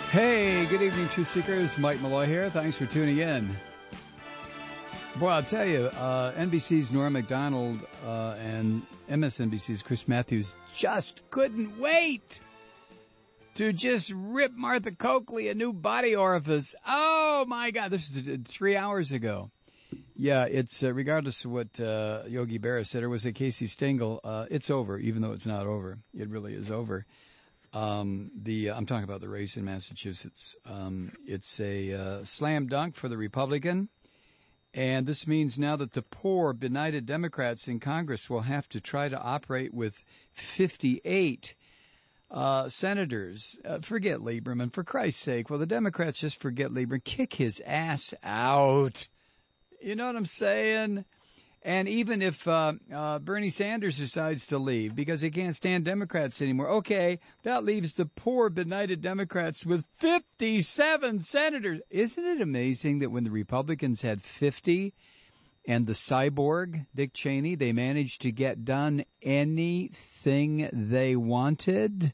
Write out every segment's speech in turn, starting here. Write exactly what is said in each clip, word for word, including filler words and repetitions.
Hey, good evening, Truth Seekers. Mike Malloy here. Thanks for tuning in. Boy, I'll tell you, uh, N B C's Norm Macdonald uh, and M S N B C's Chris Matthews just couldn't wait to just rip Martha Coakley a new body orifice. Oh, my God. This was three hours ago. Yeah, it's uh, regardless of what uh, Yogi Berra said, or was it Casey Stengel, uh, it's over, even though it's not over. It really is over. Um, the uh, I'm talking about the race in Massachusetts. Um, it's a uh, slam dunk for the Republican. And this means now that the poor, benighted Democrats in Congress will have to try to operate with fifty-eight uh, senators. Uh, forget Lieberman, for Christ's sake. Well, the Democrats just forget Lieberman. Kick his ass out. You know what I'm saying? And even if uh, uh, Bernie Sanders decides to leave because he can't stand Democrats anymore, okay, that leaves the poor, benighted Democrats with fifty-seven senators. Isn't it amazing that when the Republicans had fifty and the cyborg, Dick Cheney, they managed to get done anything they wanted?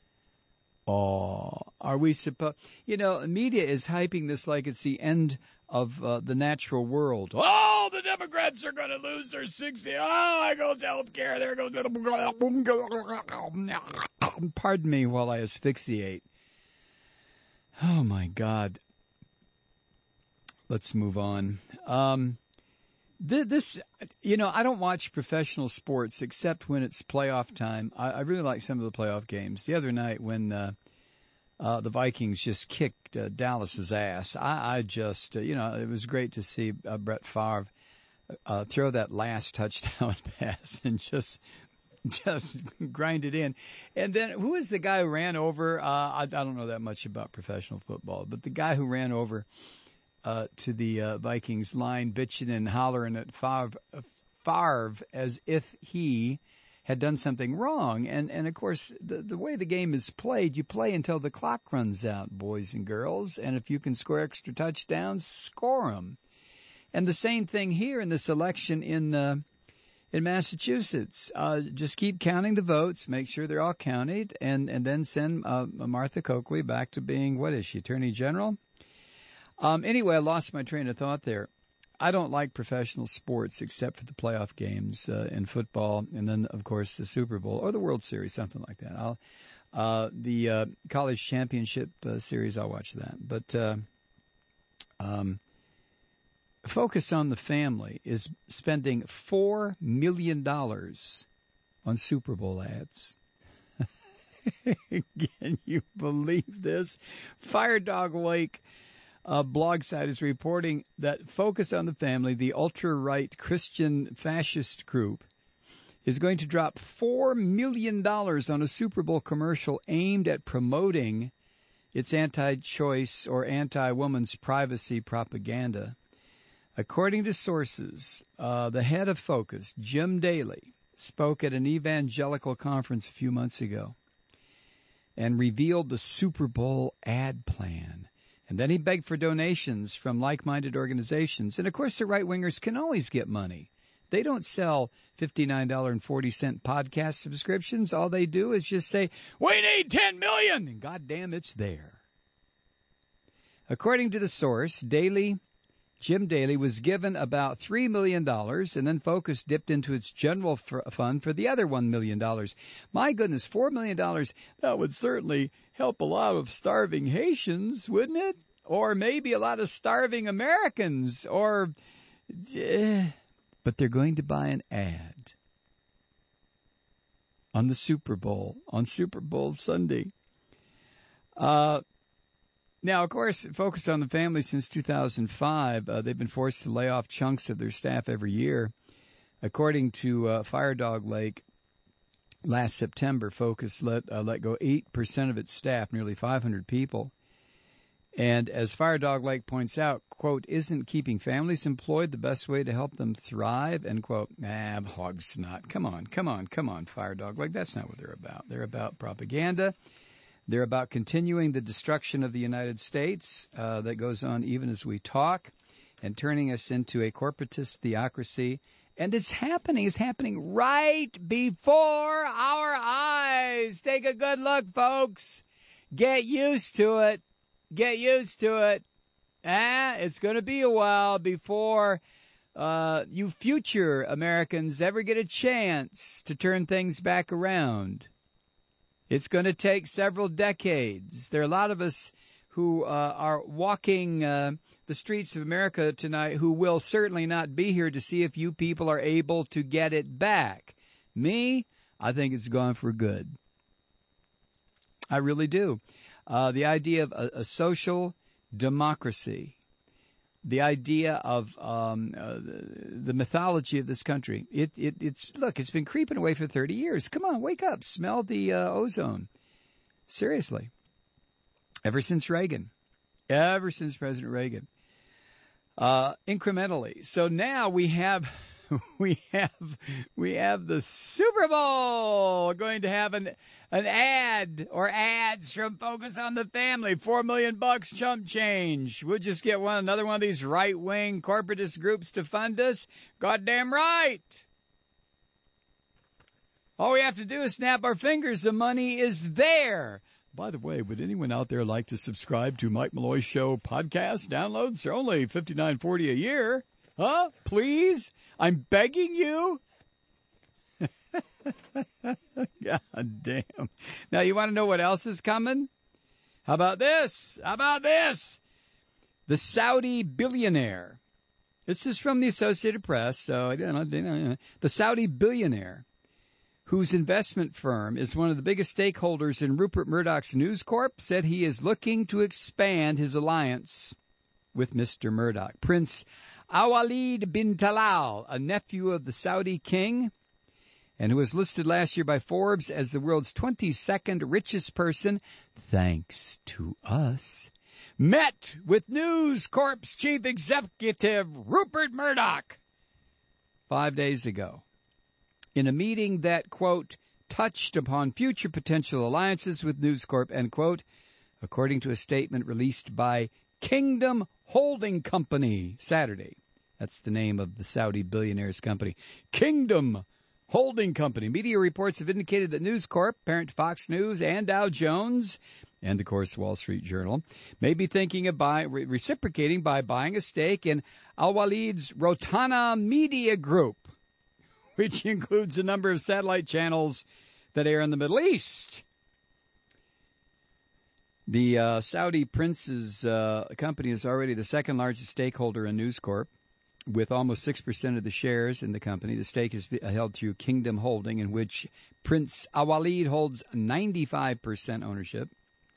Oh, are we supposed... You know, media is hyping this like it's the end of uh, the natural world. Oh, the Democrats are going to lose their sixty. Oh, there goes health care. There goes... Pardon me while I asphyxiate. Oh, my God. Let's move on. Um, th- this, you know, I don't watch professional sports except when it's playoff time. I, I really like some of the playoff games. The other night when... Uh, Uh, the Vikings just kicked uh, Dallas's ass. I, I just, uh, you know, it was great to see uh, Brett Favre uh, throw that last touchdown pass and just, just grind it in. And then who is the guy who ran over? Uh, I, I don't know that much about professional football, but the guy who ran over uh, to the uh, Vikings line, bitching and hollering at Favre, Favre as if he had done something wrong. And, and of course, the, the way the game is played, you play until the clock runs out, boys and girls. And if you can score extra touchdowns, score them. And the same thing here in this election in uh, in Massachusetts. Uh, just keep counting the votes, make sure they're all counted, and, and then send uh, Martha Coakley back to being, what is she, Attorney General? Um, anyway, I lost my train of thought there. I don't like professional sports except for the playoff games uh, in football, and then, of course, the Super Bowl or the World Series, something like that. I'll, uh, the uh, college championship uh, series, I'll watch that. But uh, um, Focus on the Family is spending four million dollars on Super Bowl ads. Can you believe this? Fire Dog Lake. A blog site is reporting that Focus on the Family, the ultra-right Christian fascist group, is going to drop four million dollars on a Super Bowl commercial aimed at promoting its anti-choice or anti-woman's privacy propaganda. According to sources, uh, the head of Focus, Jim Daly, spoke at an evangelical conference a few months ago and revealed the Super Bowl ad plan. And then he begged for donations from like-minded organizations. And, of course, the right-wingers can always get money. They don't sell fifty-nine dollars and forty cents podcast subscriptions. All they do is just say, we need ten million dollars, and goddamn, it's there. According to the source, Daly, Jim Daly was given about three million dollars, and then Focus dipped into its general f- fund for the other one million dollars. My goodness, four million dollars, that would certainly help a lot of starving Haitians, wouldn't it? Or maybe a lot of starving Americans, or... Uh, but they're going to buy an ad on the Super Bowl, on Super Bowl Sunday. Uh, now, of course, Focus on the Family since two thousand five. Uh, they've been forced to lay off chunks of their staff every year. According to uh, Fire Dog Lake, last September, Focus let uh, let go eight percent of its staff, nearly five hundred people. And as Fire Dog Lake points out, quote, isn't keeping families employed the best way to help them thrive? End quote. Ah, hog snot. Come on, come on, come on, Fire Dog Lake. That's not what they're about. They're about propaganda. They're about continuing the destruction of the United States uh, that goes on even as we talk and turning us into a corporatist theocracy. And it's happening. It's happening right before our eyes. Take a good look, folks. Get used to it. Get used to it. Ah, it's going to be a while before uh, you future Americans ever get a chance to turn things back around. It's going to take several decades. There are a lot of us who uh, are walking uh, the streets of America tonight who will certainly not be here to see if you people are able to get it back. Me, I think it's gone for good. I really do. Uh, the idea of a, a social democracy, the idea of um, uh, the, the mythology of this country. It, it, it's look, it's been creeping away for thirty years. Come on, wake up, smell the uh, ozone. Seriously, ever since Reagan, ever since President Reagan, uh, incrementally. So now we have. We have we have the Super Bowl. We're going to have an an ad or ads from Focus on the Family. Four million bucks chump change. We'll just get one another one of these right wing corporatist groups to fund us. Goddamn right. All we have to do is snap our fingers. The money is there. By the way, would anyone out there like to subscribe to Mike Malloy Show podcast downloads? They're only fifty-nine forty a year. Huh? Please? I'm begging you. God damn. Now, you want to know what else is coming? How about this? How about this? The Saudi billionaire. This is from the Associated Press. So, you know, the Saudi billionaire, whose investment firm is one of the biggest stakeholders in Rupert Murdoch's News Corp, said he is looking to expand his alliance with Mister Murdoch. Prince Al-Walid bin Talal, a nephew of the Saudi king, and who was listed last year by Forbes as the world's twenty-second richest person, thanks to us, met with News Corp's chief executive Rupert Murdoch five days ago in a meeting that, quote, touched upon future potential alliances with News Corp, end quote, according to a statement released by Kingdom Holding Company Saturday. That's the name of the Saudi billionaire's company. Kingdom Holding Company. Media reports have indicated that News Corp, parent Fox News and Dow Jones, and, of course, Wall Street Journal, may be thinking of buy, re- reciprocating by buying a stake in Al-Walid's Rotana Media Group, which includes a number of satellite channels that air in the Middle East. The uh, Saudi prince's uh, company is already the second largest stakeholder in News Corp, with almost six percent of the shares in the company. The stake is held through Kingdom Holding, in which Prince Al-Walid holds ninety-five percent ownership.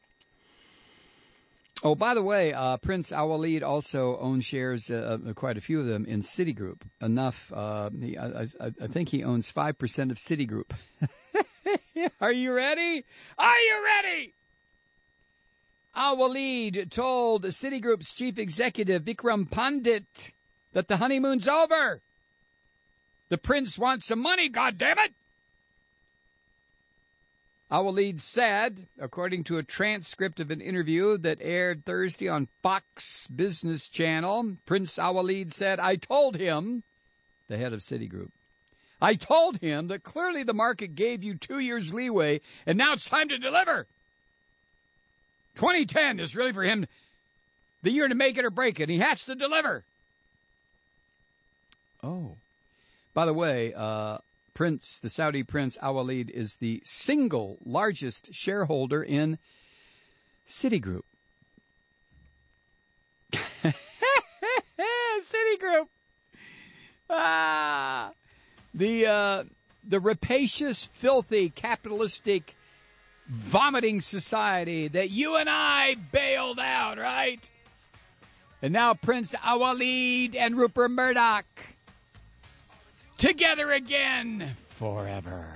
Oh, by the way, uh, Prince Al-Walid also owns shares, uh, quite a few of them, in Citigroup. Enough, uh, he, I, I, I think he owns five percent of Citigroup. Are you ready? Are you ready? Al-Walid told Citigroup's chief executive, Vikram Pandit, that the honeymoon's over. The prince wants some money, goddammit! Al-Walid said, according to a transcript of an interview that aired Thursday on Fox Business Channel, Prince Al-Walid said, I told him, the head of Citigroup, I told him that clearly the market gave you two years leeway, and now it's time to deliver. twenty ten is really for him the year to make it or break it. He has to deliver. Oh. By the way, uh, Prince, the Saudi Prince Al-Walid is the single largest shareholder in Citigroup. Citigroup. Ah. The, uh, the rapacious, filthy, capitalistic vomiting society that you and I bailed out, right? And now Prince Al-Walid and Rupert Murdoch together again forever.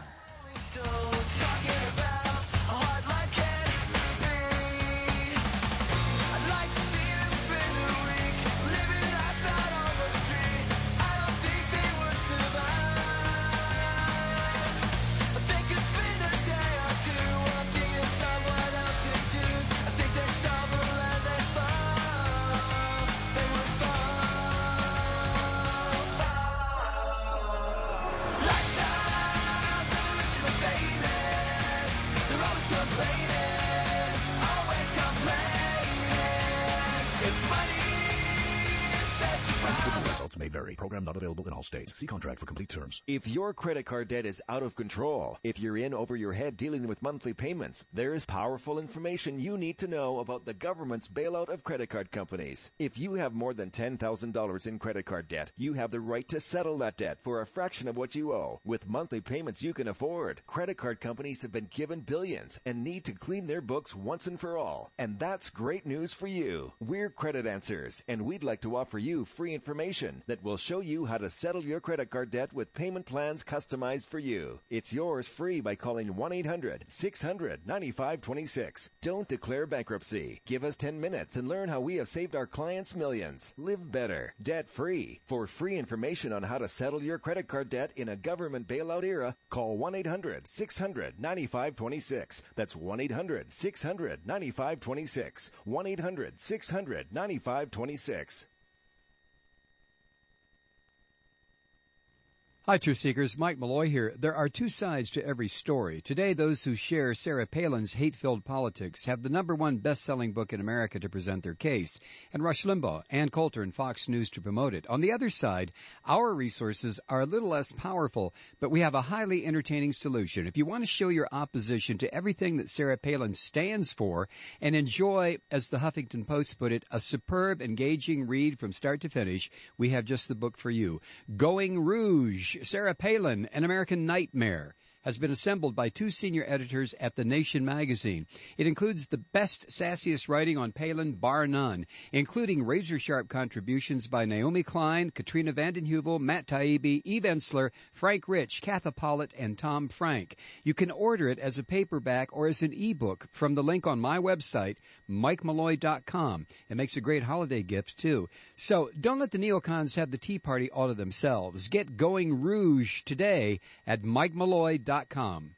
Baby necessary. Program not available in all states. See contract for complete terms. If your credit card debt is out of control, if you're in over your head dealing with monthly payments, there is powerful information you need to know about the government's bailout of credit card companies. If you have more than ten thousand dollars in credit card debt, you have the right to settle that debt for a fraction of what you owe. With monthly payments you can afford, credit card companies have been given billions and need to clean their books once and for all. And that's great news for you. We're Credit Answers, and we'd like to offer you free information that will show you how to settle your credit card debt with payment plans customized for you. It's yours free by calling one eight hundred six hundred ninety-five twenty-six. Don't declare bankruptcy. Give us ten minutes and learn how we have saved our clients millions. Live better, debt-free. For free information on how to settle your credit card debt in a government bailout era, call one eight hundred six hundred ninety-five twenty-six. That's one eight hundred six hundred ninety-five twenty-six. one eight hundred six hundred ninety-five twenty-six. Hi, Truth Seekers. Mike Malloy here. There are two sides to every story. Today, those who share Sarah Palin's hate-filled politics have the number one best-selling book in America to present their case, and Rush Limbaugh, Ann Coulter, and Fox News to promote it. On the other side, our resources are a little less powerful, but we have a highly entertaining solution. If you want to show your opposition to everything that Sarah Palin stands for and enjoy, as the Huffington Post put it, a superb, engaging read from start to finish, we have just the book for you. Going Rouge, Sarah Palin, An American Nightmare, has been assembled by two senior editors at The Nation magazine. It includes the best, sassiest writing on Palin, bar none, including razor-sharp contributions by Naomi Klein, Katrina vanden Heuvel, Matt Taibbi, Eve Ensler, Frank Rich, Katha Pollitt, and Tom Frank. You can order it as a paperback or as an ebook from the link on my website, mike malloy dot com. It makes a great holiday gift, too. So don't let the neocons have the Tea Party all to themselves. Get Going Rouge today at mike malloy dot com.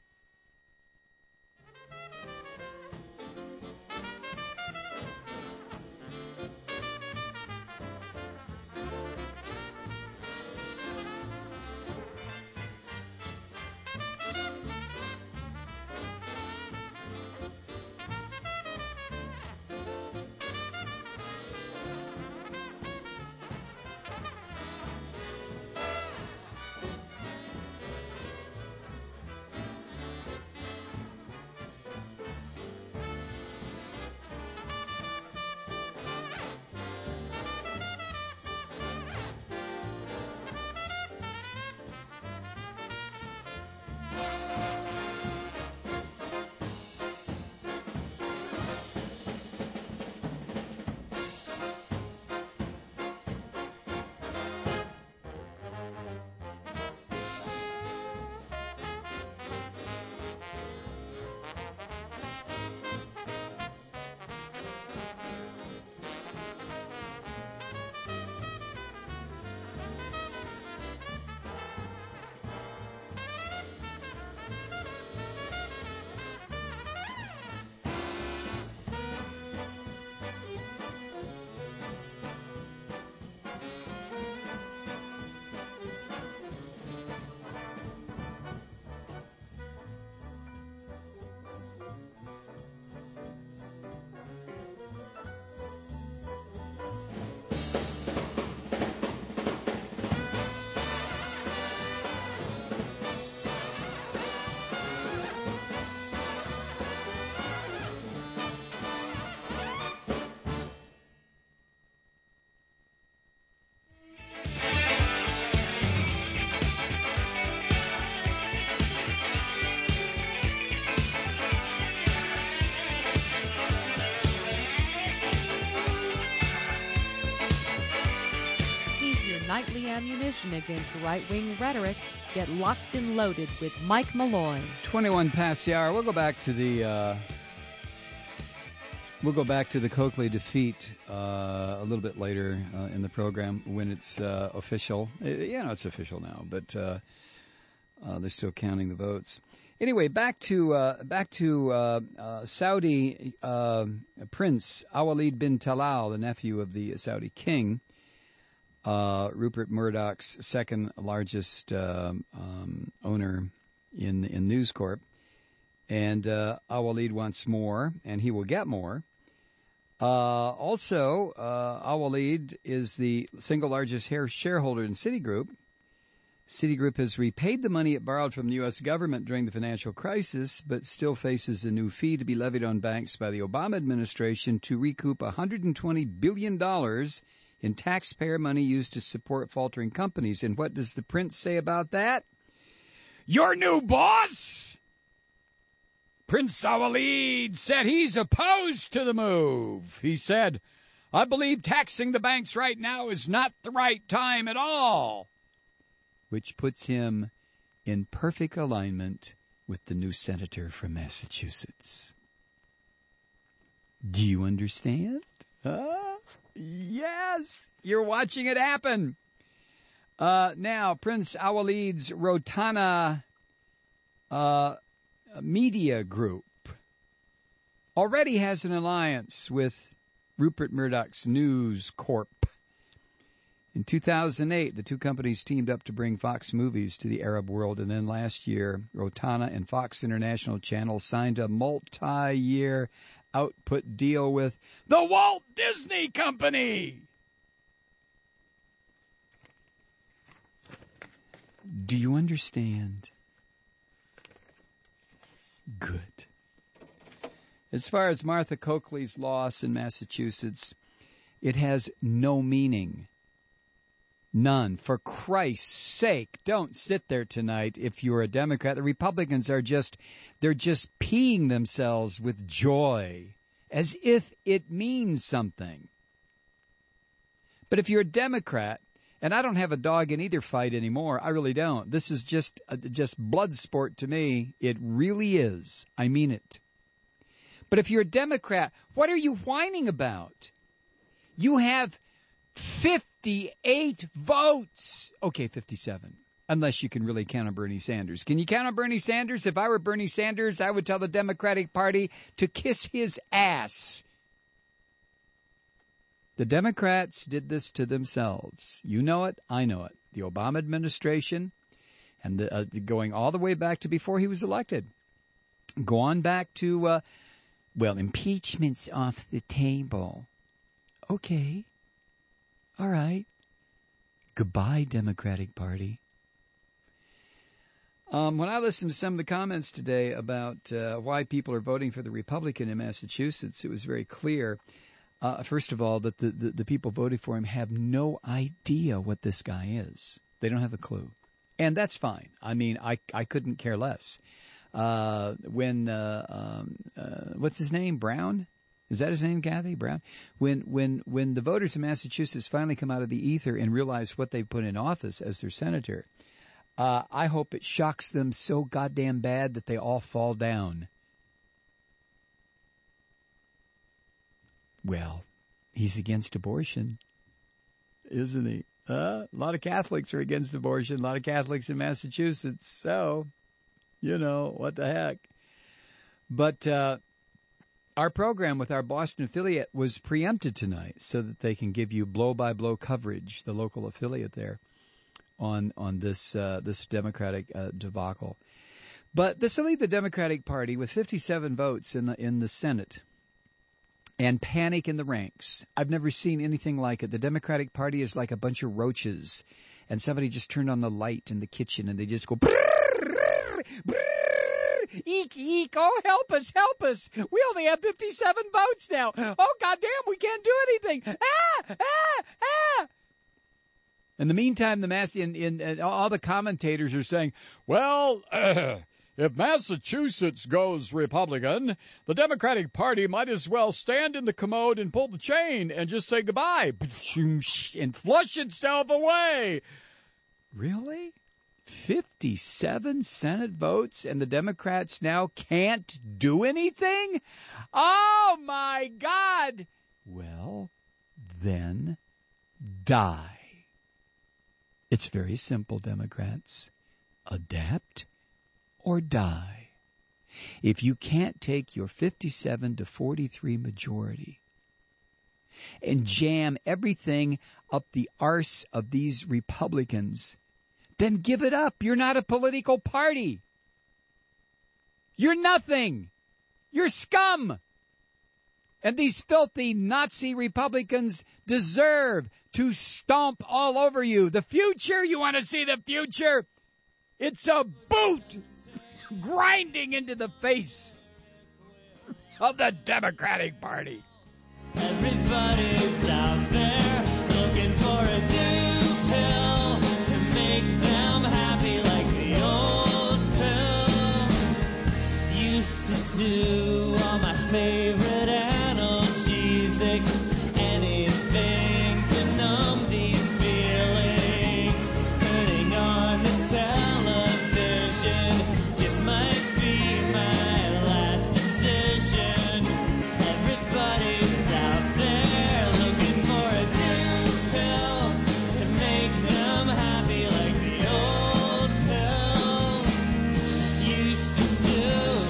Nightly ammunition against right-wing rhetoric. Get locked and loaded with Mike Malloy. twenty-one past the hour. We'll go back to the uh, we'll go back to the Coakley defeat uh, a little bit later uh, in the program when it's uh, official. It, you know, it's official now, but uh, uh, they're still counting the votes. Anyway, back to uh, back to uh, uh, Saudi uh, Prince Al-Walid bin Talal, the nephew of the Saudi king. Uh, Rupert Murdoch's second largest uh, um, owner in in News Corp, and uh, Al-Walid wants more, and he will get more. Uh, also, uh, Al-Walid is the single largest shareholder in Citigroup. Citigroup has repaid the money it borrowed from the U S government during the financial crisis, but still faces a new fee to be levied on banks by the Obama administration to recoup one hundred twenty billion dollars in taxpayer money used to support faltering companies. And what does the prince say about that? Your new boss, Prince Al-Walid, said he's opposed to the move. He said, I believe taxing the banks right now is not the right time at all, which puts him in perfect alignment with the new senator from Massachusetts. Do you understand? Huh? Yes, you're watching it happen. Uh, now, Prince Al-Walid's Rotana uh, Media Group already has an alliance with Rupert Murdoch's News Corp. In two thousand eight, the two companies teamed up to bring Fox movies to the Arab world, and then last year, Rotana and Fox International Channel signed a multi-year output deal with the Walt Disney Company. Do you understand? Good. As far as Martha Coakley's loss in Massachusetts, it has no meaning. None. For Christ's sake, don't sit there tonight if you're a Democrat. The Republicans are just, they're just peeing themselves with joy, as if it means something. But if you're a Democrat, and I don't have a dog in either fight anymore, I really don't. This is just, uh, just blood sport to me. It really is. I mean it. But if you're a Democrat, what are you whining about? You have fifty-eight votes. Okay, fifty-seven. Unless you can really count on Bernie Sanders. Can you count on Bernie Sanders? If I were Bernie Sanders, I would tell the Democratic Party to kiss his ass. The Democrats did this to themselves. You know it. I know it. The Obama administration, and the, uh, going all the way back to before he was elected. Go on back to, uh, well, impeachment's off the table. Okay. All right. Goodbye, Democratic Party. Um, when I listened to some of the comments today about uh, why people are voting for the Republican in Massachusetts, it was very clear, uh, first of all, that the, the, the people voting for him have no idea what this guy is. They don't have a clue. And that's fine. I mean, I, I couldn't care less. Uh, when, uh, um, uh, what's his name? Brown? Is that his name, Kathy? Brown? When when when the voters in Massachusetts finally come out of the ether and realize what they've put in office as their senator, uh, I hope it shocks them so goddamn bad that they all fall down. Well, he's against abortion, isn't he? Uh, a lot of Catholics are against abortion. A lot of Catholics in Massachusetts. So, you know, what the heck. But uh our program with our Boston affiliate was preempted tonight so that they can give you blow-by-blow coverage, the local affiliate there, on on this uh, this Democratic uh, debacle. But this will leave the Democratic Party with fifty-seven votes in the in the Senate and panic in the ranks. I've never seen anything like it. The Democratic Party is like a bunch of roaches, and somebody just turned on the light in the kitchen, and they just go, brrr, brrr, eek, eek, oh, help us, help us. We only have fifty-seven votes now. Oh, goddamn, we can't do anything. Ah, ah, ah. In the meantime, the mass in, in, in all the commentators are saying, well, uh, if Massachusetts goes Republican, the Democratic Party might as well stand in the commode and pull the chain and just say goodbye and flush itself away. Really? fifty-seven Senate votes and the Democrats now can't do anything? Oh, my God. Well, then die. It's very simple, Democrats. Adapt or die. If you can't take your fifty-seven to forty-three majority and jam everything up the arse of these Republicans, then give it up. You're not a political party. You're nothing. You're scum. And these filthy Nazi Republicans deserve to stomp all over you. The future, you want to see the future? It's a boot grinding into the face of the Democratic Party. Everybody's out there looking for a new pill to make them happy like the old pill used to do. All my favorite analgesics, anything to numb these feelings. Turning on the television just might be my last decision. Everybody's out there looking for a new pill to make them happy like the old pill used to do.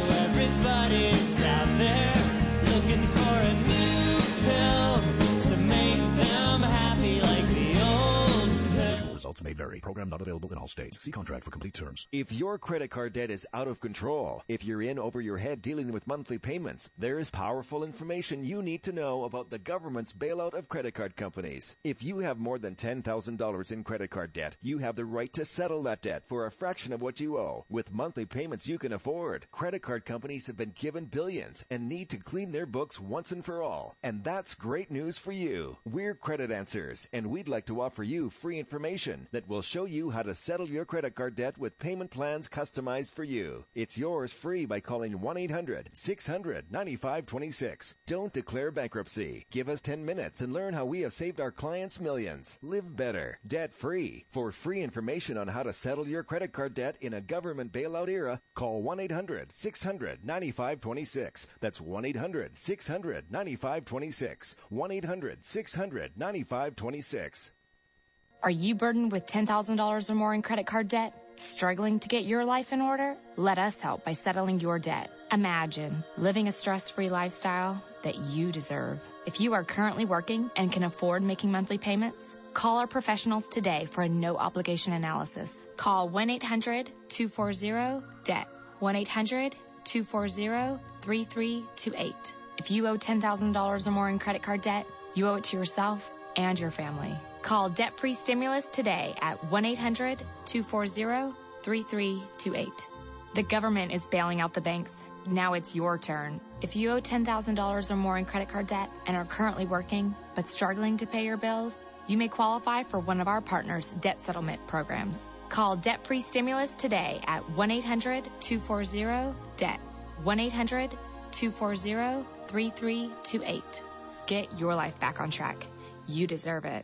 Everybody's out there looking for a new pill to make them happy like the old pill. Results may vary. Program not available in all states. See contract for complete terms. If your credit card debt is out of control, if you're in over your head dealing with monthly payments, there's powerful information you need to know about the government's bailout of credit card companies. If you have more than ten thousand dollars in credit card debt, you have the right to settle that debt for a fraction of what you owe with monthly payments you can afford. Credit card companies have been given billions and need to clean their books once and for all. And that's great news for you. We're Credit Answers, and we'd like to offer you free information that will show you how to settle your credit card debt with payment plans customized for you. It's yours free by calling one eight hundred six hundred ninety-five twenty-six. Don't declare bankruptcy. Give us ten minutes and learn how we have saved our clients millions. Live better, debt free. For free information on how to settle your credit card debt in a government bailout era, call one eight hundred six hundred ninety-five twenty-six. That's one eight hundred six hundred ninety-five twenty-six. one eight hundred six hundred ninety-five twenty-six. Are you burdened with ten thousand dollars or more in credit card debt? Struggling to get your life in order? Let us help by settling your debt. Imagine living a stress-free lifestyle that you deserve. If you are currently working and can afford making monthly payments, call our professionals today for a no-obligation analysis. Call one eight hundred two four zero D E B T, one eight hundred two four zero three three two eight. If you owe ten thousand dollars or more in credit card debt, you owe it to yourself and your family. Call Debt-Free Stimulus today at one eight hundred two four zero three three two eight. The government is bailing out the banks. Now it's your turn. If you owe ten thousand dollars or more in credit card debt and are currently working but struggling to pay your bills, you may qualify for one of our partners' debt settlement programs. Call Debt-Free Stimulus today at one eight hundred two four zero D E B T, one eight hundred two four zero three three two eight. Get your life back on track. You deserve it.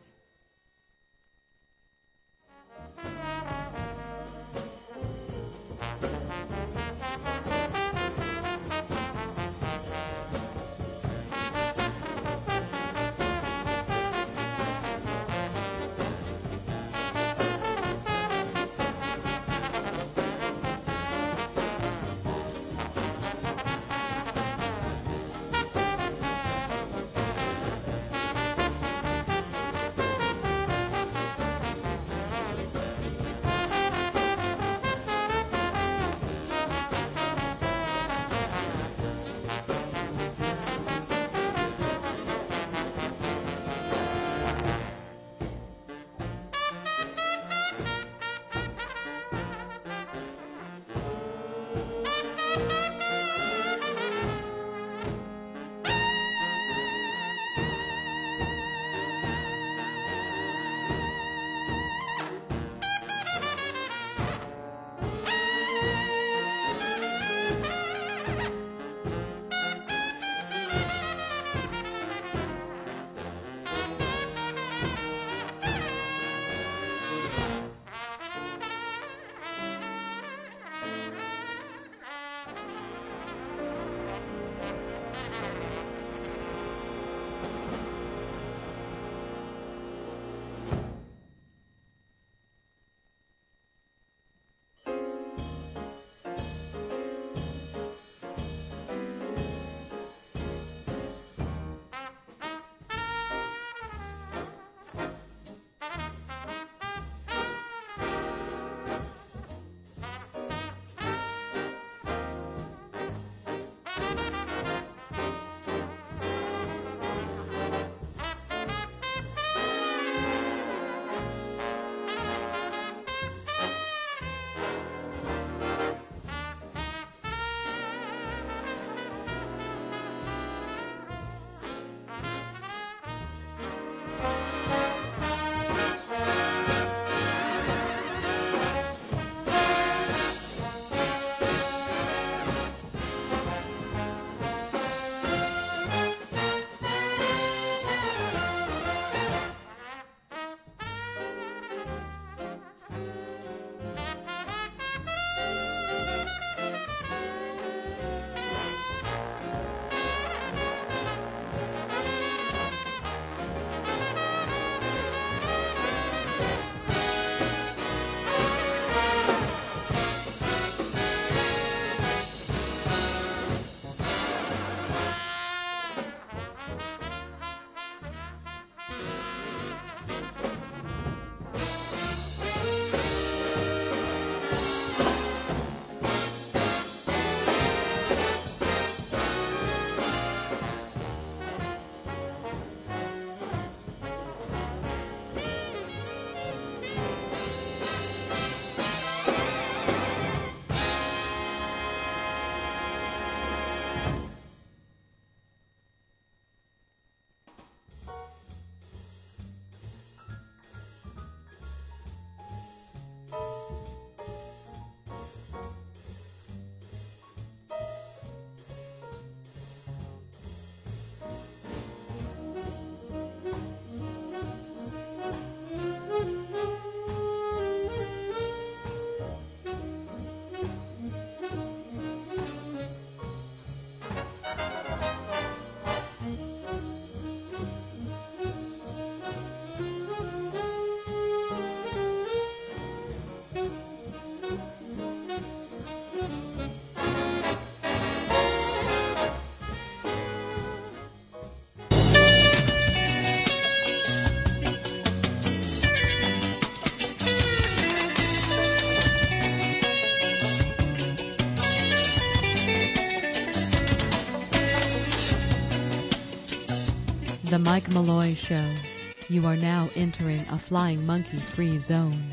The Mike Malloy Show. You are now entering a flying monkey-free zone.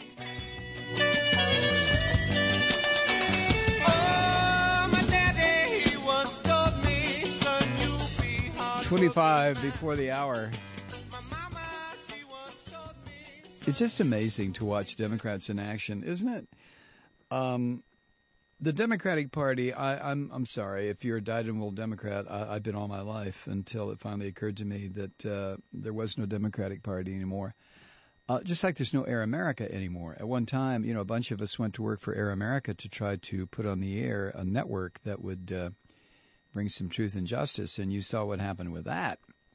twenty-five before the hour. It's just amazing to watch Democrats in action, isn't it? Um, the Democratic Party, I, I'm I'm sorry, if you're a dyed-in-the-wool Democrat, I, I've been all my life until it finally occurred to me that uh, there was no Democratic Party anymore. Uh, just like there's no Air America anymore. At one time, you know, a bunch of us went to work for Air America to try to put on the air a network that would uh, bring some truth and justice, and you saw what happened with that.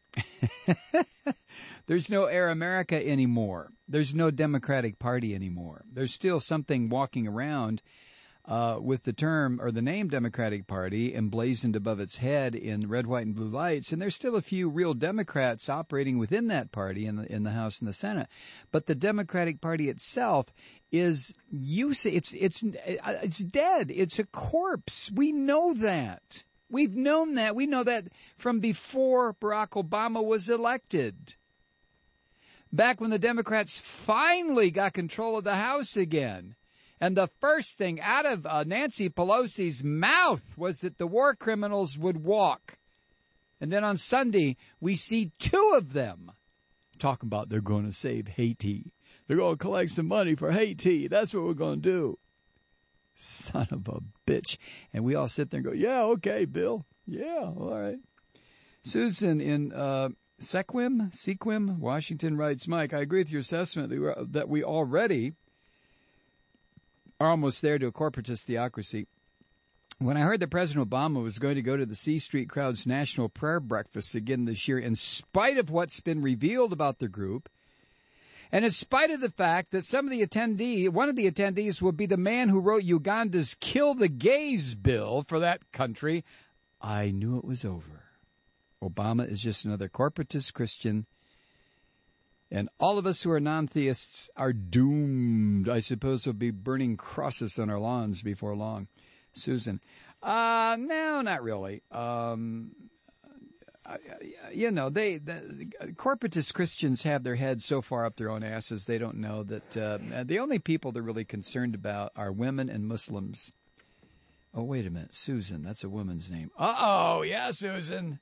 There's no Air America anymore. There's no Democratic Party anymore. There's still something walking around uh, with the term or the name Democratic Party emblazoned above its head in red, white, and blue lights, and there's still a few real Democrats operating within that party in the in the House and the Senate. But the Democratic Party itself is use it's it's it's dead. It's a corpse. We know that. We've known that. We know that from before Barack Obama was elected. Back when the Democrats finally got control of the House again. And the first thing out of uh, Nancy Pelosi's mouth was that the war criminals would walk. And then on Sunday, we see two of them talking about they're going to save Haiti. They're going to collect some money for Haiti. That's what we're going to do. Son of a bitch. And we all sit there and go, yeah, okay, Bill. Yeah, all right. Susan in uh, Sequim, Sequim, Washington writes, Mike, I agree with your assessment that, we're, that we already are almost there to a corporatist theocracy. When I heard that President Obama was going to go to the C Street Crowd's National Prayer Breakfast again this year, in spite of what's been revealed about the group, and in spite of the fact that some of the attendees, one of the attendees will be the man who wrote Uganda's Kill the Gays bill for that country, I knew it was over. Obama is just another corporatist Christian, and all of us who are non-theists are doomed. I suppose we'll be burning crosses on our lawns before long. Susan, uh, no, not really. Um... You know, they the, the corporatist Christians have their heads so far up their own asses they don't know that uh, the only people they're really concerned about are women and Muslims. Oh, wait a minute. Susan, that's a woman's name. Uh-oh, yeah, Susan.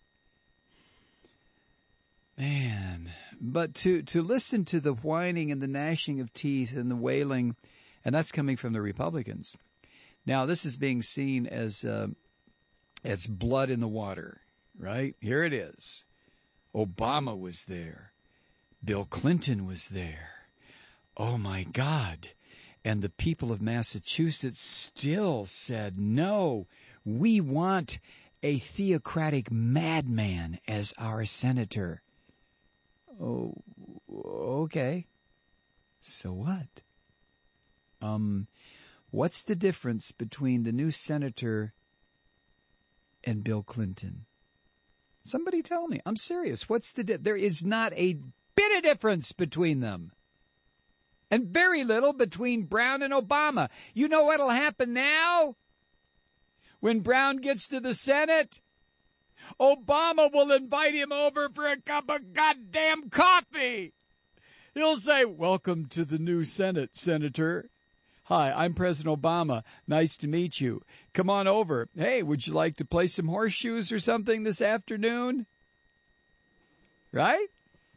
Man, but to, to listen to the whining and the gnashing of teeth and the wailing, and that's coming from the Republicans. Now, this is being seen as uh, as blood in the water. Right? Here it is. Obama was there. Bill Clinton was there. Oh, my God. And the people of Massachusetts still said, no, we want a theocratic madman as our senator. Oh, okay. So what? Um, what's the difference between the new senator and Bill Clinton? Somebody tell me. I'm serious. What's the di- There is not a bit of difference between them. And very little between Brown and Obama. You know what'll happen now? When Brown gets to the Senate, Obama will invite him over for a cup of goddamn coffee. He'll say, welcome to the new Senate, Senator. Hi, I'm President Obama. Nice to meet you. Come on over. Hey, would you like to play some horseshoes or something this afternoon? Right?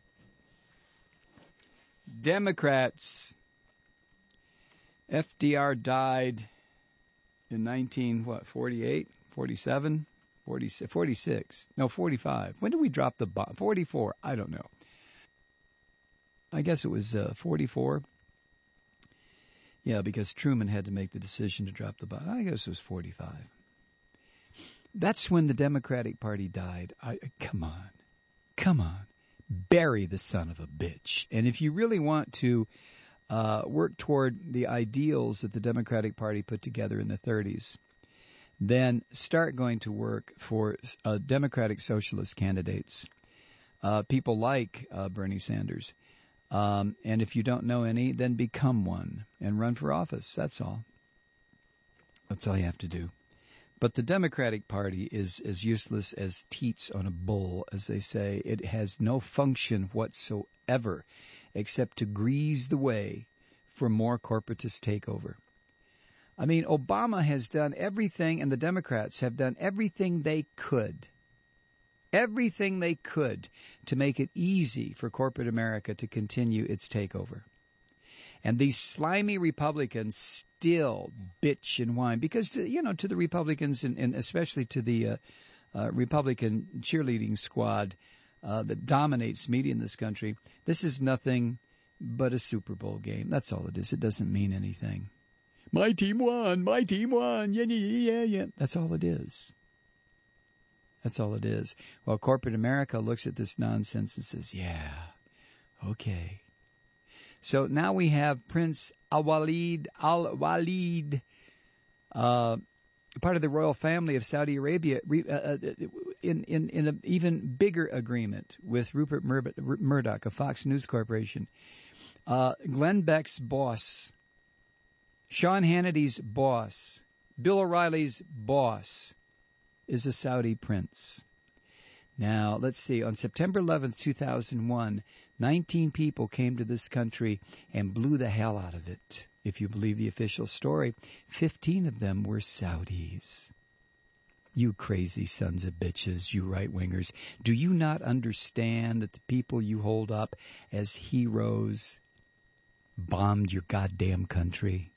Democrats. F D R died in nineteen, what, forty-eight, forty-seven, forty, forty-six, no, forty-five. When did we drop the bomb? forty-four, I don't know. I guess it was uh, forty-four. Yeah, because Truman had to make the decision to drop the bomb. I guess it was forty-five. That's when the Democratic Party died. I, come on. Come on. Bury the son of a bitch. And if you really want to uh, work toward the ideals that the Democratic Party put together in the thirties, then start going to work for uh, Democratic Socialist candidates, uh, people like uh, Bernie Sanders. Um, and if you don't know any, then become one and run for office. That's all. That's all you have to do. But the Democratic Party is as useless as teats on a bull, as they say. It has no function whatsoever except to grease the way for more corporatist takeover. I mean, Obama has done everything, and the Democrats have done everything they could, everything they could to make it easy for corporate America to continue its takeover. And these slimy Republicans still bitch and whine because, to, you know, to the Republicans and, and especially to the uh, uh, Republican cheerleading squad uh, that dominates media in this country, this is nothing but a Super Bowl game. That's all it is. It doesn't mean anything. My team won. My team won. Yeah, yeah, yeah, yeah. That's all it is. That's all it is. Well, corporate America looks at this nonsense and says, yeah, okay. So now we have Prince Al-Walid, Al-Walid, uh, part of the royal family of Saudi Arabia, uh, in, in, in an even bigger agreement with Rupert Mur- Murdoch of Fox News Corporation. Uh, Glenn Beck's boss, Sean Hannity's boss, Bill O'Reilly's boss is a Saudi prince. Now, let's see. On September eleventh, two thousand one, nineteen people came to this country and blew the hell out of it. If you believe the official story, fifteen of them were Saudis. You crazy sons of bitches, you right-wingers. Do you not understand that the people you hold up as heroes bombed your goddamn country?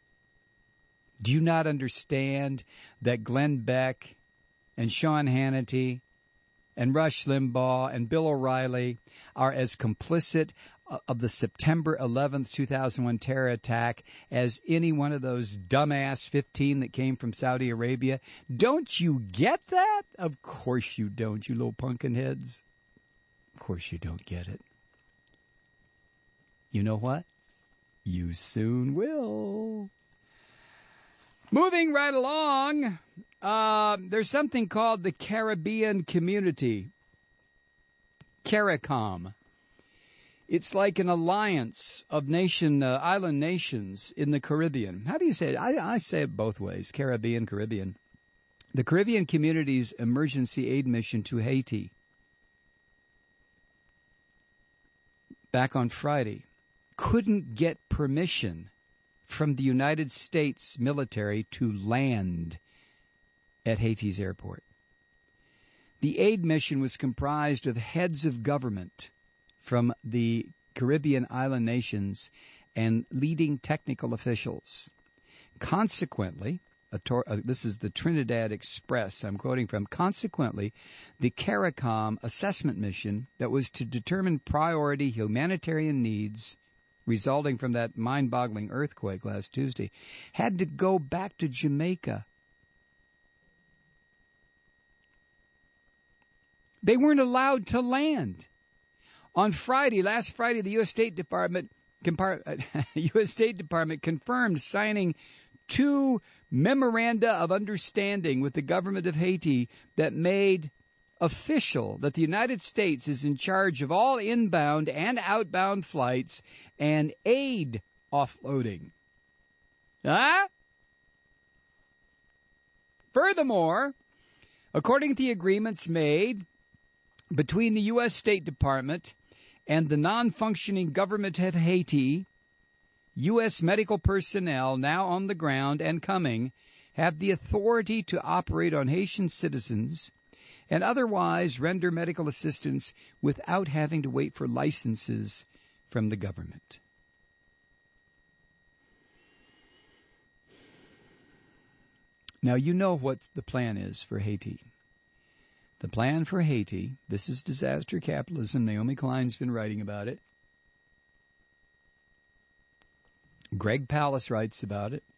Do you not understand that Glenn Beck and Sean Hannity and Rush Limbaugh and Bill O'Reilly are as complicit of the September eleventh, two thousand one terror attack as any one of those dumbass fifteen that came from Saudi Arabia? Don't you get that? Of course you don't, you little pumpkin heads. Of course you don't get it. You know what? You soon will. Moving right along, uh, there's something called the Caribbean Community, CARICOM. It's like an alliance of nation, uh, island nations in the Caribbean. How do you say it? I, I say it both ways, Caribbean, Caribbean. The Caribbean Community's emergency aid mission to Haiti. Back on Friday, couldn't get permission from the United States military to land at Haiti's airport. The aid mission was comprised of heads of government from the Caribbean island nations and leading technical officials. Consequently, a tor- uh, this is the Trinidad Express I'm quoting from, consequently, the CARICOM assessment mission that was to determine priority humanitarian needs resulting from that mind-boggling earthquake last Tuesday, had to go back to Jamaica. They weren't allowed to land. On Friday, last Friday, the U S State Department, compar- U S State Department confirmed signing two memoranda of understanding with the government of Haiti that made official that the United States is in charge of all inbound and outbound flights and aid offloading. Huh? Furthermore, according to the agreements made between the U S State Department and the non-functioning government of Haiti, U S medical personnel now on the ground and coming have the authority to operate on Haitian citizens and otherwise render medical assistance without having to wait for licenses from the government. Now, you know what the plan is for Haiti. The plan for Haiti, this is disaster capitalism. Naomi Klein's been writing about it. Greg Palast writes about it.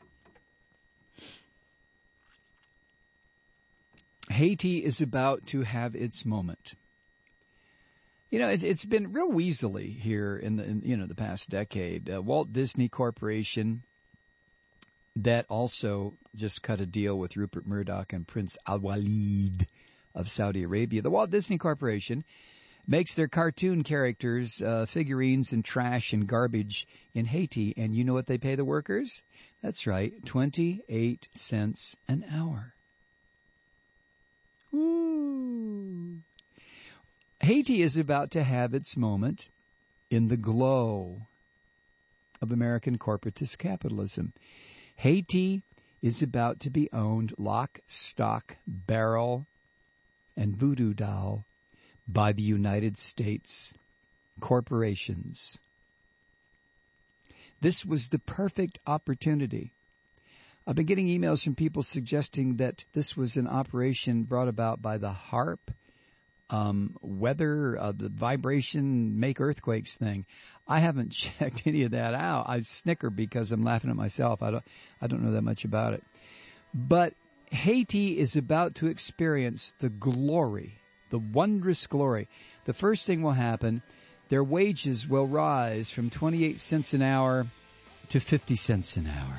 Haiti is about to have its moment. You know, it's, it's been real weaselly here in the in, you know the past decade. Uh, Walt Disney Corporation, that also just cut a deal with Rupert Murdoch and Prince Al-Walid of Saudi Arabia. The Walt Disney Corporation makes their cartoon characters, uh, figurines, and trash and garbage in Haiti, and you know what they pay the workers? That's right, twenty-eight cents an hour. Haiti is about to have its moment in the glow of American corporatist capitalism. Haiti is about to be owned lock, stock, barrel, and voodoo doll by the United States corporations. This was the perfect opportunity. I've been getting emails from people suggesting that this was an operation brought about by the HAARP, um, weather, uh, the vibration, make earthquakes thing. I haven't checked any of that out. I snicker because I'm laughing at myself. I don't, I don't know that much about it. But Haiti is about to experience the glory, the wondrous glory. The first thing will happen, their wages will rise from twenty-eight cents an hour to fifty cents an hour.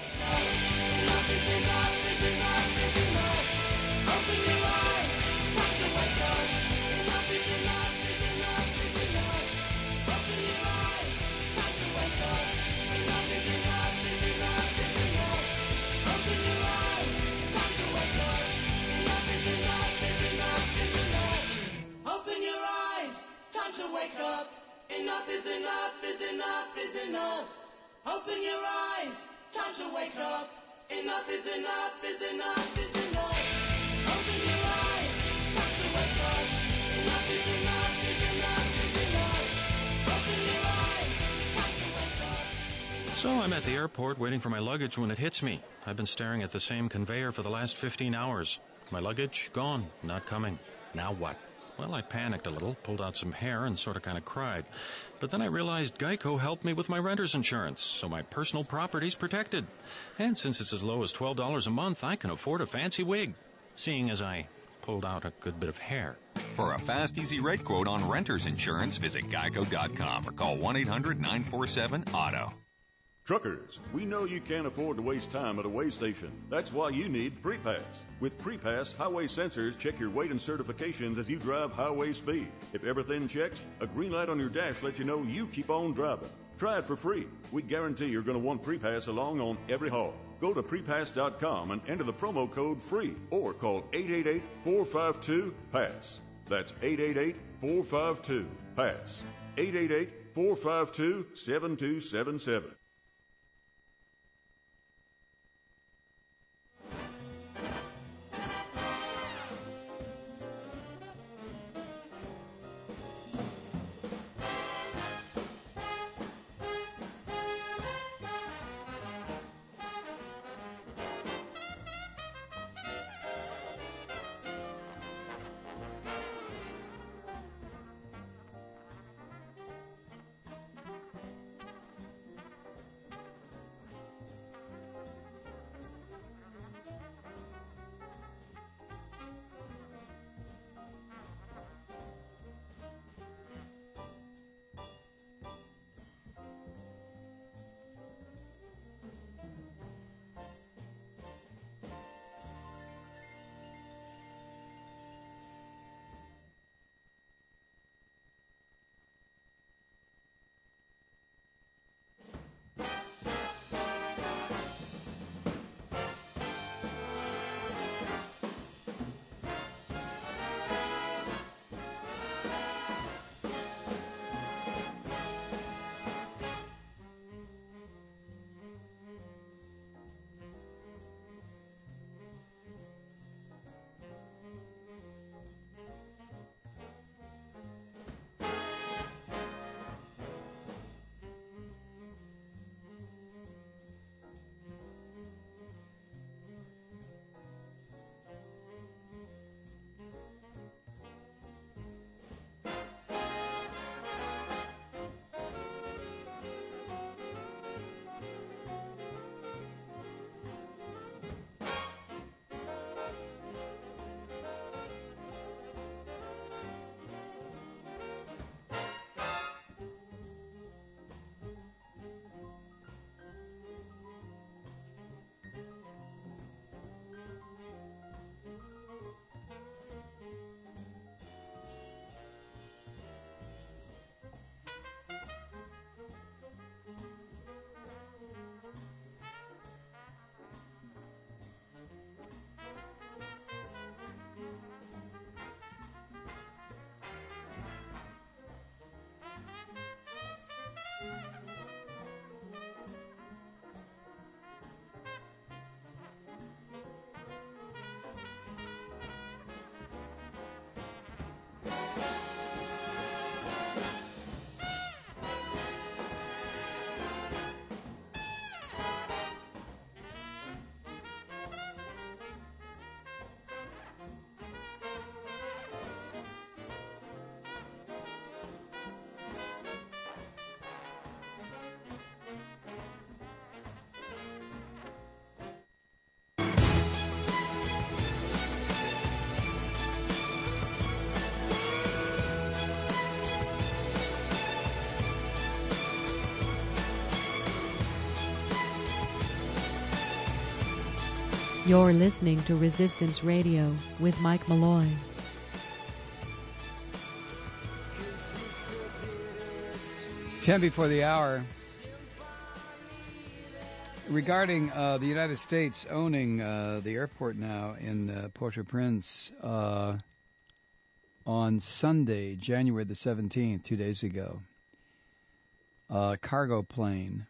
Enough is enough, is enough, is enough. Open your eyes, time to wake up. Enough is enough, is enough, is enough. Open your eyes, time to wake up. Enough is enough, is enough, is enough. Open your eyes, time to wake up. So I'm at the airport waiting for my luggage when it hits me. I've been staring at the same conveyor for the last fifteen hours. My luggage, gone, not coming. Now what? Well, I panicked a little, pulled out some hair, and sort of kind of cried. But then I realized Geico helped me with my renter's insurance, so my personal property's protected. And since it's as low as twelve dollars a month, I can afford a fancy wig, seeing as I pulled out a good bit of hair. For a fast, easy rate quote on renter's insurance, visit geico dot com or call one eight hundred nine four seven auto. Truckers, we know you can't afford to waste time at a weigh station. That's why you need PrePass. With PrePass, highway sensors check your weight and certifications as you drive highway speed. If everything checks, a green light on your dash lets you know you keep on driving. Try it for free. We guarantee you're going to want PrePass along on every haul. Go to prepass dot com and enter the promo code FREE or call eight eight eight, four five two, PASS. That's eight eight eight, four five two, PASS. eight eight eight, four five two, seven two seven seven. You're listening to Resistance Radio with Mike Malloy. Ten before the hour. Regarding uh, the United States owning uh, the airport now in uh, Port-au-Prince, uh, on Sunday, January the seventeenth, two days ago, a cargo plane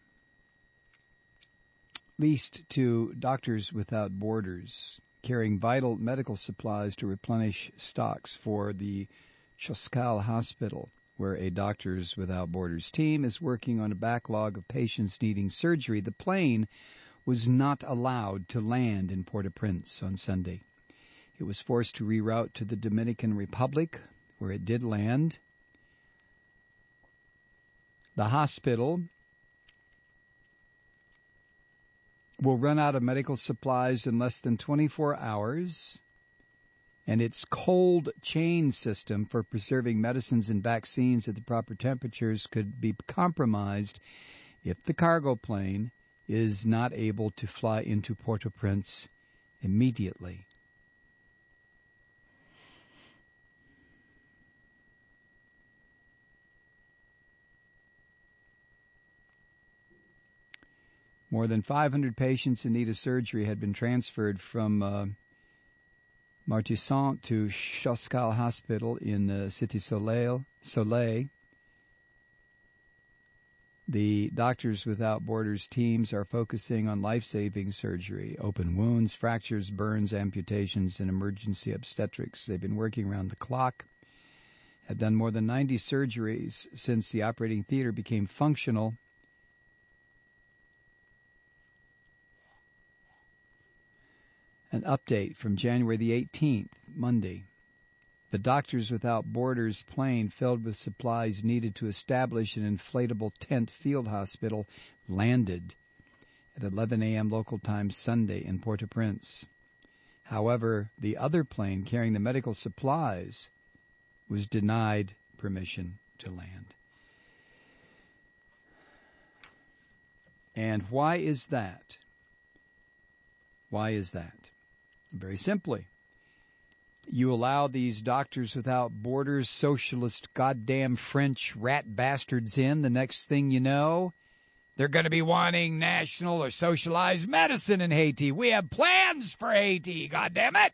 leased to Doctors Without Borders, carrying vital medical supplies to replenish stocks for the Choskal Hospital, where a Doctors Without Borders team is working on a backlog of patients needing surgery. The plane was not allowed to land in Port-au-Prince on Sunday. It was forced to reroute to the Dominican Republic, where it did land. The hospital will run out of medical supplies in less than twenty-four hours, and its cold chain system for preserving medicines and vaccines at the proper temperatures could be compromised if the cargo plane is not able to fly into Port-au-Prince immediately. More than five hundred patients in need of surgery had been transferred from uh, Martissant to Choskal Hospital in uh, Cité Soleil. Soleil. The Doctors Without Borders teams are focusing on life-saving surgery, open wounds, fractures, burns, amputations, and emergency obstetrics. They've been working around the clock, have done more than ninety surgeries since the operating theater became functional. An update from January the eighteenth, Monday. The Doctors Without Borders plane filled with supplies needed to establish an inflatable tent field hospital landed at eleven a.m. local time Sunday in Port-au-Prince. However, the other plane carrying the medical supplies was denied permission to land. And why is that? Why is that? Very simply, you allow these Doctors Without Borders socialist goddamn French rat bastards in, the next thing you know, they're going to be wanting national or socialized medicine in Haiti. We have plans for Haiti, goddammit!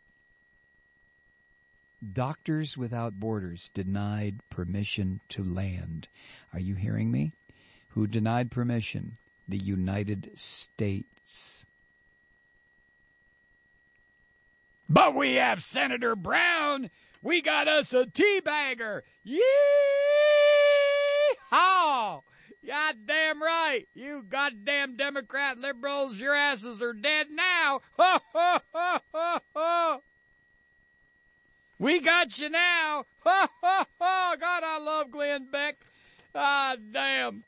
Doctors Without Borders denied permission to land. Are you hearing me? Who denied permission? The United States. But we have Senator Brown. We got us a teabagger. Yee-haw! Goddamn right. You goddamn Democrat liberals, your asses are dead now. Ho, ho, ho, ho, ho. We got you now. Ho, ho, ho. God, I love Glenn Beck. Ah, damn.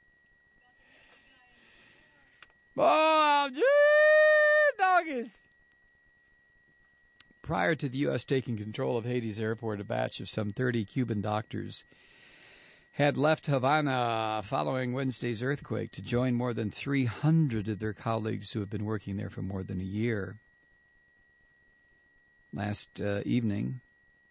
Oh, gee, doggies. Prior to the U S taking control of Haiti's airport, a batch of some thirty Cuban doctors had left Havana following Wednesday's earthquake to join more than three hundred of their colleagues who have been working there for more than a year. Last uh, evening,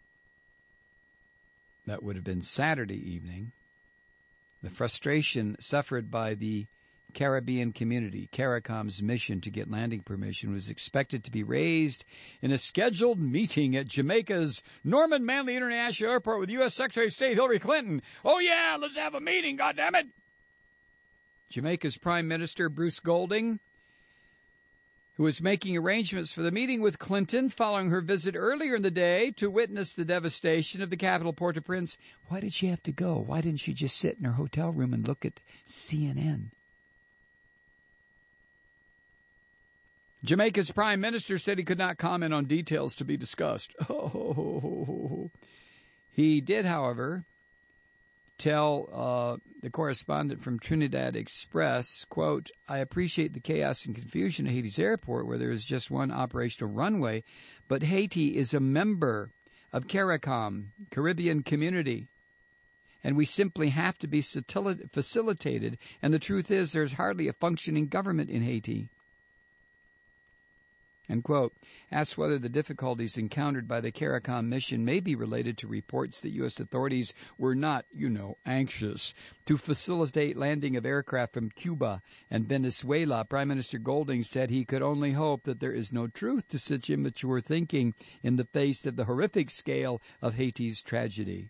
that would have been Saturday evening, the frustration suffered by the Caribbean community, CARICOM's mission to get landing permission, was expected to be raised in a scheduled meeting at Jamaica's Norman Manley International Airport with U S Secretary of State Hillary Clinton. Oh, yeah, let's have a meeting, goddammit! Jamaica's Prime Minister Bruce Golding, who was making arrangements for the meeting with Clinton following her visit earlier in the day to witness the devastation of the capital, Port-au-Prince. Why did she have to go? Why didn't she just sit in her hotel room and look at C N N? Jamaica's Prime Minister said he could not comment on details to be discussed. Oh. He did, however, tell uh, the correspondent from Trinidad Express, quote, I appreciate the chaos and confusion at Haiti's airport where there is just one operational runway, but Haiti is a member of CARICOM, Caribbean Community, and we simply have to be facilitated, and the truth is there's hardly a functioning government in Haiti. End quote. Asked whether the difficulties encountered by the CARICOM mission may be related to reports that U S authorities were not, you know, anxious to facilitate landing of aircraft from Cuba and Venezuela, Prime Minister Golding said he could only hope that there is no truth to such immature thinking in the face of the horrific scale of Haiti's tragedy.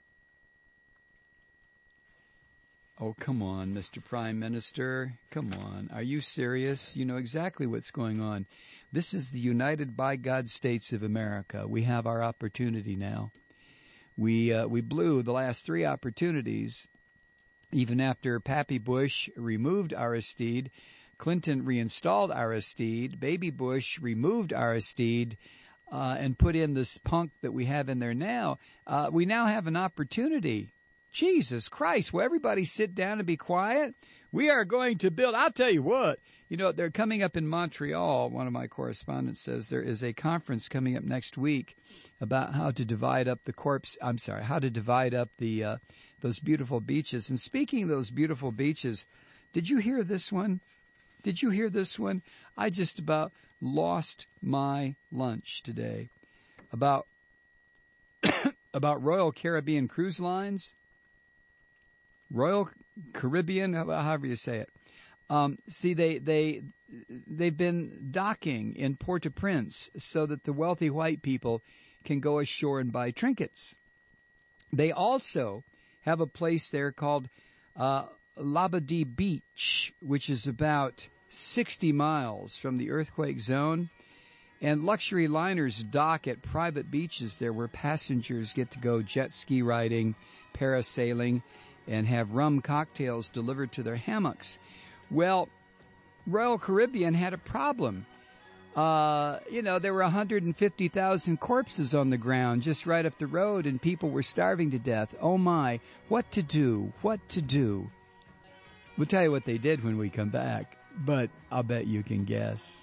Oh, come on, Mister Prime Minister. Come on. Are you serious? You know exactly what's going on. This is the United by God States of America. We have our opportunity now. We uh, we blew the last three opportunities. Even after Pappy Bush removed Aristide, Clinton reinstalled Aristide, Baby Bush removed Aristide, uh, and put in this punk that we have in there now. Uh, we now have an opportunity. Jesus Christ, will everybody sit down and be quiet? We are going to build, I'll tell you what, you know, they're coming up in Montreal. One of my correspondents says there is a conference coming up next week about how to divide up the corpse, I'm sorry, how to divide up the uh, those beautiful beaches. And speaking of those beautiful beaches, did you hear this one? Did you hear this one? I just about lost my lunch today. About, about Royal Caribbean Cruise Lines. Royal Caribbean, however you say it. Um, see, they they they've been docking in Port-au-Prince so that the wealthy white people can go ashore and buy trinkets. They also have a place there called uh, Labadee Beach, which is about sixty miles from the earthquake zone. And luxury liners dock at private beaches there where passengers get to go jet ski riding, parasailing, and have rum cocktails delivered to their hammocks. Well, Royal Caribbean had a problem. Uh, you know, there were one hundred fifty thousand corpses on the ground just right up the road, and people were starving to death. Oh, my. What to do? What to do? We'll tell you what they did when we come back, but I'll bet you can guess.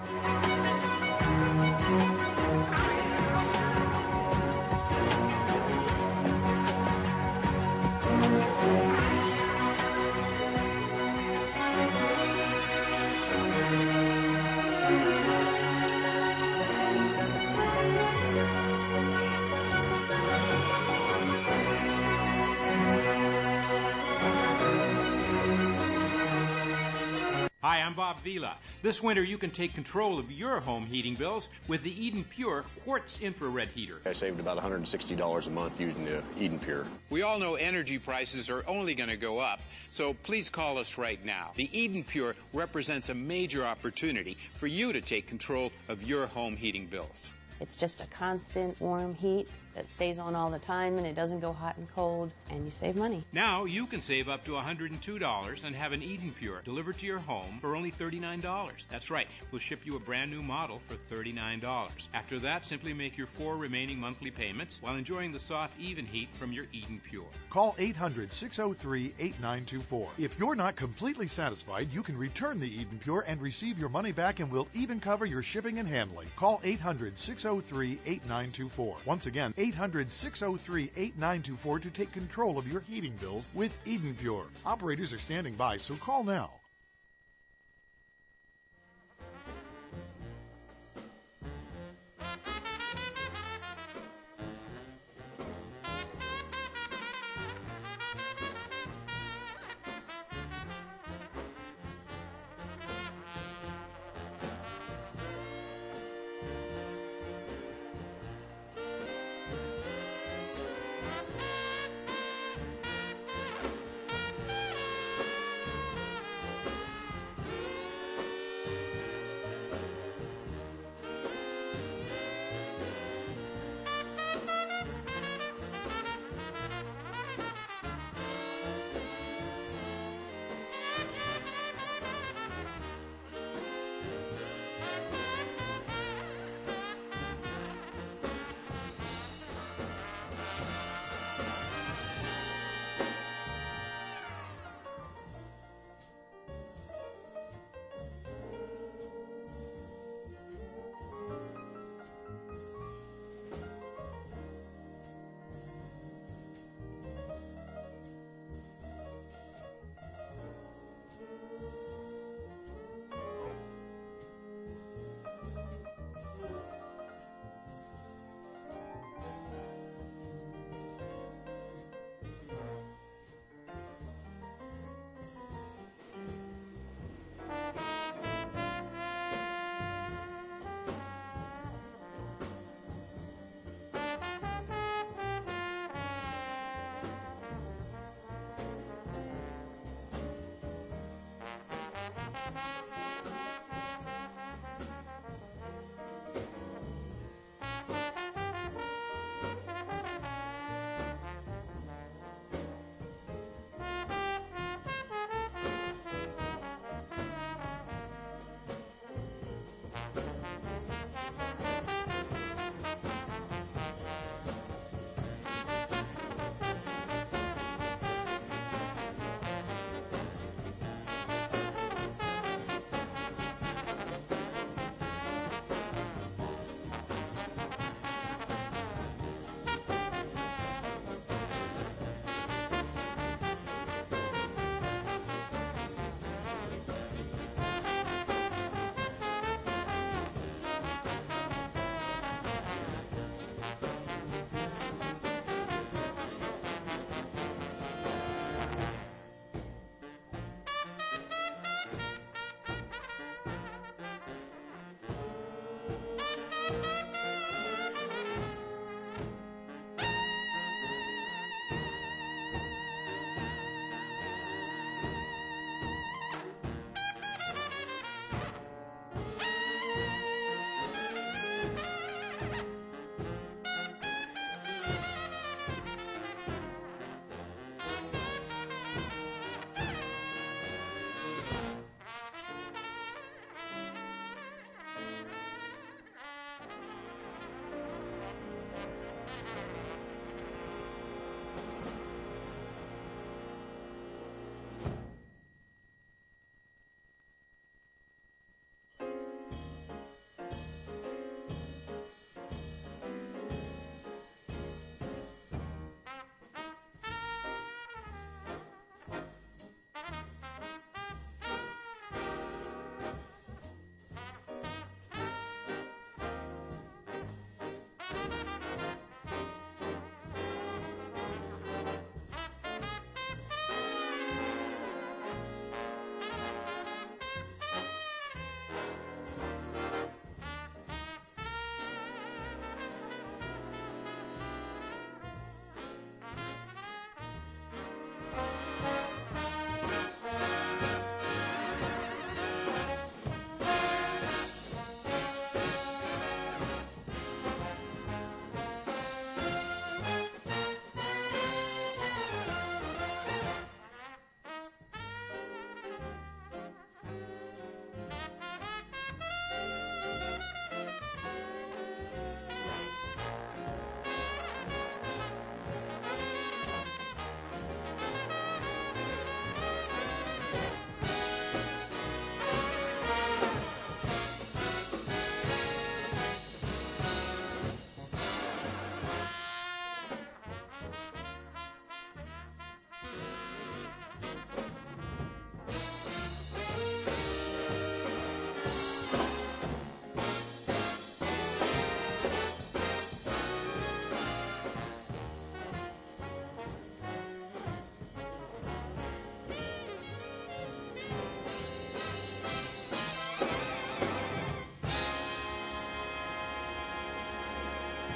Hi, I'm Bob Vila. This winter, you can take control of your home heating bills with the Eden Pure Quartz Infrared Heater. I saved about one hundred sixty dollars a month using the Eden Pure. We all know energy prices are only going to go up, so please call us right now. The Eden Pure represents a major opportunity for you to take control of your home heating bills. It's just a constant warm heat that stays on all the time, and it doesn't go hot and cold, and you save money. Now you can save up to one hundred two dollars and have an Eden Pure delivered to your home for only thirty-nine dollars. That's right, we'll ship you a brand new model for thirty-nine dollars. After that, simply make your four remaining monthly payments while enjoying the soft, even heat from your Eden Pure. Call eight hundred, six oh three, eight nine two four. If you're not completely satisfied, you can return the Eden Pure and receive your money back, and we'll even cover your shipping and handling. Call eight hundred, six oh three, eight nine two four. Once again, eight hundred, six oh three, eight nine two four to take control of your heating bills with Eden Pure. Operators are standing by, so call now.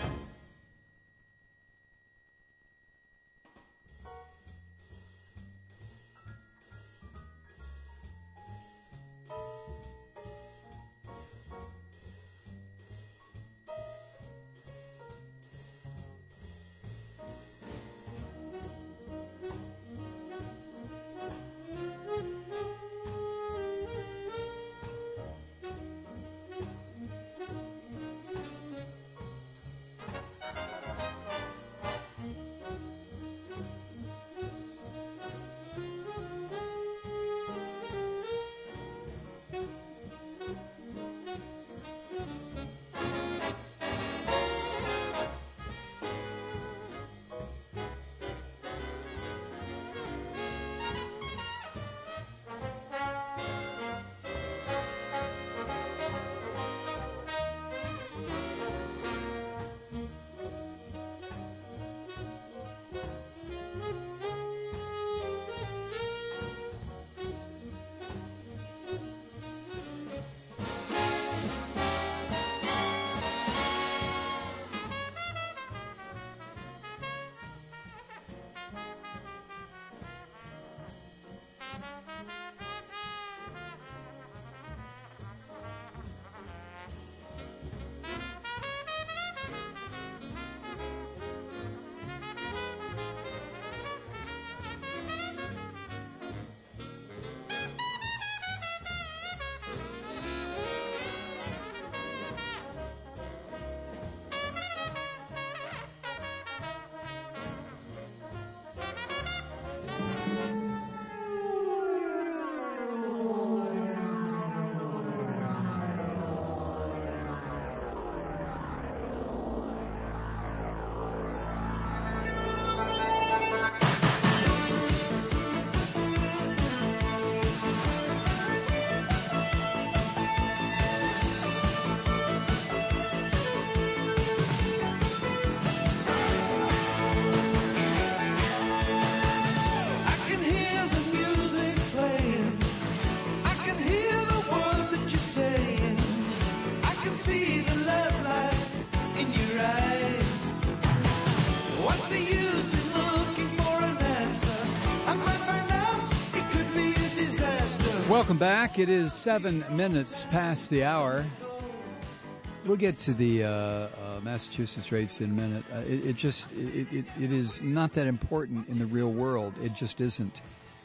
Welcome back. It is seven minutes past the hour. We'll get to the uh, uh, Massachusetts rates in a minute. Uh, it, it just it, it, it is not that important in the real world. It just isn't.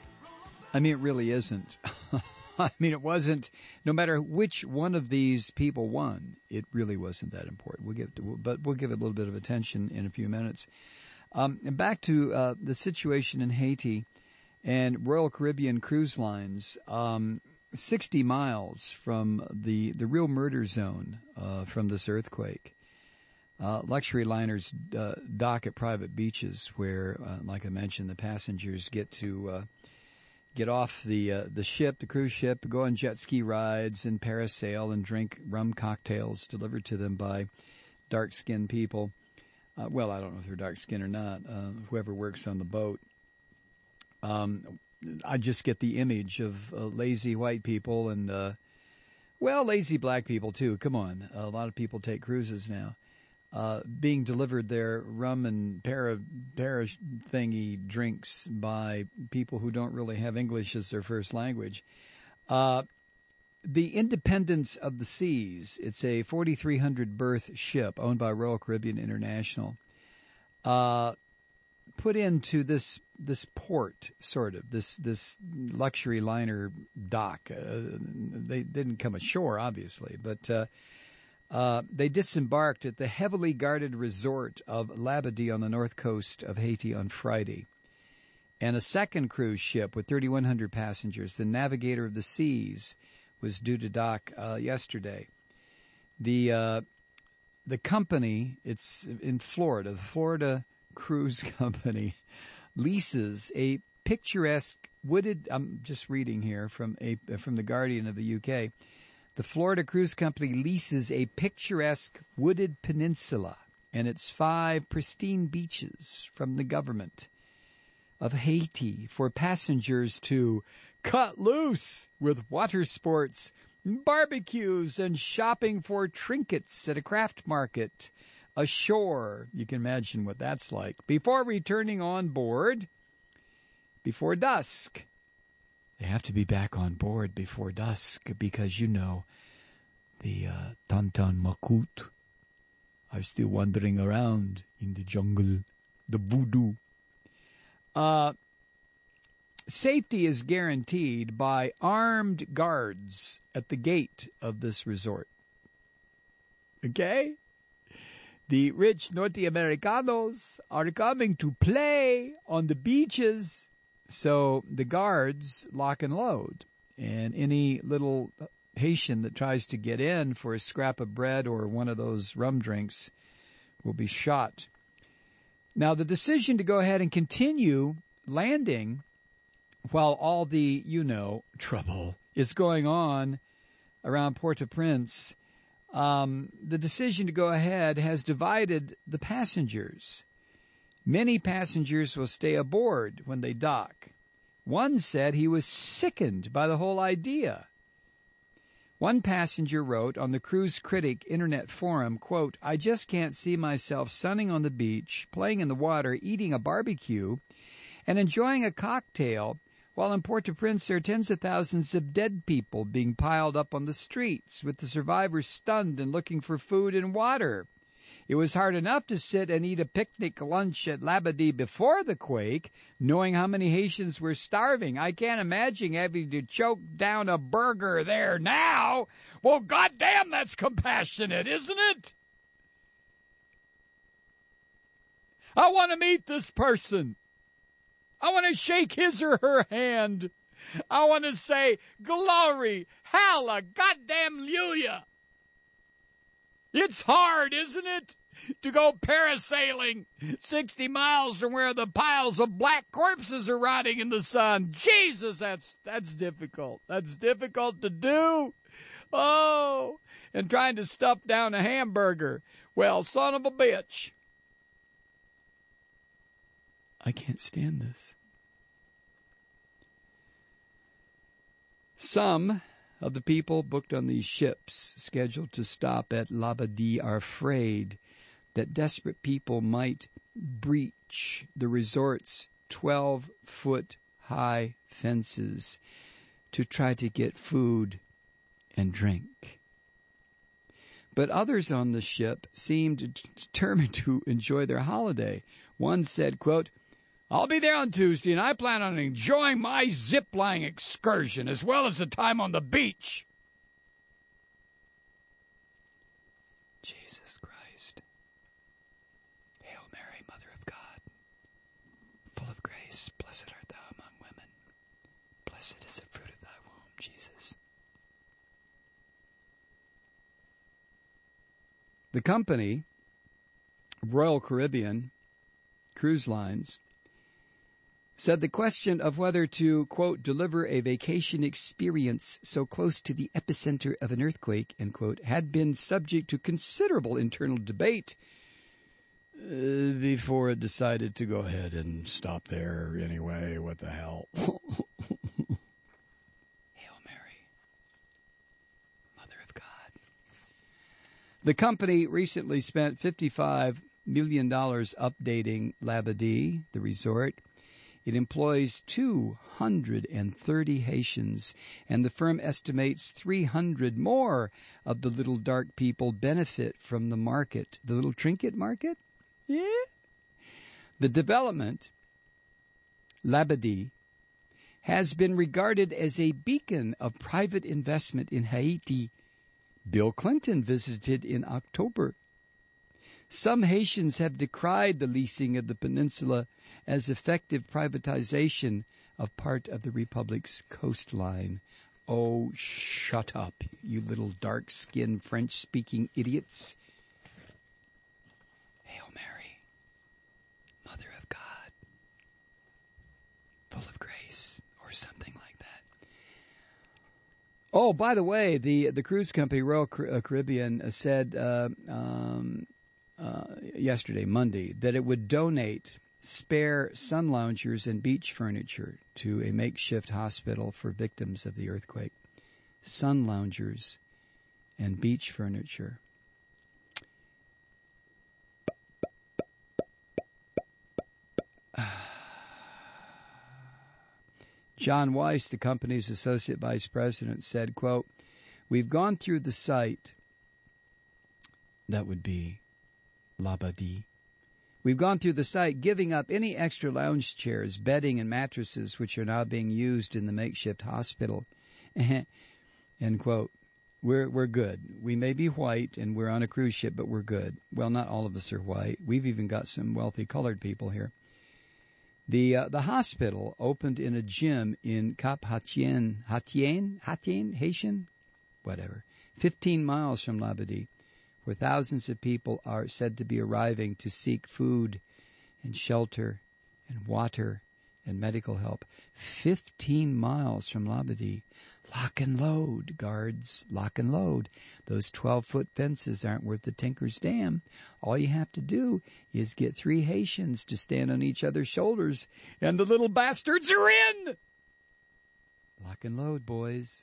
I mean, it really isn't. I mean, it wasn't. No matter which one of these people won, it really wasn't that important. We'll give, but we'll give it a little bit of attention in a few minutes. Um, and back to uh, the situation in Haiti and Royal Caribbean Cruise Lines. Um, sixty miles from the, the real murder zone uh, from this earthquake. Uh, luxury liners uh, dock at private beaches where, uh, like I mentioned, the passengers get to uh, get off the uh, the ship, the cruise ship, go on jet ski rides and parasail and drink rum cocktails delivered to them by dark-skinned people. Uh, well, I don't know if they're dark-skinned or not, uh, whoever works on the boat. Um, I just get the image of uh, lazy white people and, uh, well, lazy black people too. Come on. A lot of people take cruises now. Uh, being delivered their rum and para, para thingy drinks by people who don't really have English as their first language. Uh, the Independence of the Seas, it's a forty-three hundred berth ship owned by Royal Caribbean International, uh, put into this this port, sort of, this this luxury liner dock. Uh, they didn't come ashore, obviously, but uh, uh, they disembarked at the heavily guarded resort of Labadie on the north coast of Haiti on Friday. And a second cruise ship with thirty-one hundred passengers, the Navigator of the Seas, was due to dock uh, yesterday. The uh, the company, it's in Florida, the Florida Cruise Company, leases a picturesque wooded, I'm just reading here from a from the Guardian of the U K, the Florida Cruise Company leases a picturesque wooded peninsula and its five pristine beaches from the government of Haiti for passengers to cut loose with water sports, barbecues, and shopping for trinkets at a craft market ashore. You can imagine what that's like. Before returning on board, before dusk. They have to be back on board before dusk because, you know, the uh, Tantan Makut are still wandering around in the jungle, the voodoo. Uh, safety is guaranteed by armed guards at the gate of this resort. Okay? The rich Norte-Americanos are coming to play on the beaches, so the guards lock and load. And any little Haitian that tries to get in for a scrap of bread or one of those rum drinks will be shot. Now, the decision to go ahead and continue landing while all the, you know, trouble is going on around Port-au-Prince, um, the decision to go ahead has divided the passengers. Many passengers will stay aboard when they dock. One said he was sickened by the whole idea. One passenger wrote on the Cruise Critic Internet Forum, quote, I just can't see myself sunning on the beach, playing in the water, eating a barbecue, and enjoying a cocktail, while in Port-au-Prince there are tens of thousands of dead people being piled up on the streets, with the survivors stunned and looking for food and water. It was hard enough to sit and eat a picnic lunch at Labadee before the quake, knowing how many Haitians were starving. I can't imagine having to choke down a burger there now. Well, goddamn, that's compassionate, isn't it? I want to meet this person. I want to shake his or her hand. I want to say, glory, halla, goddamn Luya. It's hard, isn't it, to go parasailing sixty miles from where the piles of black corpses are rotting in the sun. Jesus, that's that's difficult. That's difficult to do. Oh, and trying to stuff down a hamburger. Well, son of a bitch. I can't stand this. Some of the people booked on these ships scheduled to stop at Labadee are afraid that desperate people might breach the resort's twelve-foot-high fences to try to get food and drink. But others on the ship seemed determined to enjoy their holiday. One said, quote, I'll be there on Tuesday, and I plan on enjoying my zip-line excursion as well as the time on the beach. Jesus Christ. Hail Mary, Mother of God, full of grace, blessed art thou among women. Blessed is the fruit of thy womb, Jesus. The company, Royal Caribbean Cruise Lines, said the question of whether to, quote, deliver a vacation experience so close to the epicenter of an earthquake, end quote, had been subject to considerable internal debate uh, before it decided to go ahead and stop there anyway. What the hell? Hail Mary, Mother of God. The company recently spent fifty-five million dollars updating Labadee, the resort. It employs two hundred thirty Haitians, and the firm estimates three hundred more of the little dark people benefit from the market. The little trinket market? Yeah. The development, Labadee, has been regarded as a beacon of private investment in Haiti. Bill Clinton visited in October. Some Haitians have decried the leasing of the peninsula as effective privatization of part of the Republic's coastline. Oh, shut up, you little dark-skinned French-speaking idiots. Hail Mary, Mother of God, full of grace, or something like that. Oh, by the way, the, the cruise company, Royal Caribbean, said uh, um, uh, yesterday, Monday, that it would donate spare sun loungers and beach furniture to a makeshift hospital for victims of the earthquake. Sun loungers and beach furniture. John Weiss, the company's associate vice president, said, quote, "We've gone through the site." That would be Labadee. "We've gone through the site, giving up any extra lounge chairs, bedding, and mattresses which are now being used in the makeshift hospital." End quote. We're we're good. We may be white and we're on a cruise ship, but we're good. Well, not all of us are white. We've even got some wealthy colored people here. The uh, the hospital opened in a gym in Cap Haitien, Haitien, Haitien, Haitian, whatever, fifteen miles from Labadee, where thousands of people are said to be arriving to seek food and shelter and water and medical help. Fifteen miles from Labadee. Lock and load, guards, lock and load. Those twelve-foot fences aren't worth the tinker's dam. All you have to do is get three Haitians to stand on each other's shoulders, and the little bastards are in! Lock and load, boys.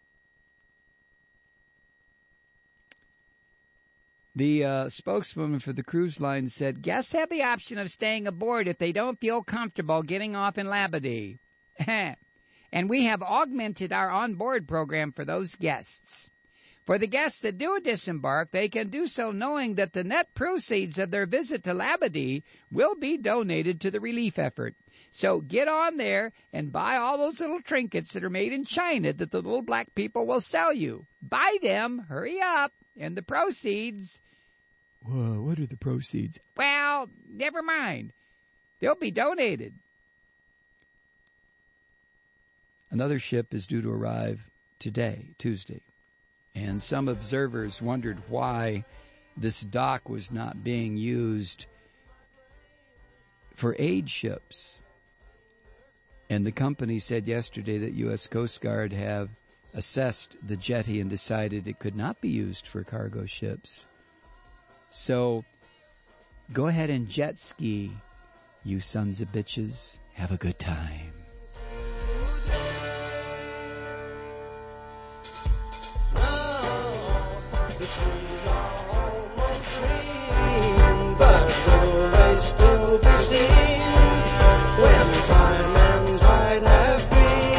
The uh, spokeswoman for the cruise line said, "Guests have the option of staying aboard if they don't feel comfortable getting off in Labadee. And we have augmented our onboard program for those guests. For the guests that do disembark, they can do so knowing that the net proceeds of their visit to Labadee will be donated to the relief effort. So get on there and buy all those little trinkets that are made in China that the little black people will sell you. Buy them, hurry up, and the proceeds..." Whoa, what are the proceeds? Well, never mind. They'll be donated. Another ship is due to arrive today, Tuesday, and some observers wondered why this dock was not being used for aid ships. And the company said yesterday that U S Coast Guard have assessed the jetty and decided it could not be used for cargo ships. So go ahead and jet ski, you sons of bitches. Have a good time. The trees are almost green, but will they still be seen when time and tide have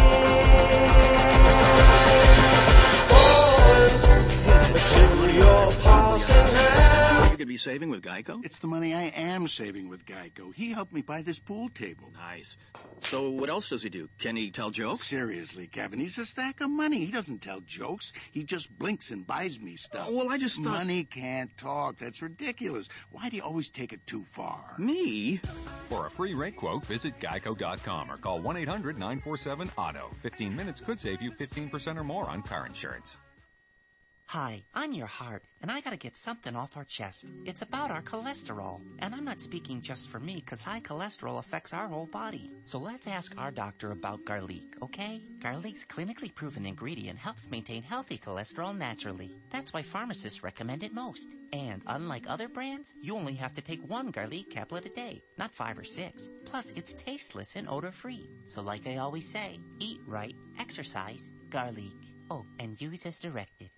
been? Oh, till your passing hand. You could be saving with Geico? It's the money I am saving with Geico. He helped me buy this pool table. Nice. So what else does he do? Can he tell jokes? Seriously, Kevin, he's a stack of money. He doesn't tell jokes. He just blinks and buys me stuff. Oh, well, I just thought... Money can't talk. That's ridiculous. Why do you always take it too far? Me? For a free rate quote, visit geico dot com or call one eight hundred nine four seven auto. fifteen minutes could save you fifteen percent or more on car insurance. Hi, I'm your heart, and I gotta get something off our chest. It's about our cholesterol. And I'm not speaking just for me, because high cholesterol affects our whole body. So let's ask our doctor about garlic, okay? Garlic's clinically proven ingredient helps maintain healthy cholesterol naturally. That's why pharmacists recommend it most. And unlike other brands, you only have to take one garlic caplet a day, not five or six. Plus, it's tasteless and odor-free. So like I always say, eat right, exercise, garlic. Oh, and use as directed.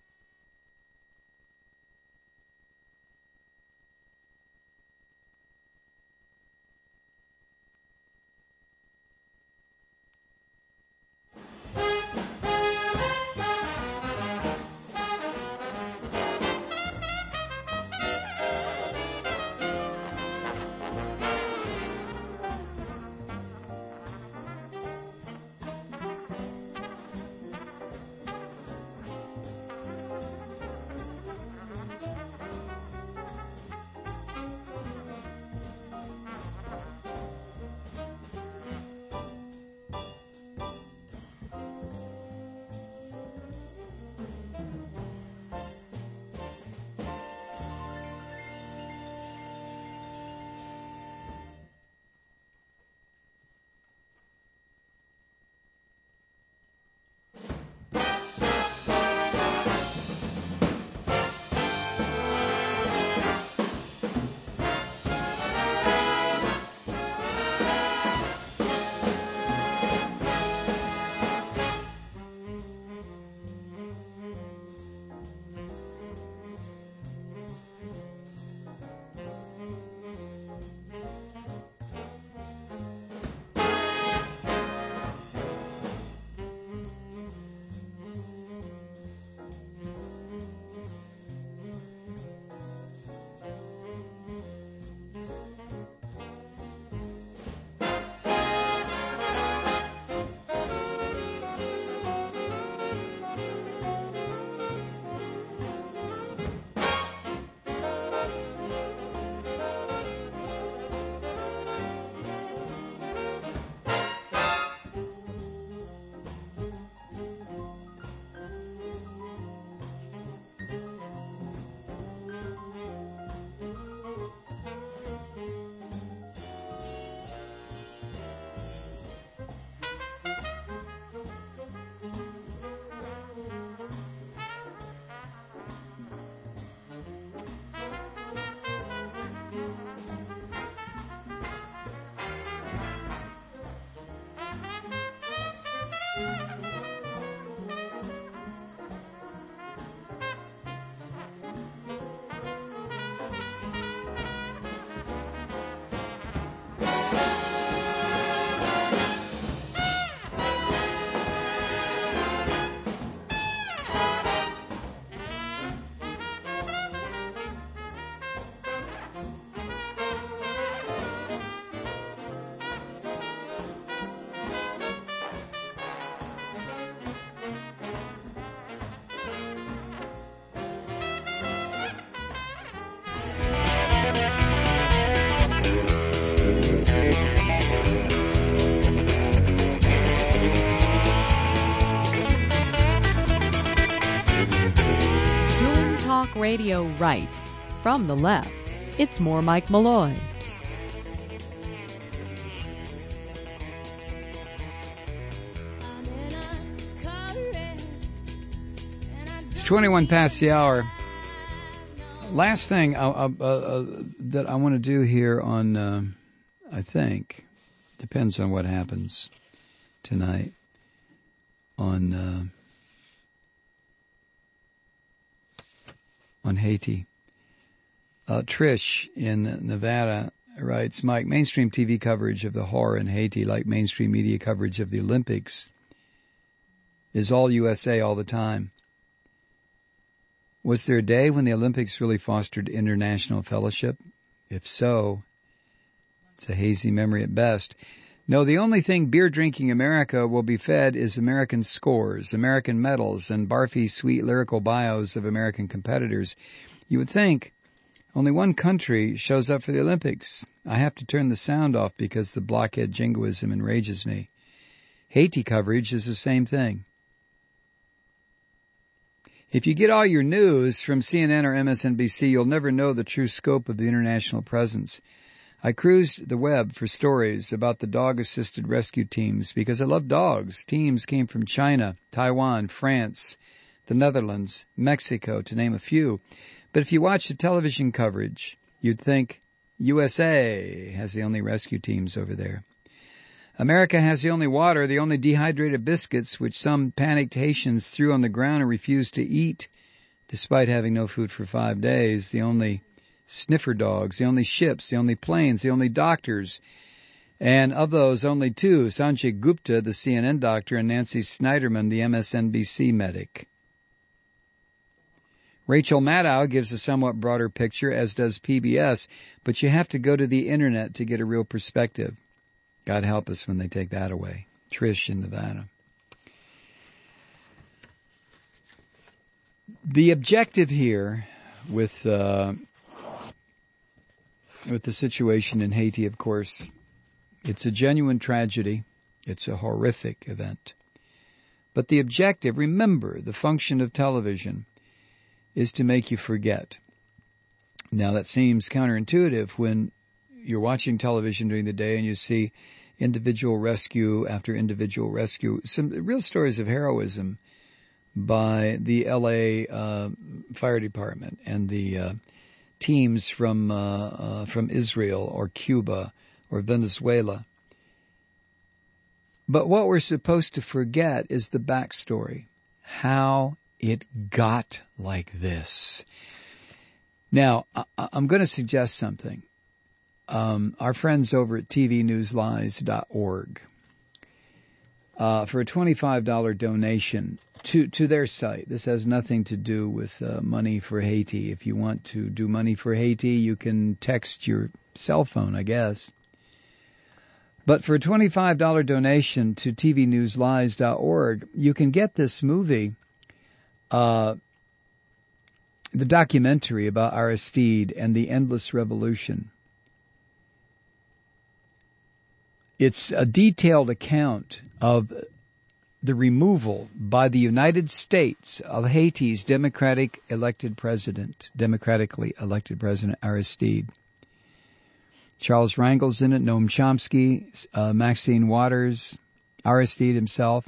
radio right. From the left, it's more Mike Malloy. It's twenty-one past the hour. Last thing uh, uh, uh, that I want to do here on, uh, I think, depends on what happens tonight on uh, on Haiti. Uh, Trish in Nevada writes, Mike, mainstream T V coverage of the horror in Haiti, like mainstream media coverage of the Olympics, is all U S A all the time. Was there a day when the Olympics really fostered international fellowship? If so, it's a hazy memory at best. No, the only thing beer-drinking America will be fed is American scores, American medals, and barfy, sweet lyrical bios of American competitors. You would think only one country shows up for the Olympics. I have to turn the sound off because the blockhead jingoism enrages me. Haiti coverage is the same thing. If you get all your news from C N N or M S N B C, you'll never know the true scope of the international presence. I cruised the web for stories about the dog-assisted rescue teams because I love dogs. Teams came from China, Taiwan, France, the Netherlands, Mexico, to name a few. But if you watch the television coverage, you'd think U S A has the only rescue teams over there. America has the only water, the only dehydrated biscuits, which some panicked Haitians threw on the ground and refused to eat, despite having no food for five days. The only sniffer dogs, the only ships, the only planes, the only doctors. And of those, only two, Sanjay Gupta, the C N N doctor, and Nancy Snyderman, the M S N B C medic. Rachel Maddow gives a somewhat broader picture, as does P B S, but you have to go to the Internet to get a real perspective. God help us when they take that away. Trish in Nevada. The objective here with uh, with the situation in Haiti, of course, it's a genuine tragedy. It's a horrific event. But the objective, remember, the function of television is to make you forget. Now, that seems counterintuitive when you're watching television during the day and you see individual rescue after individual rescue, some real stories of heroism by the L A uh, Fire Department and the uh, teams from uh, uh, from Israel or Cuba or Venezuela. But what we're supposed to forget is the backstory, how it got like this. Now, I- I'm going to suggest something. Um, our friends over at T V news lies dot org, uh, for a twenty-five dollars donation to, to their site. This has nothing to do with uh, money for Haiti. If you want to do money for Haiti, you can text your cell phone, I guess. But for a twenty-five dollars donation to T V news lies dot org, you can get this movie, uh, the documentary about Aristide and the Endless Revolution. It's a detailed account of the removal by the United States of Haiti's democratic elected president, democratically elected president Aristide. Charles Rangel's in it, Noam Chomsky, uh, Maxine Waters, Aristide himself.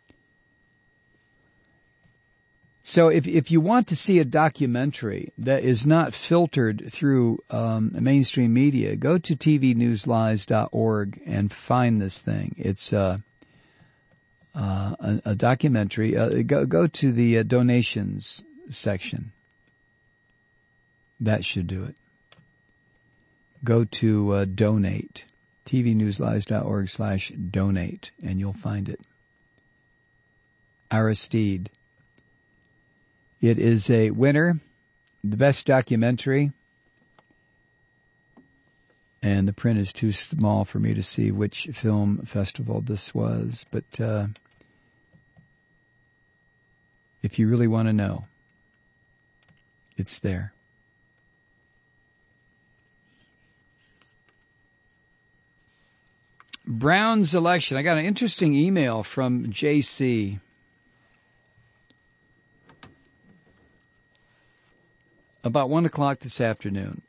So if if you want to see a documentary that is not filtered through um, mainstream media, go to T V news lies dot org and find this thing. It's uh, uh, a, a documentary. Uh, go go to the uh, donations section. That should do it. Go to uh, donate, T V news lies dot org slash donate, and you'll find it. Aristide. It is a winner, the best documentary, and the print is too small for me to see which film festival this was, but uh, if you really want to know, it's there. Brown's election. I got an interesting email from J C. about one o'clock this afternoon,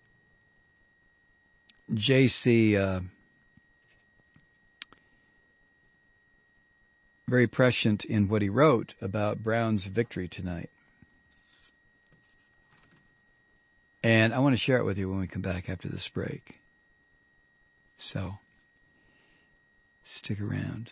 J C, uh, very prescient in what he wrote about Brown's victory tonight. And I want to share it with you when we come back after this break. So, stick around.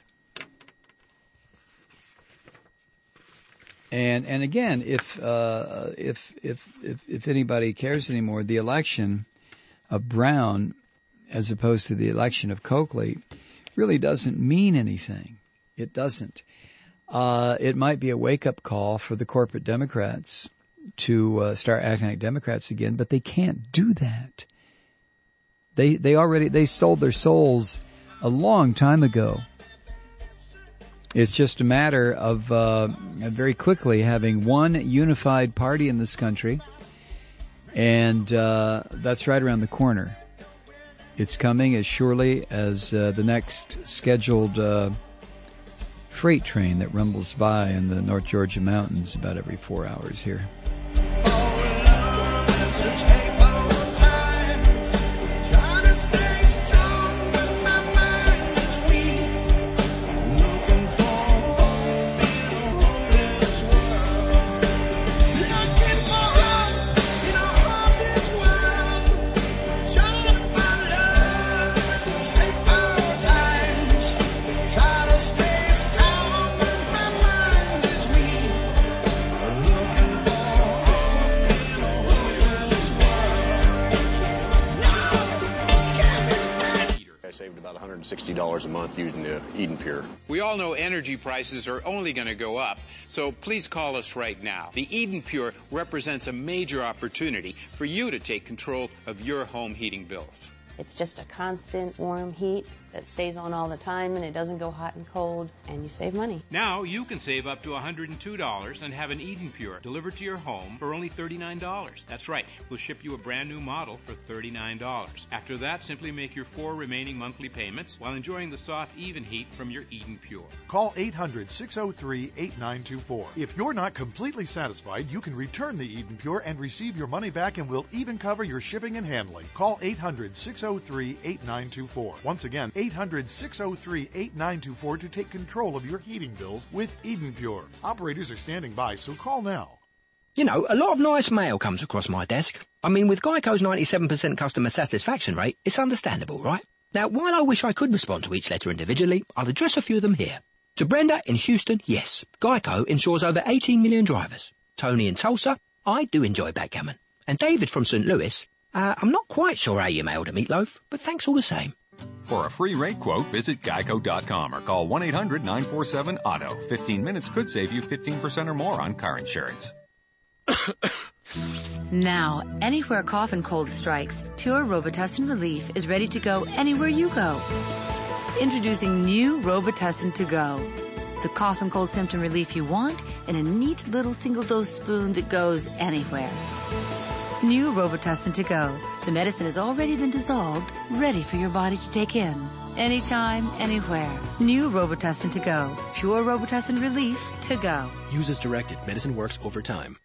And and again, if uh, if if if if anybody cares anymore, the election of Brown, as opposed to the election of Coakley, really doesn't mean anything. It doesn't. Uh, it might be a wake-up call for the corporate Democrats to uh, start acting like Democrats again, but they can't do that. They they already they sold their souls a long time ago. It's just a matter of uh, very quickly having one unified party in this country, and uh, that's right around the corner. It's coming as surely as uh, the next scheduled uh, freight train that rumbles by in the North Georgia mountains about every four hours here. sixty dollars a month using the Eden Pure. We all know energy prices are only going to go up, so please call us right now. The Eden Pure represents a major opportunity for you to take control of your home heating bills. It's just a constant warm heat that stays on all the time, and it doesn't go hot and cold, and you save money. Now you can save up to one hundred two dollars and have an Eden Pure delivered to your home for only thirty-nine dollars. That's right, we'll ship you a brand new model for thirty-nine dollars. After that, simply make your four remaining monthly payments while enjoying the soft, even heat from your Eden Pure. Call eight hundred, six oh three, eight nine two four. If you're not completely satisfied, you can return the Eden Pure and receive your money back, and we'll even cover your shipping and handling. Call eight hundred, six oh three, eight nine two four. Once again, eight hundred, six oh three, eight nine two four to take control of your heating bills with Eden Pure. Operators are standing by, so call now. You know, a lot of nice mail comes across my desk. I mean, with Geico's ninety-seven percent customer satisfaction rate, it's understandable, right? Now, while I wish I could respond to each letter individually, I'll address a few of them here. To Brenda in Houston, yes, Geico insures over eighteen million drivers. Tony in Tulsa, I do enjoy backgammon. And David from Saint Louis, uh, I'm not quite sure how you mailed a meatloaf, but thanks all the same. For a free rate quote, visit geico dot com or call one eight hundred, nine four seven, auto. fifteen minutes could save you fifteen percent or more on car insurance. Now, anywhere cough and cold strikes, Pure Robitussin Relief is ready to go anywhere you go. Introducing new Robitussin To Go. The cough and cold symptom relief you want in a neat little single-dose spoon that goes anywhere. New Robitussin To Go. The medicine has already been dissolved, ready for your body to take in. Anytime, anywhere. New Robitussin To Go. Pure Robitussin Relief To Go. Use as directed. Medicine works over time.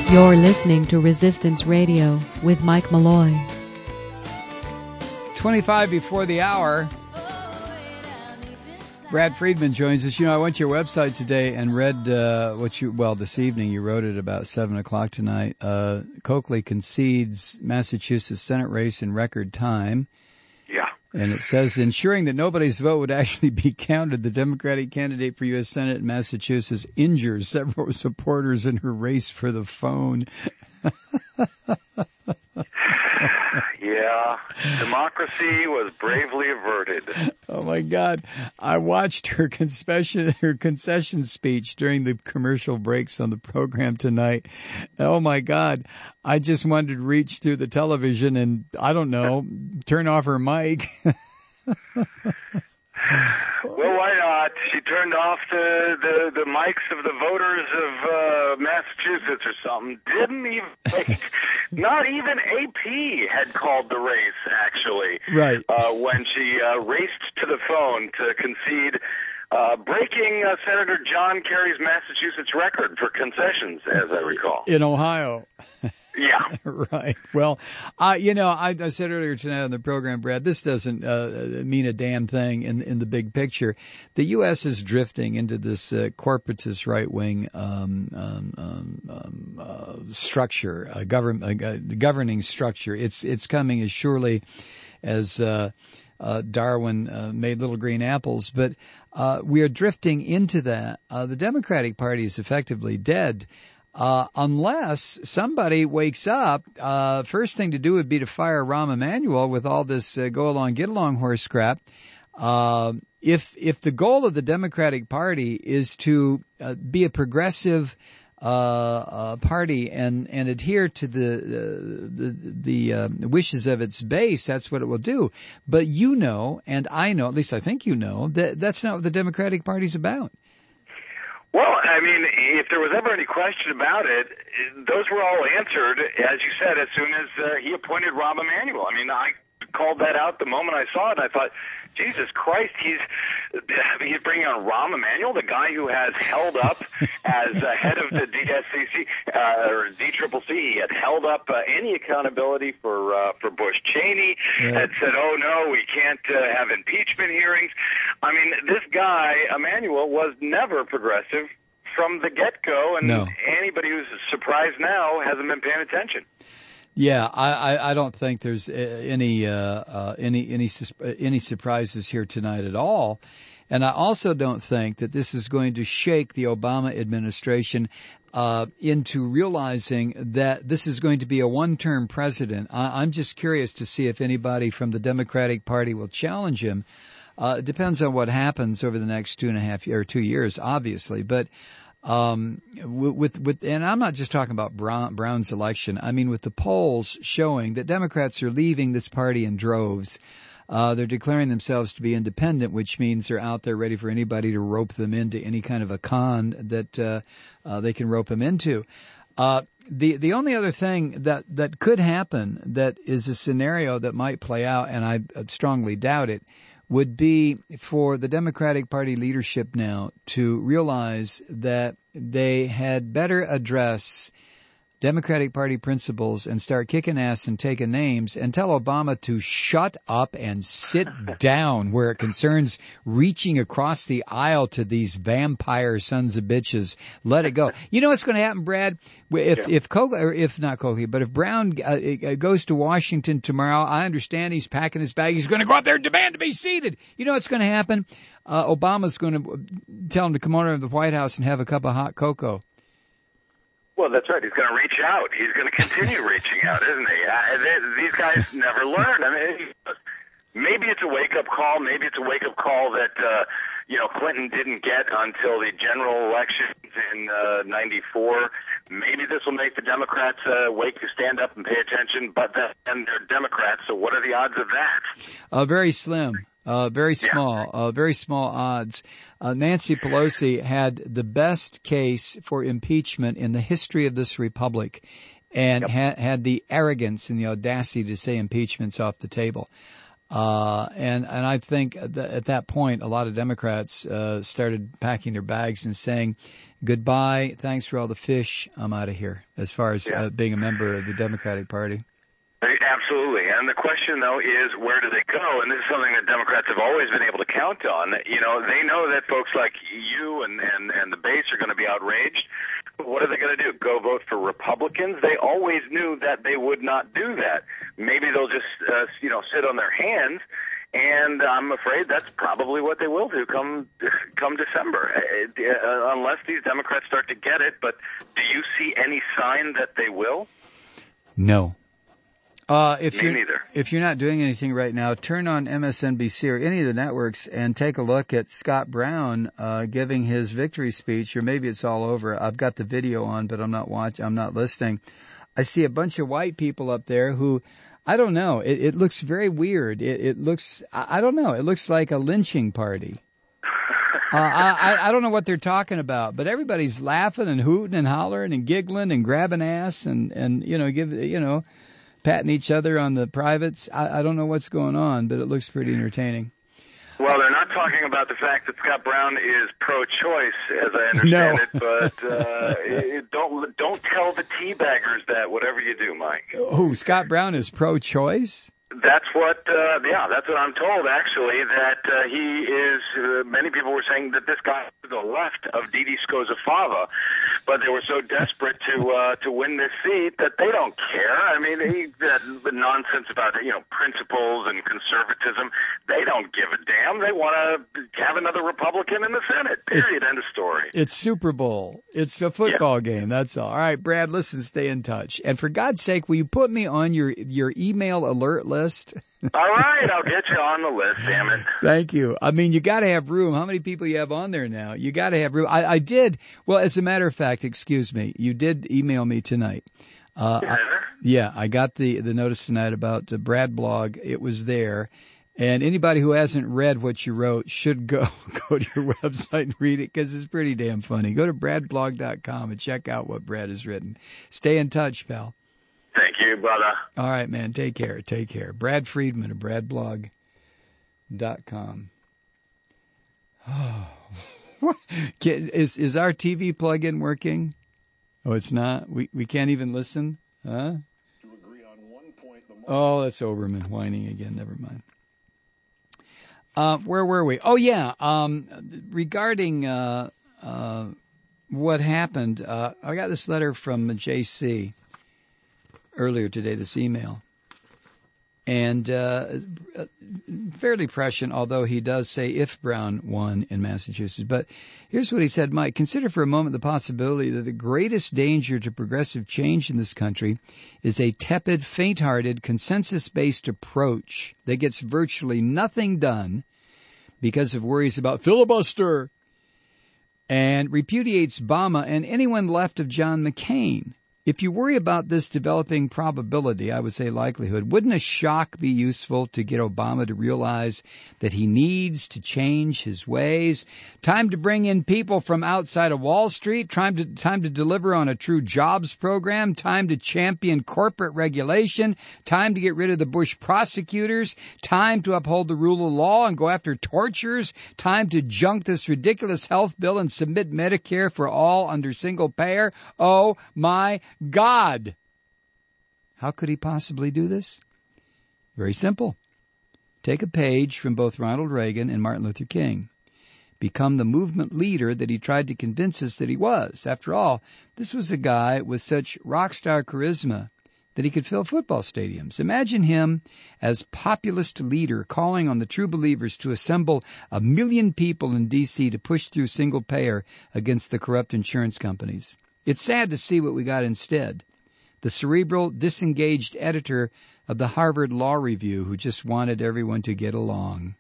You're listening to Resistance Radio with Mike Malloy. twenty-five before the hour. Brad Friedman joins us. You know, I went to your website today and read uh, what you, well, this evening, you wrote it about seven o'clock tonight. Uh, Coakley concedes Massachusetts Senate race in record time. Yeah. And it says, ensuring that nobody's vote would actually be counted, the Democratic candidate for U S Senate in Massachusetts injures several supporters in her race for the phone. Yeah, democracy was bravely averted. Oh my God! I watched her concession her concession speech during the commercial breaks on the program tonight. Oh my God! I just wanted to reach through the television and I don't know, turn off her mic. Well, why not? She turned off the, the, the mics of the voters of uh, Massachusetts or something. Didn't even, like, not even A P had called the race, actually. Right. Uh, when she uh, raced to the phone to concede, uh, breaking uh, Senator John Kerry's Massachusetts record for concessions, as I recall. In Ohio. Yeah. Right. Well, uh, you know, I, I said earlier tonight on the program, Brad, this doesn't uh, mean a damn thing in in the big picture. The U S is drifting into this uh, corporatist right-wing um, um, um, uh, structure, uh, govern, uh, governing structure. It's it's coming as surely as uh, uh, Darwin uh, made little green apples, but uh, we are drifting into that. Uh, the Democratic Party is effectively dead. Uh, unless somebody wakes up, uh, first thing to do would be to fire Rahm Emanuel with all this uh, go along, get along horse crap. Uh, if, if the goal of the Democratic Party is to uh, be a progressive, uh, uh, party and, and adhere to the, uh, the, the, uh, wishes of its base, that's what it will do. But you know, and I know, at least I think you know, that that's not what the Democratic Party's about. Well, I mean, if there was ever any question about it, those were all answered, as you said, as soon as uh, he appointed Rahm Emanuel. I mean, I called that out the moment I saw it, and I thought, Jesus Christ, he's he's bringing on Rahm Emanuel, the guy who has held up as uh, head of the D S C C, uh, or D C C C. He had held up uh, any accountability for uh, for Bush Cheney, yeah. had said, oh, no, we can't uh, have impeachment hearings. I mean, this guy, Emanuel, was never progressive from the get-go, and no. anybody who's surprised now hasn't been paying attention. Yeah, I, I, I don't think there's any uh, uh, any any any surprises here tonight at all, and I also don't think that this is going to shake the Obama administration uh, into realizing that this is going to be a one-term president. I, I'm just curious to see if anybody from the Democratic Party will challenge him. Uh, it depends on what happens over the next two and a half or two years, obviously, but. Um, with, with, and I'm not just talking about Brown, Brown's election. I mean, with the polls showing that Democrats are leaving this party in droves. Uh, they're declaring themselves to be independent, which means they're out there ready for anybody to rope them into any kind of a con that, uh, uh, they can rope them into. Uh, the, the only other thing that, that could happen that is a scenario that might play out, and I strongly doubt it, would be for the Democratic Party leadership now to realize that they had better address Democratic Party principles and start kicking ass and taking names and tell Obama to shut up and sit down where it concerns reaching across the aisle to these vampire sons of bitches. Let it go. You know what's going to happen, Brad? If, yeah. if Coakley, or if not Coakley, but if Brown uh, goes to Washington tomorrow, I understand he's packing his bag. He's going to go out there and demand to be seated. You know what's going to happen? Uh, Obama's going to tell him to come over to the White House and have a cup of hot cocoa. Well, that's right. He's going to reach out. He's going to continue reaching out, isn't he? Uh, they, these guys never learn. I mean, maybe it's a wake-up call. Maybe it's a wake-up call that, uh, you know, Clinton didn't get until the general elections in uh, ninety-four. Maybe this will make the Democrats uh, wake to stand up and pay attention, but then they're Democrats, so what are the odds of that? Uh, very slim. Uh, very small, yeah. uh, very small odds. Uh, Nancy Pelosi had the best case for impeachment in the history of this republic and yep. ha- had the arrogance and the audacity to say impeachment's off the table. Uh, and, and I think that at that point, a lot of Democrats, uh, started packing their bags and saying, goodbye, thanks for all the fish, I'm out of here, as far as Yeah. uh, being a member of the Democratic Party. Absolutely. And the question, though, is where do they go? And this is something that Democrats have always been able to count on. You know, they know that folks like you and, and, and the base are going to be outraged. But what are they going to do? Go vote for Republicans? They always knew that they would not do that. Maybe they'll just, uh, you know, sit on their hands. And I'm afraid that's probably what they will do come come December, uh, unless these Democrats start to get it. But do you see any sign that they will? No. Uh, if Me you're, neither. If you're not doing anything right now, turn on M S N B C or any of the networks and take a look at Scott Brown uh, giving his victory speech, or maybe it's all over. I've got the video on, but I'm not watching. I'm not listening. I see a bunch of white people up there who, I don't know. It, it looks very weird. It, it looks, I, I don't know. It looks like a lynching party. Uh, I, I don't know what they're talking about, but everybody's laughing and hooting and hollering and giggling and grabbing ass and, and, you know, give, you know, patting each other on the privates. I, I don't know what's going on, but it looks pretty entertaining. Well, they're not talking about the fact that Scott Brown is pro-choice, as I understand No. it, but uh, it, don't don't tell the teabaggers that, whatever you do, Mike. Oh, Scott Brown is pro-choice? That's what, uh, yeah, that's what I'm told, actually, that uh, he is, uh, many people were saying that this guy is to the left of Didi Scozafava, but they were so desperate to uh, to win this seat that they don't care. I mean, he, that the nonsense about, you know, principles and conservatism, they don't give a damn. They want to have another Republican in the Senate, period, end of story. It's Super Bowl. It's a football game. That's all. All right, Brad, listen, stay in touch. And for God's sake, will you put me on your, your email alert list? All right, I'll get you on the list, damn it. Thank you. I mean, you got to have room. How many people you have on there now? You got to have room. I, I did. Well, as a matter of fact, excuse me, you did email me tonight. Uh, I, yeah, I got the, the notice tonight about the Brad blog. It was there. And anybody who hasn't read what you wrote should go, go to your website and read it because it's pretty damn funny. Go to brad blog dot com and check out what Brad has written. Stay in touch, pal. Thank you, brother. All right, man. Take care. Take care. Brad Friedman of brad blog dot com. Oh, what? Is, is our T V plug-in working? Oh, it's not? We, we can't even listen? Huh? Oh, that's Oberman whining again. Never mind. Uh, where were we? Oh, yeah. Um, regarding, uh, uh, what happened, uh, I got this letter from J C earlier today, this email. And, uh, fairly prescient, although he does say if Brown won in Massachusetts. But here's what he said, Mike, consider for a moment the possibility that the greatest danger to progressive change in this country is a tepid, faint-hearted, consensus-based approach that gets virtually nothing done because of worries about filibuster and repudiates Obama and anyone left of John McCain. If you worry about this developing probability, I would say likelihood, wouldn't a shock be useful to get Obama to realize that he needs to change his ways? Time to bring in people from outside of Wall Street, time to, time to deliver on a true jobs program, time to champion corporate regulation, time to get rid of the Bush prosecutors, time to uphold the rule of law and go after torturers, time to junk this ridiculous health bill and submit Medicare for all under single payer. Oh my God. How could he possibly do this? Very simple. Take a page from both Ronald Reagan and Martin Luther King. Become the movement leader that he tried to convince us that he was. After all, this was a guy with such rock star charisma that he could fill football stadiums. Imagine him as populist leader calling on the true believers to assemble a million people in D C to push through single payer against the corrupt insurance companies. It's sad to see what we got instead. The cerebral, disengaged editor of the Harvard Law Review who just wanted everyone to get along.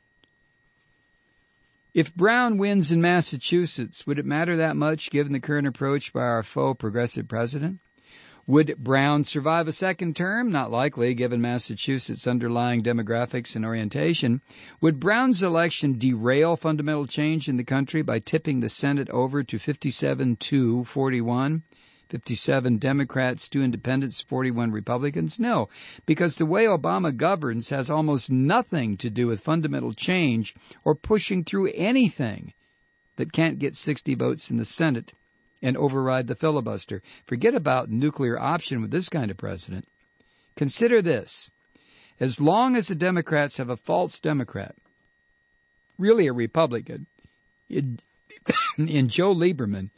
If Brown wins in Massachusetts, would it matter that much given the current approach by our faux progressive president? Would Brown survive a second term? Not likely, given Massachusetts' underlying demographics and orientation. Would Brown's election derail fundamental change in the country by tipping the Senate over to fifty-seven to forty-one? fifty-seven Democrats, two independents, forty-one Republicans? No, because the way Obama governs has almost nothing to do with fundamental change or pushing through anything that can't get sixty votes in the Senate and override the filibuster. Forget about nuclear option with this kind of president. Consider this. As long as the Democrats have a false Democrat, really a Republican, in, in Joe Lieberman,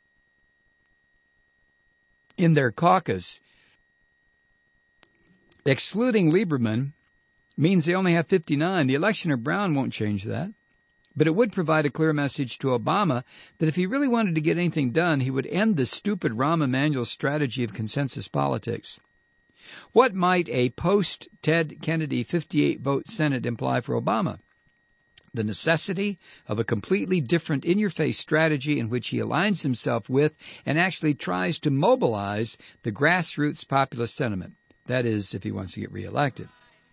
in their caucus, excluding Lieberman means they only have fifty-nine. The election of Brown won't change that. But it would provide a clear message to Obama that if he really wanted to get anything done, he would end the stupid Rahm Emanuel strategy of consensus politics. What might a post-Ted Kennedy fifty-eight vote Senate imply for Obama? The necessity of a completely different in-your-face strategy in which he aligns himself with and actually tries to mobilize the grassroots populist sentiment. That is, if he wants to get reelected.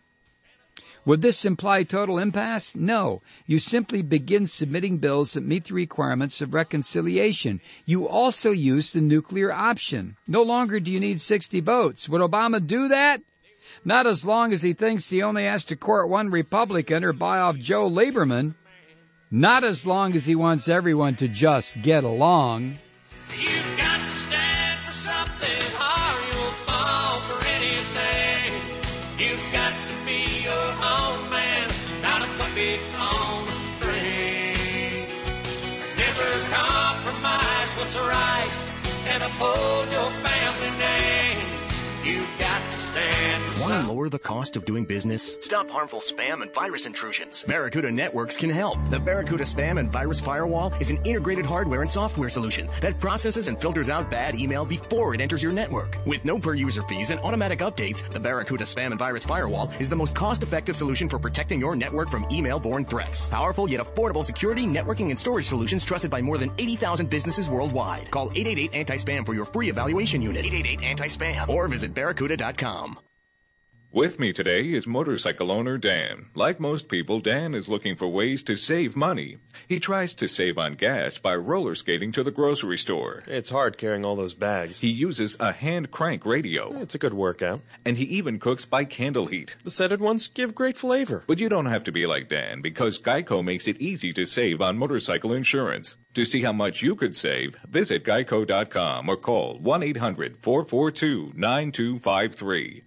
Would this imply total impasse? No. You simply begin submitting bills that meet the requirements of reconciliation. You also use the nuclear option. No longer do you need sixty votes. Would Obama do that? Not as long as he thinks he only has to court one Republican or buy off Joe Lieberman. Not as long as he wants everyone to just get along. You've got to stand for something or you'll fall for anything. You've got to be your own man, not a puppet on a string. Never compromise what's right and uphold your family name. You've got to stand for Want something. to lower the cost of doing business? Stop harmful spam and virus intrusions. Barracuda Networks can help. The Barracuda Spam and Virus Firewall is an integrated hardware and software solution that processes and filters out bad email before it enters your network. With no per-user fees and automatic updates, the Barracuda Spam and Virus Firewall is the most cost-effective solution for protecting your network from email-borne threats. Powerful yet affordable security, networking, and storage solutions trusted by more than eighty thousand businesses worldwide. Call eight eight eight anti spam for your free evaluation unit. eight eight eight anti spam or visit barracuda dot com. With me today is motorcycle owner Dan. Like most people, Dan is looking for ways to save money. He tries to save on gas by roller skating to the grocery store. It's hard carrying all those bags. He uses a hand crank radio. It's a good workout. And he even cooks by candle heat. The scented ones give great flavor. But you don't have to be like Dan, because Geico makes it easy to save on motorcycle insurance. To see how much you could save, visit geico dot com or call one eight hundred four four two nine two five three.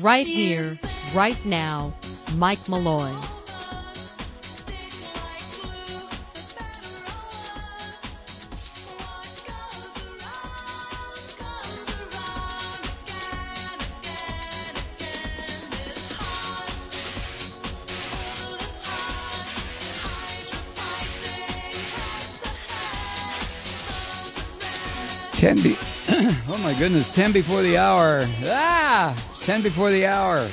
right here, right now, Mike Malloy. Ten be- oh my goodness, ten before the hour. Ah, ten before the hour.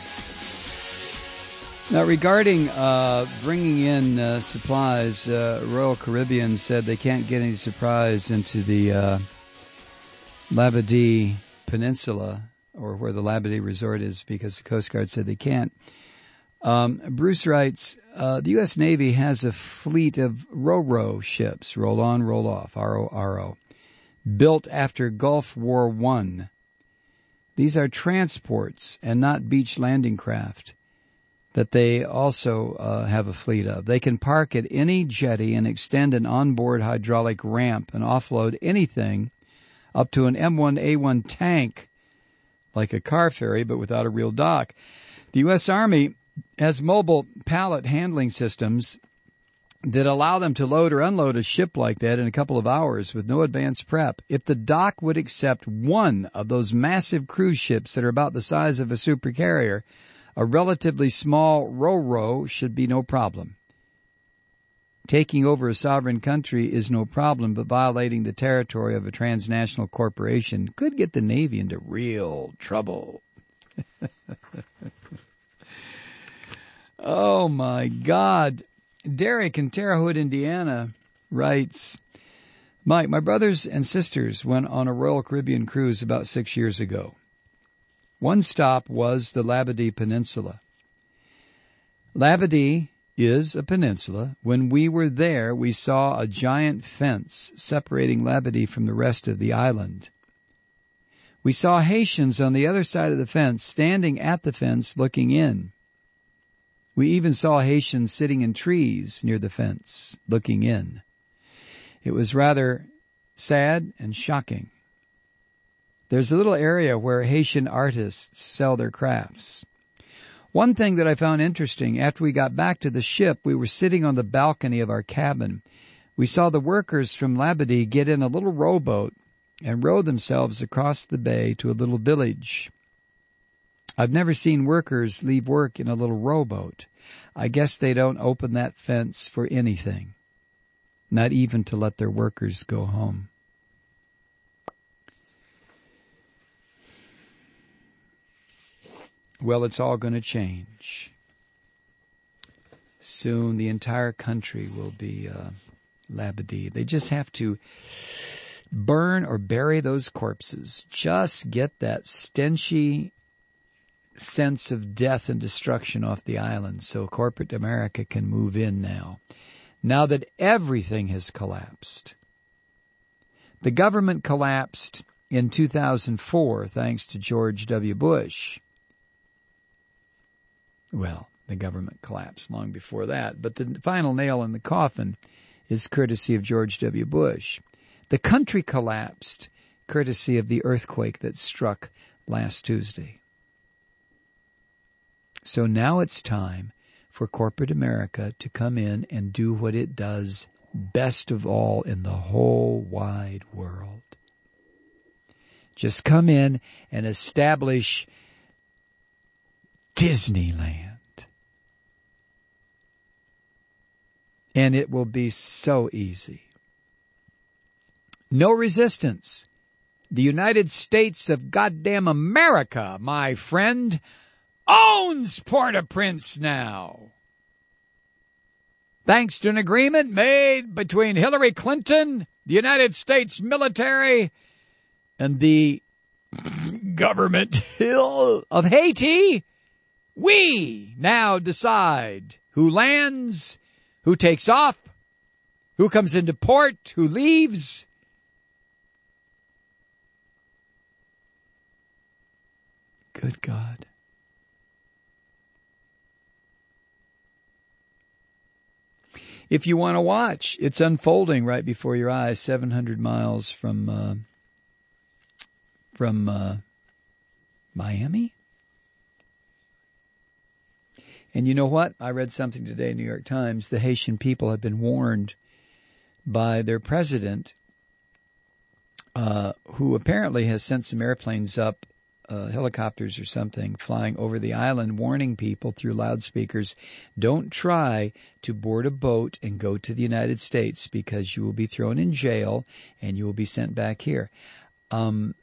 Now, regarding uh, bringing in uh, supplies, uh, Royal Caribbean said they can't get any supplies into the uh, Labadee Peninsula, or where the Labadee Resort is, because the Coast Guard said they can't. Um, Bruce writes, uh, the U S Navy has a fleet of ro-ro ships, roll on, roll off, R O R O. Built after Gulf War One. These are transports and not beach landing craft that they also uh, have a fleet of. They can park at any jetty and extend an onboard hydraulic ramp and offload anything up to an M one A one tank, like a car ferry, but without a real dock. The U S Army has mobile pallet handling systems that allow them to load or unload a ship like that in a couple of hours with no advance prep. If the dock would accept one of those massive cruise ships that are about the size of a supercarrier, a relatively small ro-ro should be no problem. Taking over a sovereign country is no problem, but violating the territory of a transnational corporation could get the Navy into real trouble. Oh, my God. Derek in Terre Haute, Indiana, writes, Mike, my brothers and sisters went on a Royal Caribbean cruise about six years ago. One stop was the Labadee Peninsula. Labadee is a peninsula. When we were there, we saw a giant fence separating Labadee from the rest of the island. We saw Haitians on the other side of the fence, standing at the fence looking in. We even saw Haitians sitting in trees near the fence, looking in. It was rather sad and shocking. There's a little area where Haitian artists sell their crafts. One thing that I found interesting, after we got back to the ship, we were sitting on the balcony of our cabin. We saw the workers from Labadee get in a little rowboat and row themselves across the bay to a little village. I've never seen workers leave work in a little rowboat. I guess they don't open that fence for anything, not even to let their workers go home. Well, it's all going to change. Soon the entire country will be uh, Labadee. They just have to burn or bury those corpses. Just get that stenchy sense of death and destruction off the island so corporate America can move in now. Now that everything has collapsed. The government collapsed in two thousand four thanks to George W. Bush. Well, the government collapsed long before that, but the final nail in the coffin is courtesy of George W. Bush. The country collapsed courtesy of the earthquake that struck last Tuesday. So now it's time for corporate America to come in and do what it does best of all in the whole wide world. Just come in and establish Disneyland. And it will be so easy. No resistance. The United States of goddamn America, my friend, owns Port-au-Prince now. Thanks to an agreement made between Hillary Clinton, the United States military, and the government of Haiti, we now decide who lands, who takes off, who comes into port, who leaves. Good God. If you want to watch, it's unfolding right before your eyes, seven hundred miles from uh, from uh, Miami. And you know what? I read something today in the New York Times. The Haitian people have been warned by their president, uh, who apparently has sent some airplanes up, uh, helicopters or something, flying over the island, warning people through loudspeakers, don't try to board a boat and go to the United States because you will be thrown in jail and you will be sent back here. Um,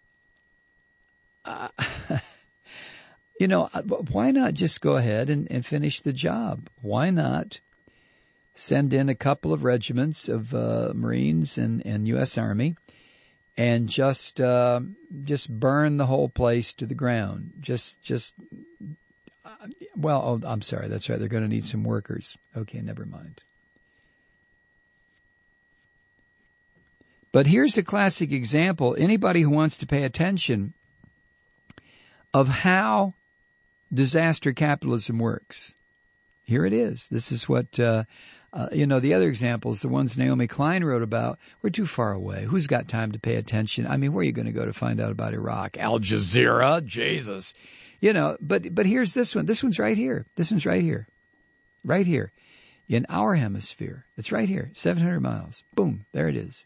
uh, You know, why not just go ahead and, and finish the job? Why not send in a couple of regiments of uh, Marines and, and U S Army and just uh, just burn the whole place to the ground? Just, just uh, well, oh, I'm sorry. That's right. They're going to need some workers. Okay, never mind. But here's a classic example. Anybody who wants to pay attention of how disaster capitalism works. Here it is. This is what, uh, uh, you know, the other examples, the ones Naomi Klein wrote about, we're too far away. Who's got time to pay attention? I mean, where are you going to go to find out about Iraq? Al Jazeera? Jesus. You know, but, but here's this one. This one's right here. This one's right here. Right here. In our hemisphere. It's right here. seven hundred miles. Boom. There it is.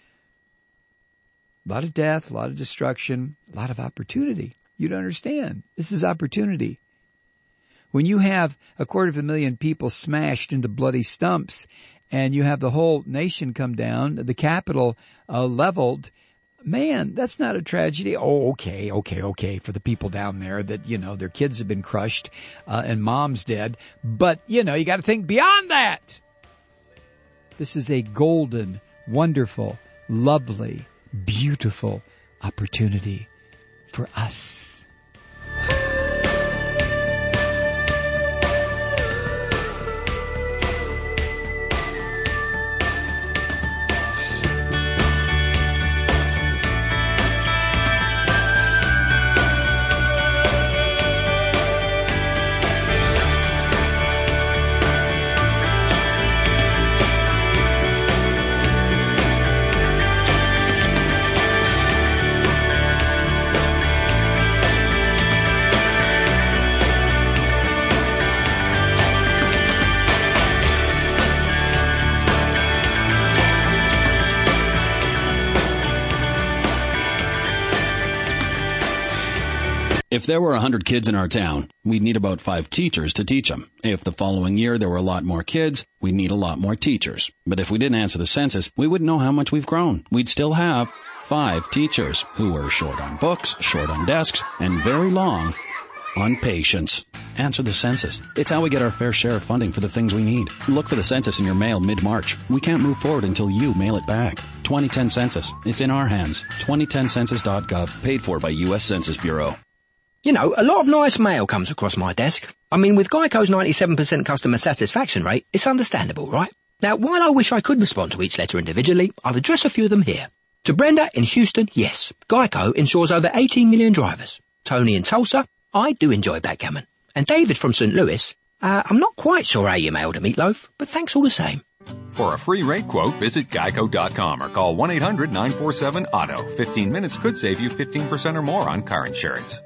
A lot of death, a lot of destruction, a lot of opportunity. You don't understand. This is opportunity. When you have a quarter of a million people smashed into bloody stumps and you have the whole nation come down, the capital uh, leveled, man, that's not a tragedy. Oh, okay, okay, okay, for the people down there that, you know, their kids have been crushed uh, and mom's dead. But, you know, you got to think beyond that. This is a golden, wonderful, lovely, beautiful opportunity for us. If there were one hundred kids in our town, we'd need about five teachers to teach them. If the following year there were a lot more kids, we'd need a lot more teachers. But if we didn't answer the census, we wouldn't know how much we've grown. We'd still have five teachers who were short on books, short on desks, and very long on patience. Answer the census. It's how we get our fair share of funding for the things we need. Look for the census in your mail mid-March. We can't move forward until you mail it back. twenty ten Census. It's in our hands. twenty ten census dot gov. Paid for by U S Census Bureau. You know, a lot of nice mail comes across my desk. I mean, with Geico's ninety-seven percent customer satisfaction rate, it's understandable, right? Now, while I wish I could respond to each letter individually, I'll address a few of them here. To Brenda in Houston, yes, Geico insures over eighteen million drivers. Tony in Tulsa, I do enjoy backgammon. And David from Saint Louis, uh, I'm not quite sure how you mailed a meatloaf, but thanks all the same. For a free rate quote, visit geico dot com or call one eight hundred nine four seven auto. fifteen minutes could save you fifteen percent or more on car insurance.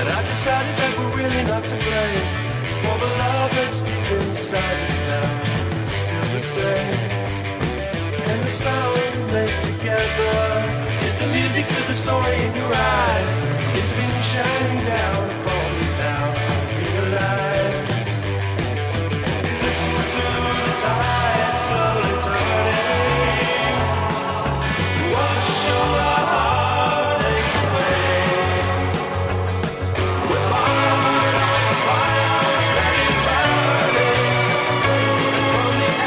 And I decided that we're really not to blame for the love that's deep inside us now. It's still the same. And the sound we make together is the music to the story in your eyes. It's been shining down upon me now. I realize. Listen to the tide slowly turning. Wash your heartache away. With my heart on fire, let it burn. From the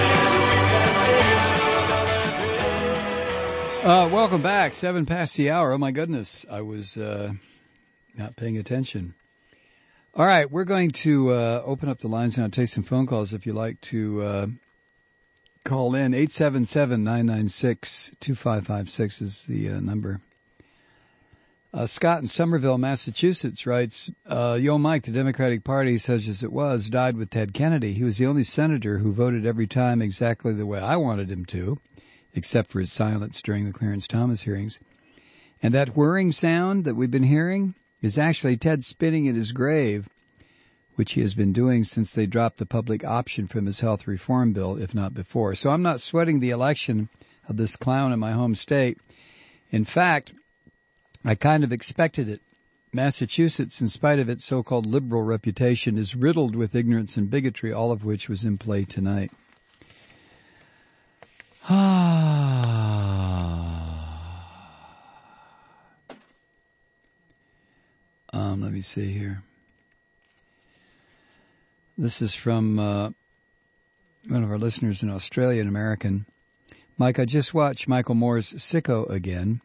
ashes we can make. Uh, welcome back. Seven past the hour. Oh my goodness. I was, uh, not paying attention. All right. We're going to, uh, open up the lines now. Take some phone calls if you'd like to, uh, call in. eight seven seven, nine nine six, two five five six is the uh, number. Uh, Scott in Somerville, Massachusetts writes, uh, Yo, Mike, the Democratic Party, such as it was, died with Ted Kennedy. He was the only senator who voted every time exactly the way I wanted him to, except for his silence during the Clarence Thomas hearings. And that whirring sound that we've been hearing is actually Ted spinning in his grave, which he has been doing since they dropped the public option from his health reform bill, if not before. So I'm not sweating the election of this clown in my home state. In fact, I kind of expected it. Massachusetts, in spite of its so-called liberal reputation, is riddled with ignorance and bigotry, all of which was in play tonight. um, let me see here. This is from uh, one of our listeners in Australia, an American. Mike, I just watched Michael Moore's Sicko again.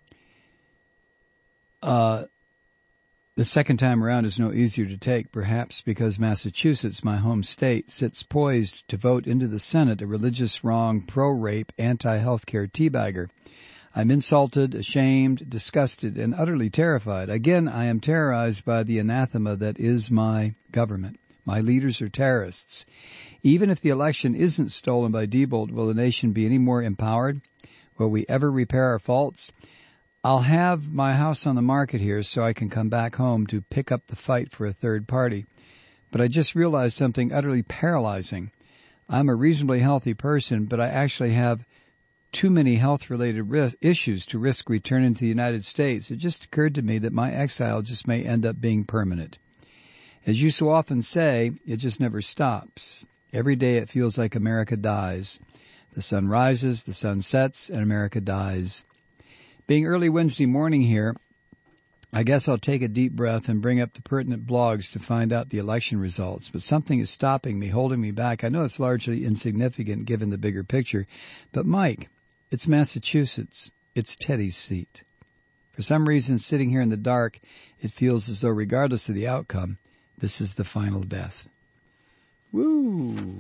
Uh, the second time around is no easier to take, perhaps because Massachusetts, my home state, sits poised to vote into the Senate a religious wrong, pro-rape, anti-healthcare teabagger. I'm insulted, ashamed, disgusted, and utterly terrified. Again, I am terrorized by the anathema that is my government. My leaders are terrorists. Even if the election isn't stolen by Diebold, will the nation be any more empowered? Will we ever repair our faults? I'll have my house on the market here so I can come back home to pick up the fight for a third party. But I just realized something utterly paralyzing. I'm a reasonably healthy person, but I actually have too many health-related ris- issues to risk returning to the United States. It just occurred to me that my exile just may end up being permanent. As you so often say, it just never stops. Every day it feels like America dies. The sun rises, the sun sets, and America dies. Being early Wednesday morning here, I guess I'll take a deep breath and bring up the pertinent blogs to find out the election results. But something is stopping me, holding me back. I know it's largely insignificant given the bigger picture. But, Mike, it's Massachusetts. It's Teddy's seat. For some reason, sitting here in the dark, it feels as though regardless of the outcome, this is the final death. Woo!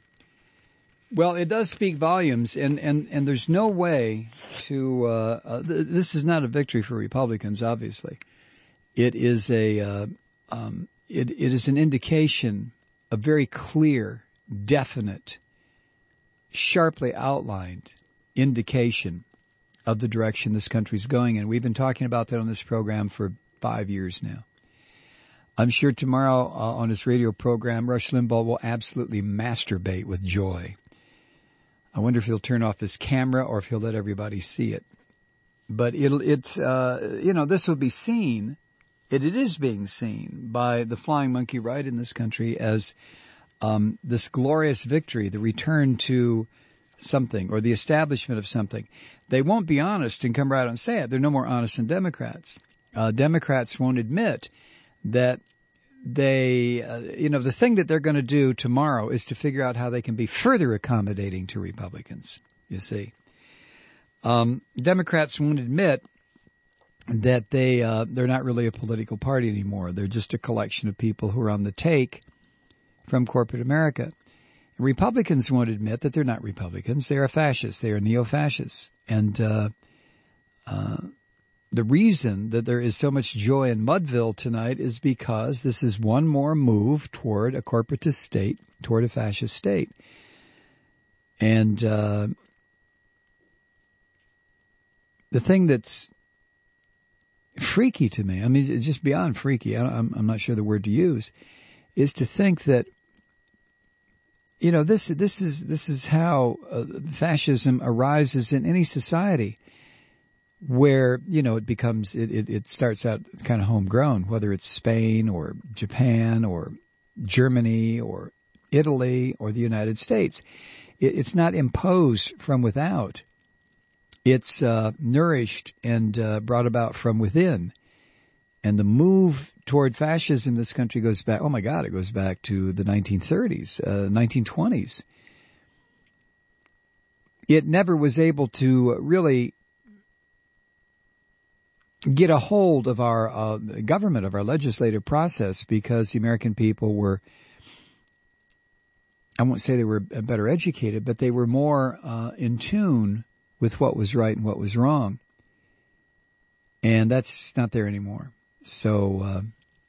Well, it does speak volumes, and, and, and there's no way to, uh, uh, th- this is not a victory for Republicans, obviously. It is a, uh, um, it, it is an indication, a very clear, definite, sharply outlined indication of the direction this country's going in. We've been talking about that on this program for five years now. I'm sure tomorrow uh, on his radio program, Rush Limbaugh will absolutely masturbate with joy. I wonder if he'll turn off his camera or if he'll let everybody see it. But it'll, it's, uh, you know, this will be seen, it, it is being seen by the flying monkey right in this country as, um, this glorious victory, the return to something or the establishment of something. They won't be honest and come right out and say it. They're no more honest than Democrats. Uh, Democrats won't admit that they, uh, you know, the thing that they're going to do tomorrow is to figure out how they can be further accommodating to Republicans, you see. Um, Democrats won't admit that they, uh, they're not really a political party anymore. They're just a collection of people who are on the take from corporate America. Republicans won't admit that they're not Republicans. They are fascists. They are neo-fascists. And, uh, uh, the reason that there is so much joy in Mudville tonight is because this is one more move toward a corporatist state, toward a fascist state. And uh, the thing that's freaky to me. I mean, it's just beyond freaky. I, I'm, I'm not sure the word to use, is to think that, you know, this, this is, this is how uh, fascism arises in any society where, you know, it becomes, it, it, it starts out kind of homegrown, whether it's Spain or Japan or Germany or Italy or the United States. It, it's not imposed from without. It's uh, nourished and uh, brought about from within. And the move toward fascism in this country goes back, oh my God, it goes back to the nineteen thirties, uh, nineteen twenties. It never was able to really get a hold of our uh, government, of our legislative process, because the American people were, I won't say they were better educated, but they were more uh, in tune with what was right and what was wrong. And that's not there anymore. So, uh,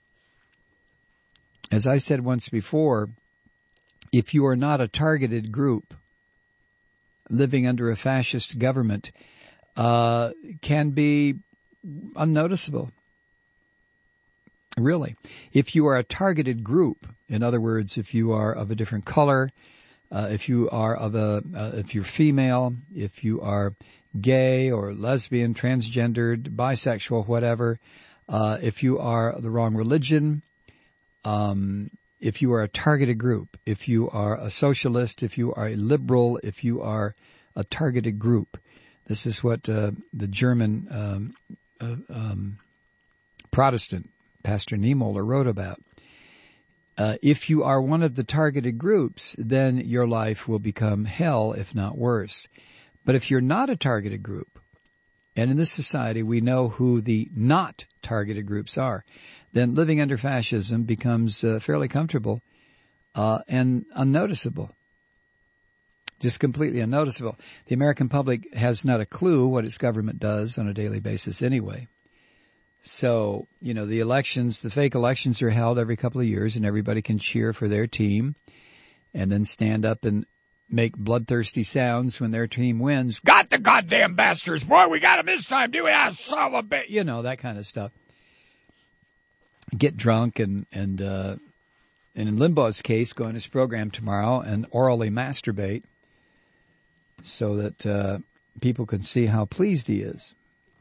as I said once before, if you are not a targeted group living under a fascist government, uh, can be unnoticeable. Really. If you are a targeted group, in other words, if you are of a different color, uh, if you are of a, uh, if you're female, if you are gay or lesbian, transgendered, bisexual, whatever, uh, if you are the wrong religion, um, if you are a targeted group, if you are a socialist, if you are a liberal, if you are a targeted group, this is what uh, the German um, uh, um, Protestant Pastor Niemöller wrote about. Uh, if you are one of the targeted groups, then your life will become hell, if not worse. But if you're not a targeted group, and in this society we know who the not targeted groups are, then living under fascism becomes uh, fairly comfortable uh, and unnoticeable. Just completely unnoticeable. The American public has not a clue what its government does on a daily basis anyway. So, you know, the elections, the fake elections are held every couple of years, and everybody can cheer for their team and then stand up and make bloodthirsty sounds when their team wins. Got the goddamn bastards, boy, we got them this time, do we? I saw a bit, you know, that kind of stuff. Get drunk and, and, uh, and in Limbaugh's case, go on his program tomorrow and orally masturbate so that, uh, people can see how pleased he is.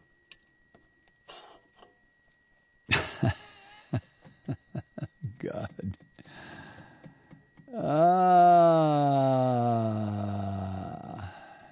God. Uh,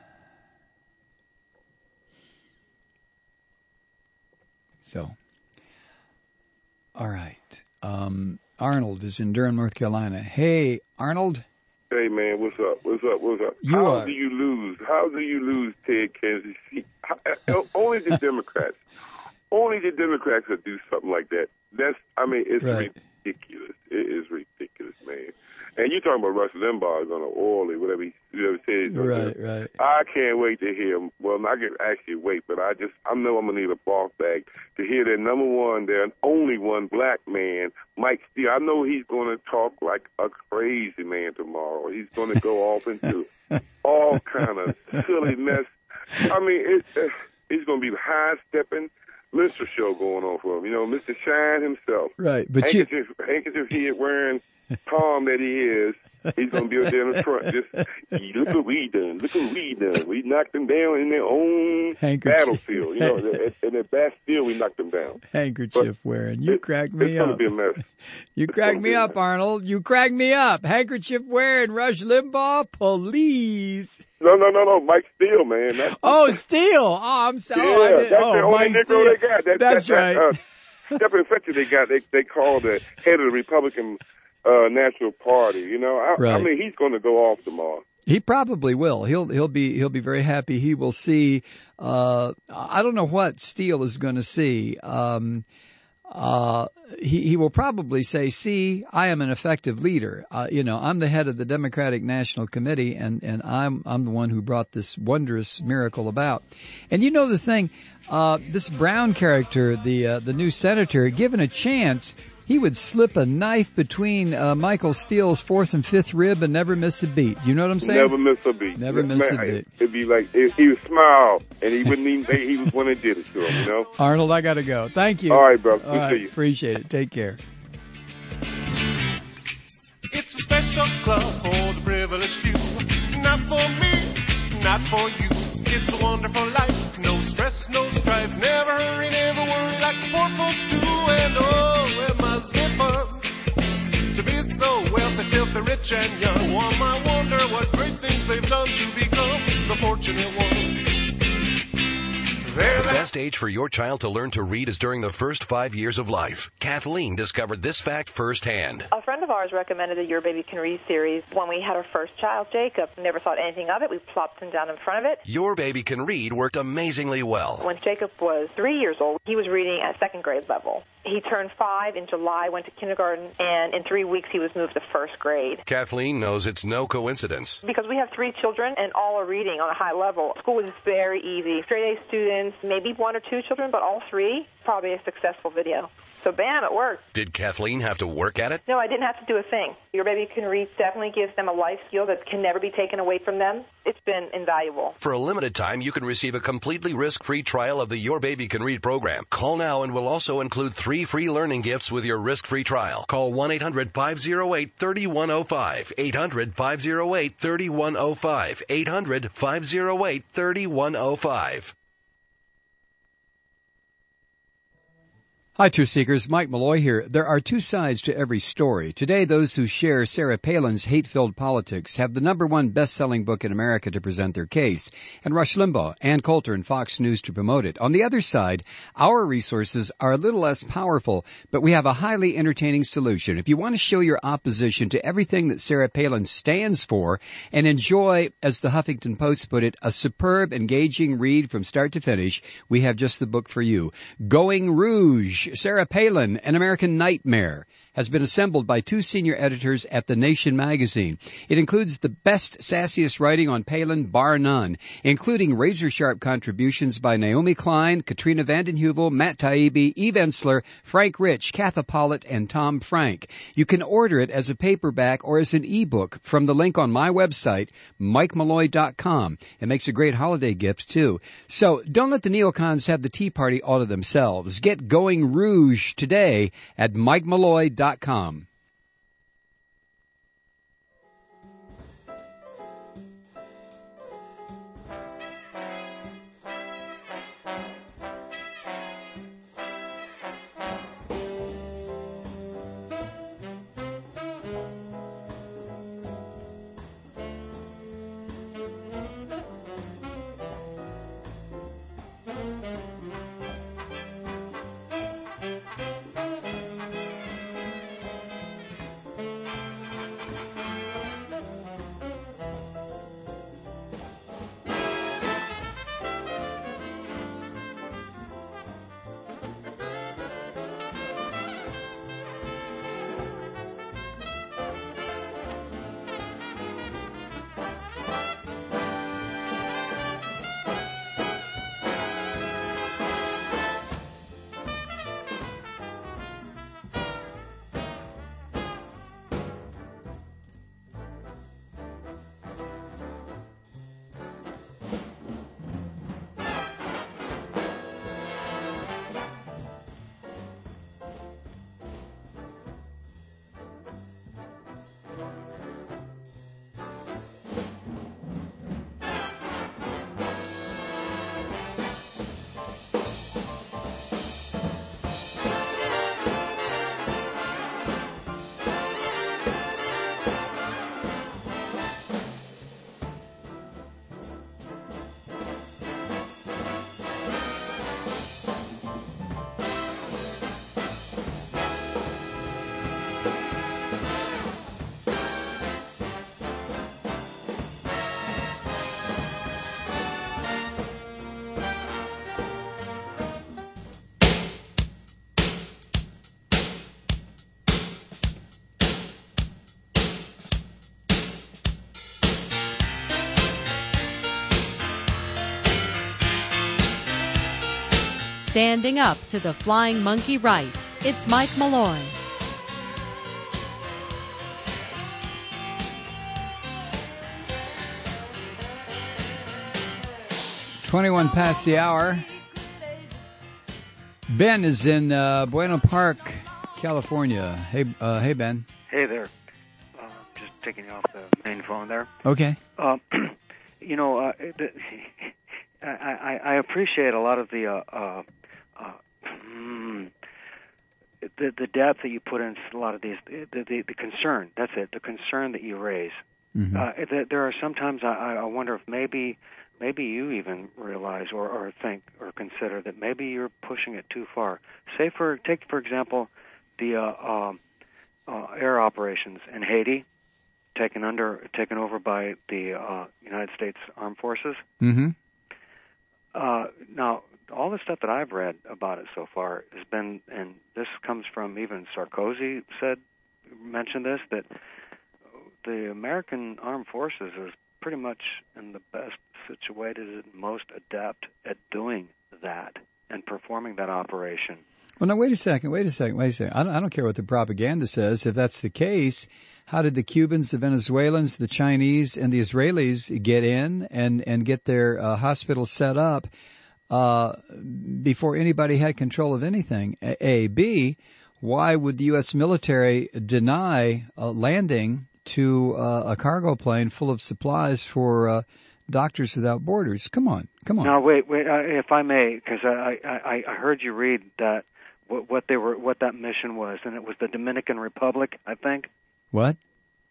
so, all right. Um, Arnold is in Durham, North Carolina. Hey, Arnold. Hey, man, what's up? What's up? What's up? You How are... do you lose? How do you lose Ted Kennedy? Only the Democrats. Only the Democrats would do something like that. That's, I mean, it's right. ridiculous. It is ridiculous, man. And you're talking about Rush Limbaugh is on an oily, whatever he whatever says. Right, right. I can't wait to hear him. Well, I can actually wait, but I just, I know I'm going to need a ball bag to hear that number one, their only one black man, Mike Steele. I know he's going to talk like a crazy man tomorrow. He's going to go off into all kind of silly mess. I mean, it's, uh, he's going to be high-stepping. Mister Show going on for him, you know, Mister Shine himself. Right, but handkerchief, you... handkerchief he wearing, Tom that he is, he's going to be up there in the front. Just, look what we done, look what we done. We knocked them down in their own battlefield, you know, in the Bastille we knocked them down. Handkerchief but wearing, you it, cracked me it's up. It's going to be a mess. You cracked me up, Arnold. You cracked me up. Handkerchief wearing, Rush Limbaugh, police. No, no, no, no, Mike Steele, man. That's, oh, Steele. Oh, I'm sorry. Yeah, oh, I did, that's oh, the only Mike Negro Steele. they got. That, that's that, right. That, uh, Stephen Fetcher they got, they, they call the head of the Republican uh, National Party. You know, I, right. I mean, he's going to go off tomorrow. He probably will. He'll he'll be he'll be very happy. He will see. Uh, I don't know what Steele is going to see. Um, uh, he he will probably say, "See, I am an effective leader. Uh, you know, I'm the head of the Democratic National Committee, and and I'm I'm the one who brought this wondrous miracle about." And you know the thing, uh, this Brown character, the uh, the new senator, given a chance, he would slip a knife between uh, Michael Steele's fourth and fifth rib and never miss a beat. You know what I'm saying? Never miss a beat. Never miss Man, a beat. It'd be like, if he would smile, and he wouldn't even think he was one that did it to him, you know? Arnold, I got to go. Thank you. All right, brother. All Good right, to see you. appreciate it. Take care. It's a special club for the privileged few. Not for me, not for you. It's a wonderful life. No stress, no strife. Never hurry, never worry like the poor folk do. And oh, it must be fun to be so wealthy, filthy, rich and young. One might wonder what great things they've done to become the fortunate ones. The best age for your child to learn to read is during the first five years of life. Kathleen discovered this fact firsthand. A friend of ours recommended the Your Baby Can Read series when we had our first child, Jacob. We never thought anything of it. We plopped him down in front of it. Your Baby Can Read worked amazingly well. When Jacob was three years old, he was reading at second grade level. He turned five in July, went to kindergarten, and in three weeks he was moved to first grade. Kathleen knows it's no coincidence. Because we have three children and all are reading on a high level, school was very easy. Straight A students, maybe one or two children, but all three, probably a successful video. So bam, it worked. Did Kathleen have to work at it? No, I didn't have to do a thing. Your Baby Can Read definitely gives them a life skill that can never be taken away from them. It's been invaluable. For a limited time, you can receive a completely risk-free trial of the Your Baby Can Read program. Call now and we'll also include three free learning gifts with your risk-free trial. Call one eight hundred five oh eight three one oh five. eight hundred five oh eight three one oh five. eight hundred five oh eight three one oh five. Hi, Truth Seekers. Mike Malloy here. There are two sides to every story. Today, those who share Sarah Palin's hate-filled politics have the number one best-selling book in America to present their case, and Rush Limbaugh, Ann Coulter, and Fox News to promote it. On the other side, our resources are a little less powerful, but we have a highly entertaining solution. If you want to show your opposition to everything that Sarah Palin stands for and enjoy, as the Huffington Post put it, a superb, engaging read from start to finish, we have just the book for you. Going Rouge, Sarah Palin, An American Nightmare, has been assembled by two senior editors at The Nation magazine. It includes the best, sassiest writing on Palin, bar none, including razor-sharp contributions by Naomi Klein, Katrina vanden Heuvel, Matt Taibbi, Eve Ensler, Frank Rich, Katha Pollitt, and Tom Frank. You can order it as a paperback or as an ebook from the link on my website, mike malloy dot com. It makes a great holiday gift, too. So don't let the neocons have the Tea Party all to themselves. Get Going Rouge today at mike malloy dot com. Standing up to the flying monkey right, it's Mike Malloy. twenty-one past the hour. Ben is in uh, Bueno Park, California. Hey, uh, hey, Ben. Hey there. Uh, just taking off the main phone there. Okay. Uh, you know, uh, the, I, I, I appreciate a lot of the uh, uh, uh, mm, the the depth that you put into a lot of these. The, the, the concern. That's it. The concern that you raise. Mm-hmm. Uh, th- there are sometimes I, I wonder if maybe. Maybe you even realize or, or think or consider that maybe you're pushing it too far. Say for take for example the uh, uh, uh, air operations in Haiti, taken under taken over by the uh, United States Armed Forces. Mm-hmm. Uh, now, all the stuff that I've read about it so far has been, and this comes from even Sarkozy said mentioned this, that the American Armed Forces is pretty much in the best situated and most adept at doing that and performing that operation. Well, now, wait a second, wait a second, wait a second. I don't, I don't care what the propaganda says. If that's the case, how did the Cubans, the Venezuelans, the Chinese, and the Israelis get in and, and get their uh, hospitals set up uh, before anybody had control of anything? A. A. B, why would the U S military deny uh, landing to uh, a cargo plane full of supplies for uh, Doctors Without Borders? Come on, come on. Now, wait, wait, uh, if I may, because I, I, I heard you read that what, what they were, what that mission was, and it was the Dominican Republic, I think. What?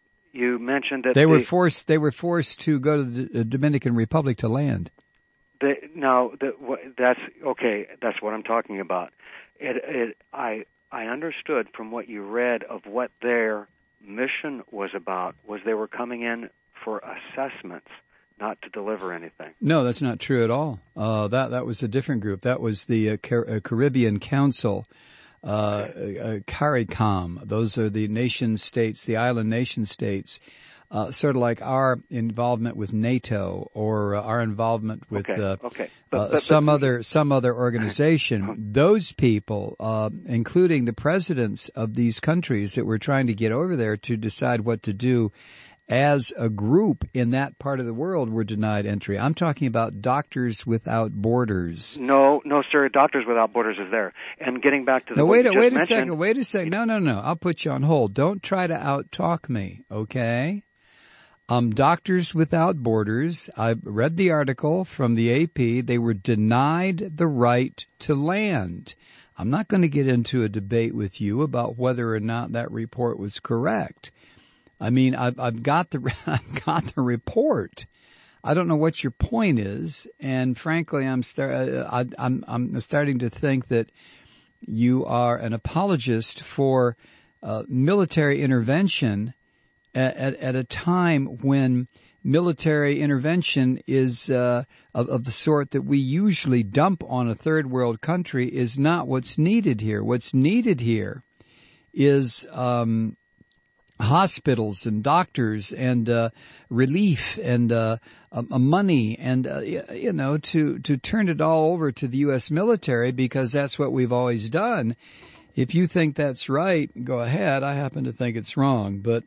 You mentioned that they the, were forced. They were forced to go to the Dominican Republic to land. The, now, the, what, that's okay. That's what I'm talking about. It, it, I, I understood from what you read of what their mission was about was they were coming in for assessments, not to deliver anything. No, that's not true at all. Uh, that that was a different group. That was the uh, Car- uh, Caribbean Council, uh, uh, CARICOM. Those are the nation states, the island nation states, uh, sort of like our involvement with NATO or uh, our involvement with okay. Uh, okay. But, uh, but, some but, other some other organization. Those people, uh, including the presidents of these countries that were trying to get over there to decide what to do as a group in that part of the world, were denied entry. I'm talking about Doctors Without Borders. No, no, sir. Doctors Without Borders is there. And getting back to the no, wait, a, wait a mentioned, second. Wait a second. No, no, no. I'll put you on hold. Don't try to out-talk me, okay? Um, Doctors Without Borders, I read the article from the A P. They were denied the right to land. I'm not going to get into a debate with you about whether or not that report was correct. I mean, I've, I've got the I've got the report. I don't know what your point is, and frankly, I'm start I, I'm I'm starting to think that you are an apologist for uh, military intervention at, at at a time when military intervention is uh, of, of the sort that we usually dump on a third world country is not what's needed here. What's needed here is um, hospitals and doctors and uh, relief and uh, uh, money and, uh, you know, to, to turn it all over to the U S military because that's what we've always done. If you think that's right, go ahead. I happen to think it's wrong, but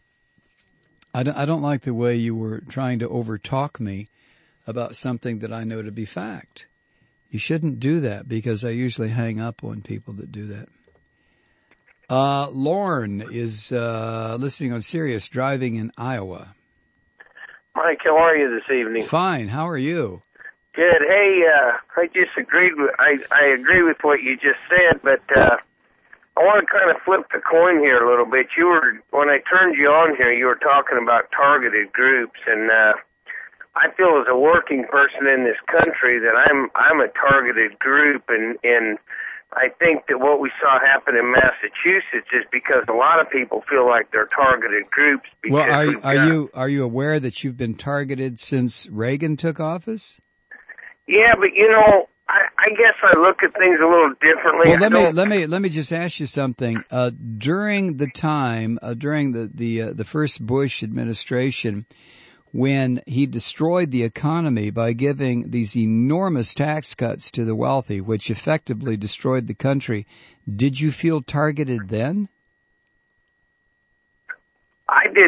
I don't, I don't like the way you were trying to overtalk me about something that I know to be fact. You shouldn't do that because I usually hang up on people that do that. Uh, Lauren is uh, listening on Sirius, driving in Iowa. Mike, how are you this evening? Fine. How are you? Good. Hey, uh, I just agreed with I, I agree with what you just said, but uh, I want to kind of flip the coin here a little bit. You were when I turned you on here, you were talking about targeted groups, and uh, I feel as a working person in this country that I'm I'm a targeted group, and and. I think that what we saw happen in Massachusetts is because a lot of people feel like they're targeted groups. Because well, are, we've are got, you are you aware that you've been targeted since Reagan took office? Yeah, but you know, I, I guess I look at things a little differently. Well, let I me don't... let me let me just ask you something. Uh, during the time, uh, during the the uh, the first Bush administration, when he destroyed the economy by giving these enormous tax cuts to the wealthy, which effectively destroyed the country, did you feel targeted then? I didn't.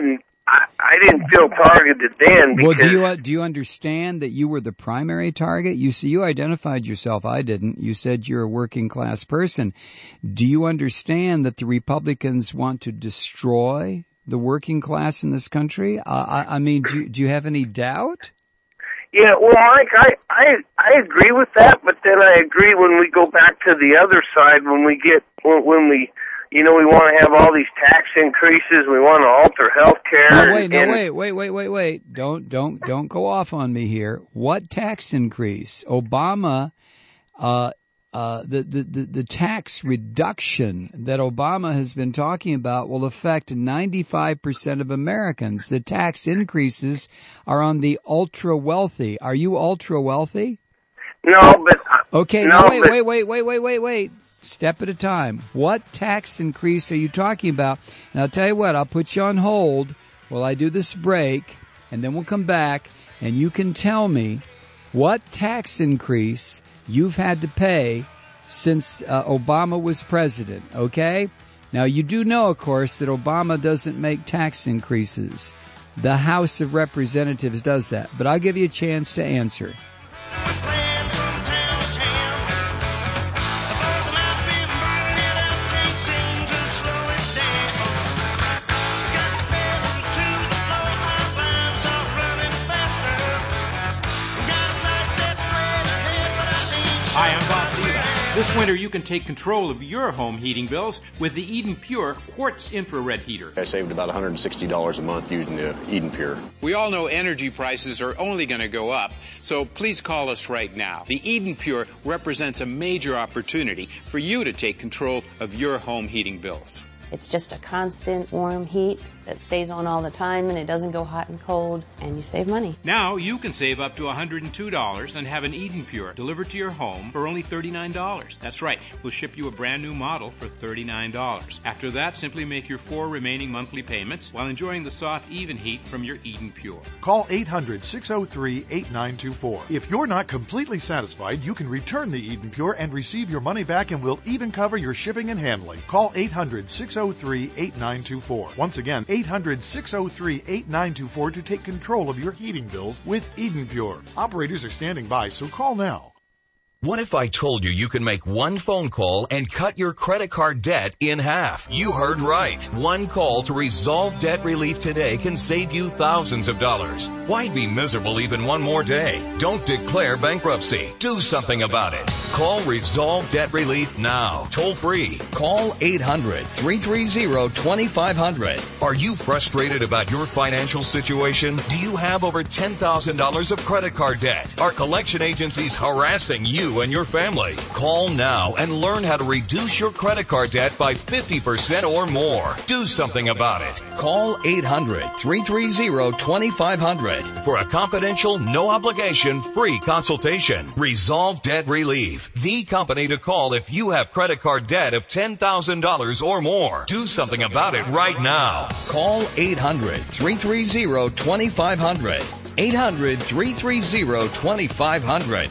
I, I didn't feel targeted then because. Well, do you uh, do you understand that you were the primary target? You see, you identified yourself. I didn't. You said you're a working class person. Do you understand that the Republicans want to destroy the working class in this country? Uh, I, I mean, do you, do you have any doubt? Yeah, well, Mike, I, I I agree with that, but then I agree when we go back to the other side, when we get when, when we. You know, we want to have all these tax increases. We want to alter health care. No, wait, no, and, wait, wait, wait, wait, wait. Don't, don't, don't go off on me here. What tax increase? Obama, uh, uh, the, the, the, the tax reduction that Obama has been talking about will affect ninety-five percent of Americans. The tax increases are on the ultra wealthy. Are you ultra wealthy? No, but. Okay, no, no, wait, but, wait, wait, wait, wait, wait, wait. Step at a time. What tax increase are you talking about? And I'll tell you what, I'll put you on hold while I do this break, and then we'll come back, and you can tell me what tax increase you've had to pay since uh, Obama was president, okay? Now, you do know, of course, that Obama doesn't make tax increases. The House of Representatives does that. But I'll give you a chance to answer. Hi, I'm Bob Vila. This winter you can take control of your home heating bills with the Eden Pure Quartz Infrared Heater. I saved about one hundred sixty dollars a month using the Eden Pure. We all know energy prices are only going to go up, so please call us right now. The Eden Pure represents a major opportunity for you to take control of your home heating bills. It's just a constant warm heat that stays on all the time, and it doesn't go hot and cold, and you save money. Now you can save up to one hundred two dollars and have an Eden Pure delivered to your home for only thirty-nine dollars. That's right, we'll ship you a brand new model for thirty-nine dollars. After that, simply make your four remaining monthly payments while enjoying the soft, even heat from your Eden Pure. Call eight hundred, six oh three, eight nine two four. If you're not completely satisfied, you can return the Eden Pure and receive your money back, and we'll even cover your shipping and handling. Call eight hundred, six oh three, eight nine two four. Once again, eight hundred, six oh three, eight nine two four to take control of your heating bills with Eden Pure. Operators are standing by, so call now. What if I told you you can make one phone call and cut your credit card debt in half? You heard right. One call to Resolve Debt Relief today can save you thousands of dollars. Why be miserable even one more day? Don't declare bankruptcy. Do something about it. Call Resolve Debt Relief now. Toll free. Call eight hundred, three three zero, two five zero zero. Are you frustrated about your financial situation? Do you have over ten thousand dollars of credit card debt? Are collection agencies harassing you and your family? Call now and learn how to reduce your credit card debt by fifty percent or more. Do something about it. Call eight hundred, three three zero, two five zero zero for a confidential, no obligation, free consultation. Resolve Debt Relief, the company to call if you have credit card debt of ten thousand dollars or more. Do something about it right now. Call eight hundred, three three zero, two five zero zero. eight hundred, three three zero, two five zero zero.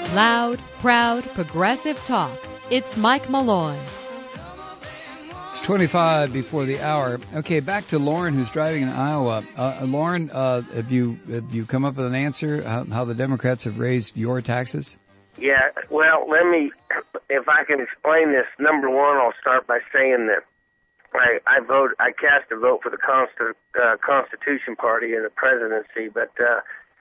Loud, proud, progressive talk. It's Mike Malloy. It's twenty-five before the hour. Okay, back to Lauren, who's driving in Iowa. Uh, Lauren, uh, have you have you come up with an answer how, how the Democrats have raised your taxes? Yeah, well, let me, if I can explain this. Number one, I'll start by saying that I, I vote, I cast a vote for the Consti- uh, Constitution Party in the presidency, but uh,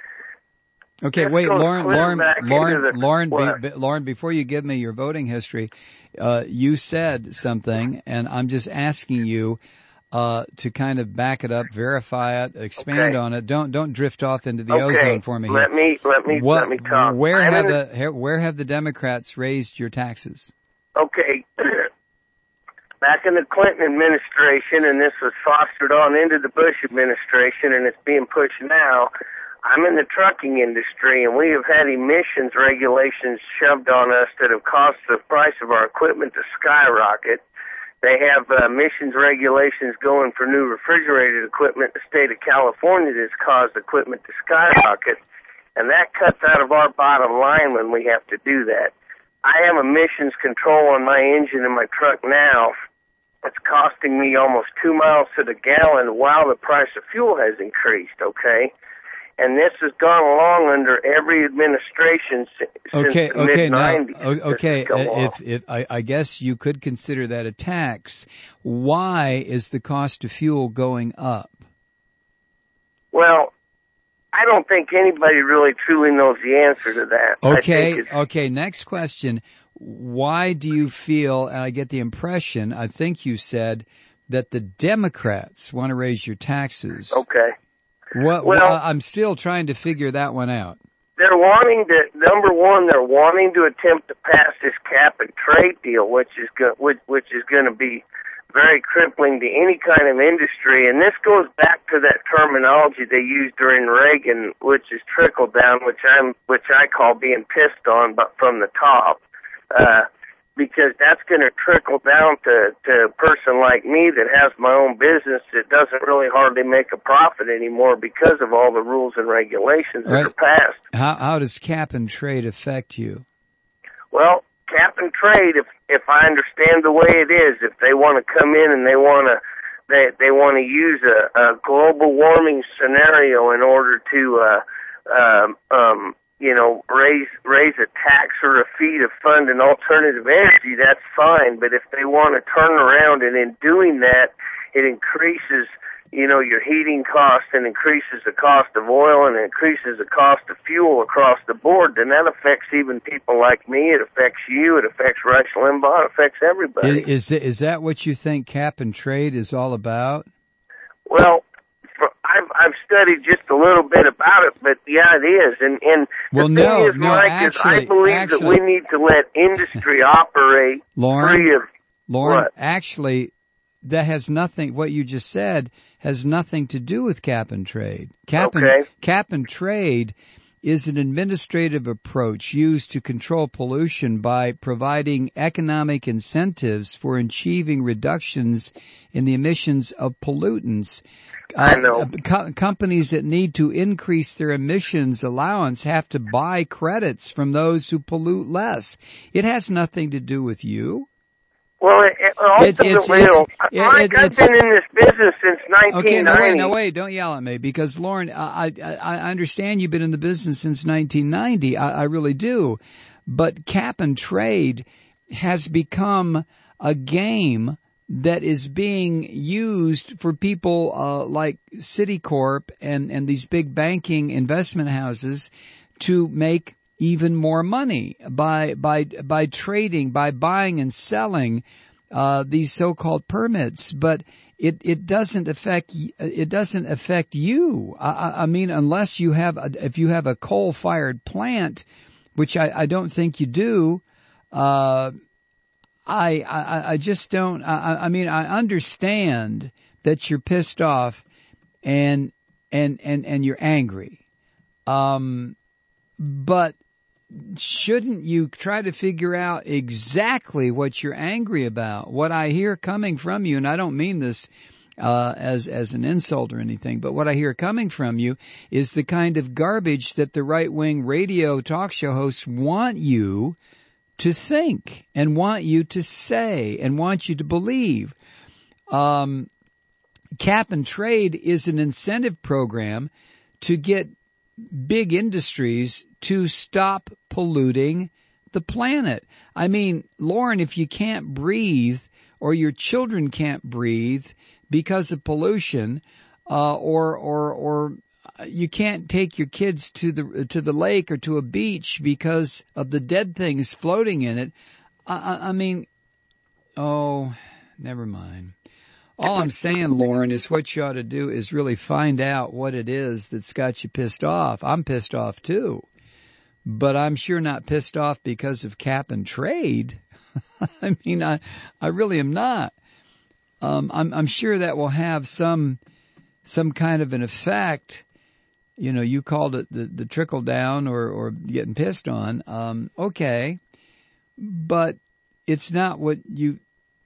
Okay, wait, Lauren, Lauren, Lauren, the, Lauren, be, be, Lauren, before you give me your voting history, uh, you said something, and I'm just asking you, uh, to kind of back it up, verify it, expand okay. on it. Don't, don't drift off into the okay. ozone for me. Let here. me, let me, what, let me talk. Where I'm have the, the, where have the Democrats raised your taxes? Okay. Back in the Clinton administration, and this was fostered on into the Bush administration, and it's being pushed now. I'm in the trucking industry, and we have had emissions regulations shoved on us that have caused the price of our equipment to skyrocket. They have uh, emissions regulations going for new refrigerated equipment in the state of California that's caused equipment to skyrocket, and that cuts out of our bottom line when we have to do that. I have emissions control on my engine in my truck now. It's costing me almost two miles to the gallon while the price of fuel has increased, okay? And this has gone along under every administration since okay, the okay, mid nineties. Now, okay, if, if I, I guess you could consider that a tax. Why is the cost of fuel going up? Well, I don't think anybody really truly knows the answer to that. Okay, okay, next question. Why do you feel, and I get the impression, I think you said, that the Democrats want to raise your taxes? Okay. What, well, well, I'm still trying to figure that one out. They're wanting to, number one, they're wanting to attempt to pass this cap and trade deal, which is go, which, which is going to be very crippling to any kind of industry. And this goes back to that terminology they used during Reagan, which is trickle down, which I'm, which I call being pissed on, but from the top. Uh, because that's going to trickle down to, to a person like me that has my own business that doesn't really hardly make a profit anymore because of all the rules and regulations that right. are passed. How, how does cap and trade affect you? Well, cap and trade, if, if I understand the way it is, if they want to come in and they want to, they, they want to use a, a global warming scenario in order to, uh, um, um, you know, raise raise a tax or a fee to fund an alternative energy, that's fine. But if they want to turn around and in doing that, it increases, you know, your heating cost and increases the cost of oil and increases the cost of fuel across the board, then that affects even people like me. It affects you. It affects Rush Limbaugh. It affects everybody. Is, is, is that what you think cap and trade is all about? Well, I've I've studied just a little bit about it, but yeah, it is. And and well, the no, thing is, no, Mike, actually, is I believe actually, that we need to let industry operate Lauren, free of Lauren, what? Actually, that has nothing. What you just said has nothing to do with cap and trade. Cap okay. and cap and trade is an administrative approach used to control pollution by providing economic incentives for achieving reductions in the emissions of pollutants. Uh, I know. Co- companies that need to increase their emissions allowance have to buy credits from those who pollute less. It has nothing to do with you. Well, it, it ultimately, it's, it's, it'll, it, Mike, it, I've it's, been in this business since nineteen ninety. Okay, now wait, now wait, don't yell at me, because Lauren, I, I, I understand you've been in the business since nineteen ninety. I, I really do. But cap and trade has become a game that is being used for people uh, like Citicorp and, and these big banking investment houses to make even more money by by by trading, by buying and selling uh, these so-called permits. But it it doesn't affect it doesn't affect you. I, I mean, unless you have a, if you have a coal-fired plant, which I, I don't think you do. Uh, I, I, I just don't, I, I mean, I understand that you're pissed off and, and, and, and you're angry. Um, but shouldn't you try to figure out exactly what you're angry about? What I hear coming from you, and I don't mean this uh, as as an insult or anything. But what I hear coming from you is the kind of garbage that the right-wing radio talk show hosts want you to think and want you to say and want you to believe. Um, cap and trade is an incentive program to get big industries to stop polluting the planet. I mean, Lauren, if you can't breathe or your children can't breathe because of pollution, uh, or, or, or you can't take your kids to the, to the lake or to a beach because of the dead things floating in it. I, I mean, oh, never mind. All I'm saying, Lauren, is what you ought to do is really find out what it is that's got you pissed off. I'm pissed off too, but I'm sure not pissed off because of cap and trade. I mean, I, I really am not. Um, I'm, I'm sure that will have some, some kind of an effect. You know, you called it the, the trickle down or, or getting pissed on. Um, okay. But it's not what you,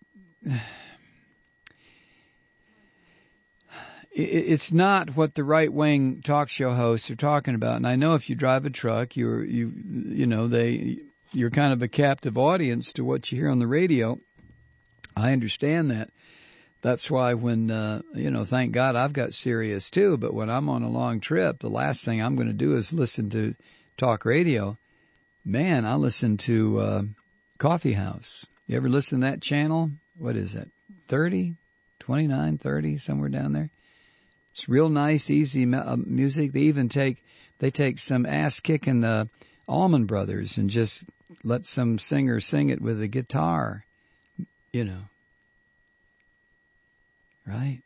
it's not what the right-wing talk show hosts are talking about. And I know if you drive a truck, you're, you, you know, they, you're kind of a captive audience to what you hear on the radio. I understand that. That's why when, uh, you know, thank God I've got Sirius too, but when I'm on a long trip, the last thing I'm going to do is listen to talk radio. Man, I listen to, uh, Coffee House. You ever listen to that channel? What is it? thirty, twenty-nine, thirty, somewhere down there. It's real nice, easy uh, music. They even take, they take some ass kicking, uh, Allman Brothers and just let some singer sing it with a guitar, you know. Right?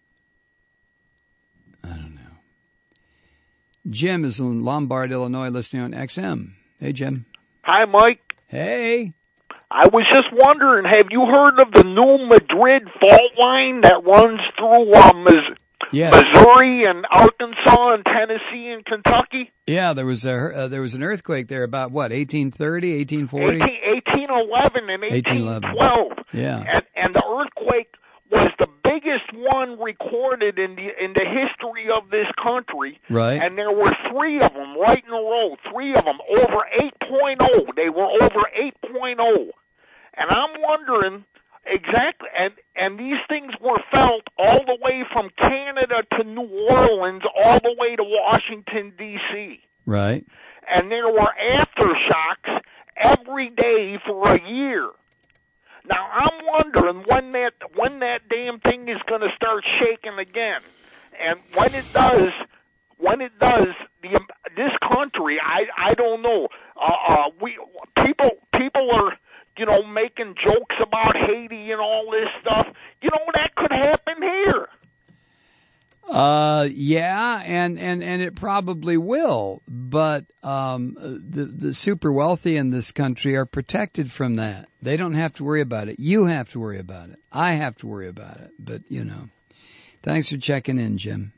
I don't know. Jim is in Lombard, Illinois, listening on X M. Hey, Jim. Hi, Mike. Hey. I was just wondering, have you heard of the new Madrid fault line that runs through uh, Mis- yes. Missouri and Arkansas and Tennessee and Kentucky? Yeah, there was a uh, there was an earthquake there about what, eighteen thirty, eighteen forty? eighteen eleven and eighteen twelve. Yeah. And, and the earthquake was the biggest one recorded in the in the history of this country. Right. And there were three of them right in a row, three of them over eight point oh. They were over eight point oh. And I'm wondering exactly, and, and these things were felt all the way from Canada to New Orleans, all the way to Washington, D C Right. And there were aftershocks every day for a year. Now, I'm wondering when that when that damn thing is going to start shaking again. And when it does, when it does, the, this country, I I don't know. Uh, uh, we people people are, you know, making jokes about Haiti and all this stuff. You know, that could happen here. Uh, yeah, and, and, and it probably will, but, um, the, the super wealthy in this country are protected from that. They don't have to worry about it. You have to worry about it. I have to worry about it, but you know, thanks for checking in, Jim.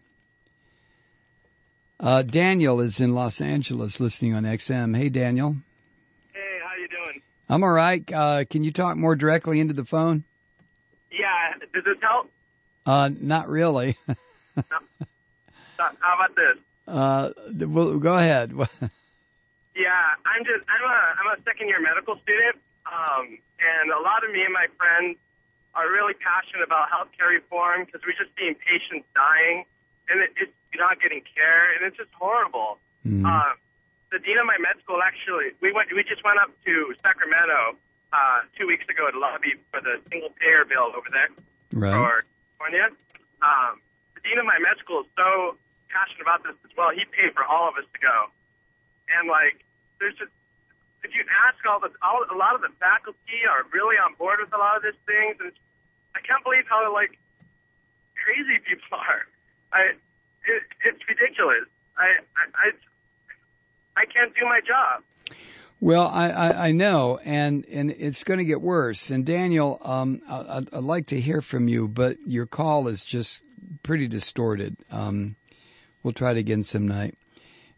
Uh, Daniel is in Los Angeles listening on X M. Hey, Daniel. Hey, how you doing? I'm all right. Uh, can you talk more directly into the phone? Yeah, does this help? Uh, not really. No. How about this? Uh, well, go ahead. Yeah, I'm just I'm a I'm a second year medical student, um, and a lot of me and my friends are really passionate about healthcare reform because we're just seeing patients dying, and it, it's not getting care, and it's just horrible. Mm. Uh, the dean of my med school actually we went we just went up to Sacramento uh, two weeks ago to lobby for the single payer bill over there right. for California. Um, The dean of my med school is so passionate about this as well. He paid for all of us to go. And, like, there's just, if you ask all the, all, a lot of the faculty are really on board with a lot of these things. And it's, I can't believe how, like, crazy people are. I, it, it's ridiculous. I, I, I, I can't do my job. Well, I, I, I know, and, and it's going to get worse. And Daniel, um, I, I'd like to hear from you, but your call is just pretty distorted. Um, we'll try it again some night.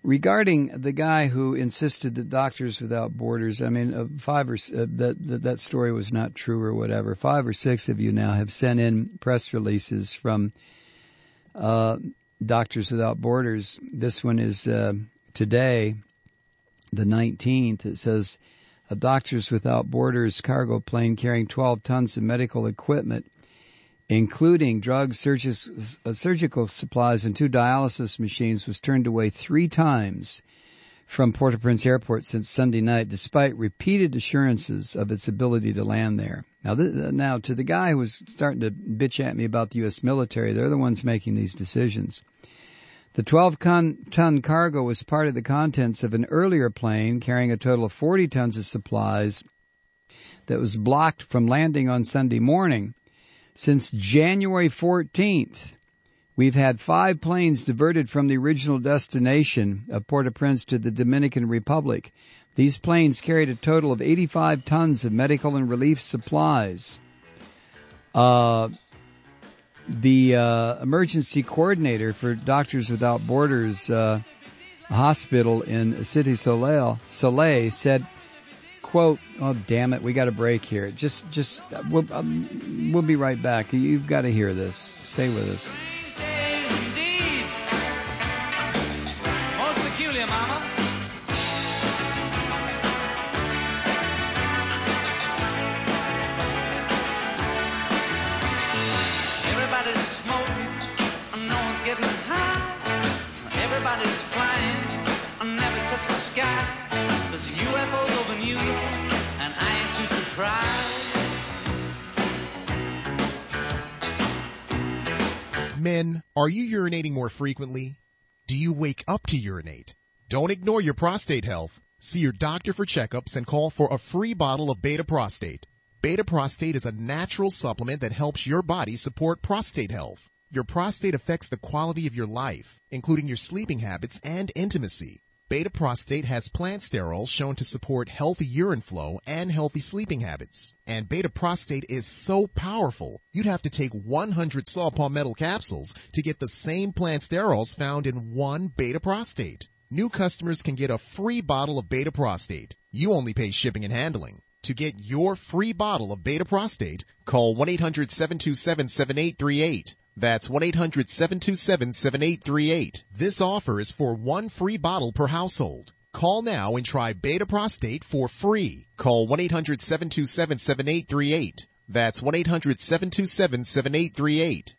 regarding the guy who insisted that Doctors Without Borders, I mean, uh, five or uh, that, that that story was not true or whatever. Five or six of you now have sent in press releases from uh, Doctors Without Borders. This one is uh, today, the nineteenth. It says, a Doctors Without Borders cargo plane carrying twelve tons of medical equipment, including drugs, surgis, uh, surgical supplies, and two dialysis machines, was turned away three times from Port-au-Prince Airport since Sunday night, despite repeated assurances of its ability to land there. Now, th- now to the guy who was starting to bitch at me about the U S military, they're the ones making these decisions. The twelve-ton cargo was part of the contents of an earlier plane carrying a total of forty tons of supplies that was blocked from landing on Sunday morning. Since January fourteenth, we've had five planes diverted from the original destination of Port-au-Prince to the Dominican Republic. These planes carried a total of eighty-five tons of medical and relief supplies. Uh, the uh, emergency coordinator for Doctors Without Borders uh, hospital in City Soleil, Soleil said, quote, oh, damn it, we got a break here. Just, just, we'll, um, we'll be right back. You've got to hear this. Stay with us. Most peculiar, Mama. Everybody's smoking, and no one's getting high. Everybody's flying, and never touch the sky. There's U F Os over New York, and I ain't too surprised. Men, are you urinating more frequently? Do you wake up to urinate? Don't ignore your prostate health. See your doctor for checkups and call for a free bottle of Beta Prostate. Beta Prostate is a natural supplement that helps your body support prostate health. Your prostate affects the quality of your life, including your sleeping habits and intimacy. Beta Prostate has plant sterols shown to support healthy urine flow and healthy sleeping habits. And Beta Prostate is so powerful, you'd have to take one hundred saw palmetto capsules to get the same plant sterols found in one Beta Prostate. New customers can get a free bottle of Beta Prostate. You only pay shipping and handling. To get your free bottle of Beta Prostate, call one eight hundred seven two seven seven eight three eight. That's one eight hundred seven two seven seven eight three eight. This offer is for one free bottle per household. Call now and try Beta Prostate for free. Call one eight hundred seven two seven seven eight three eight. That's one eight hundred seven two seven seven eight three eight.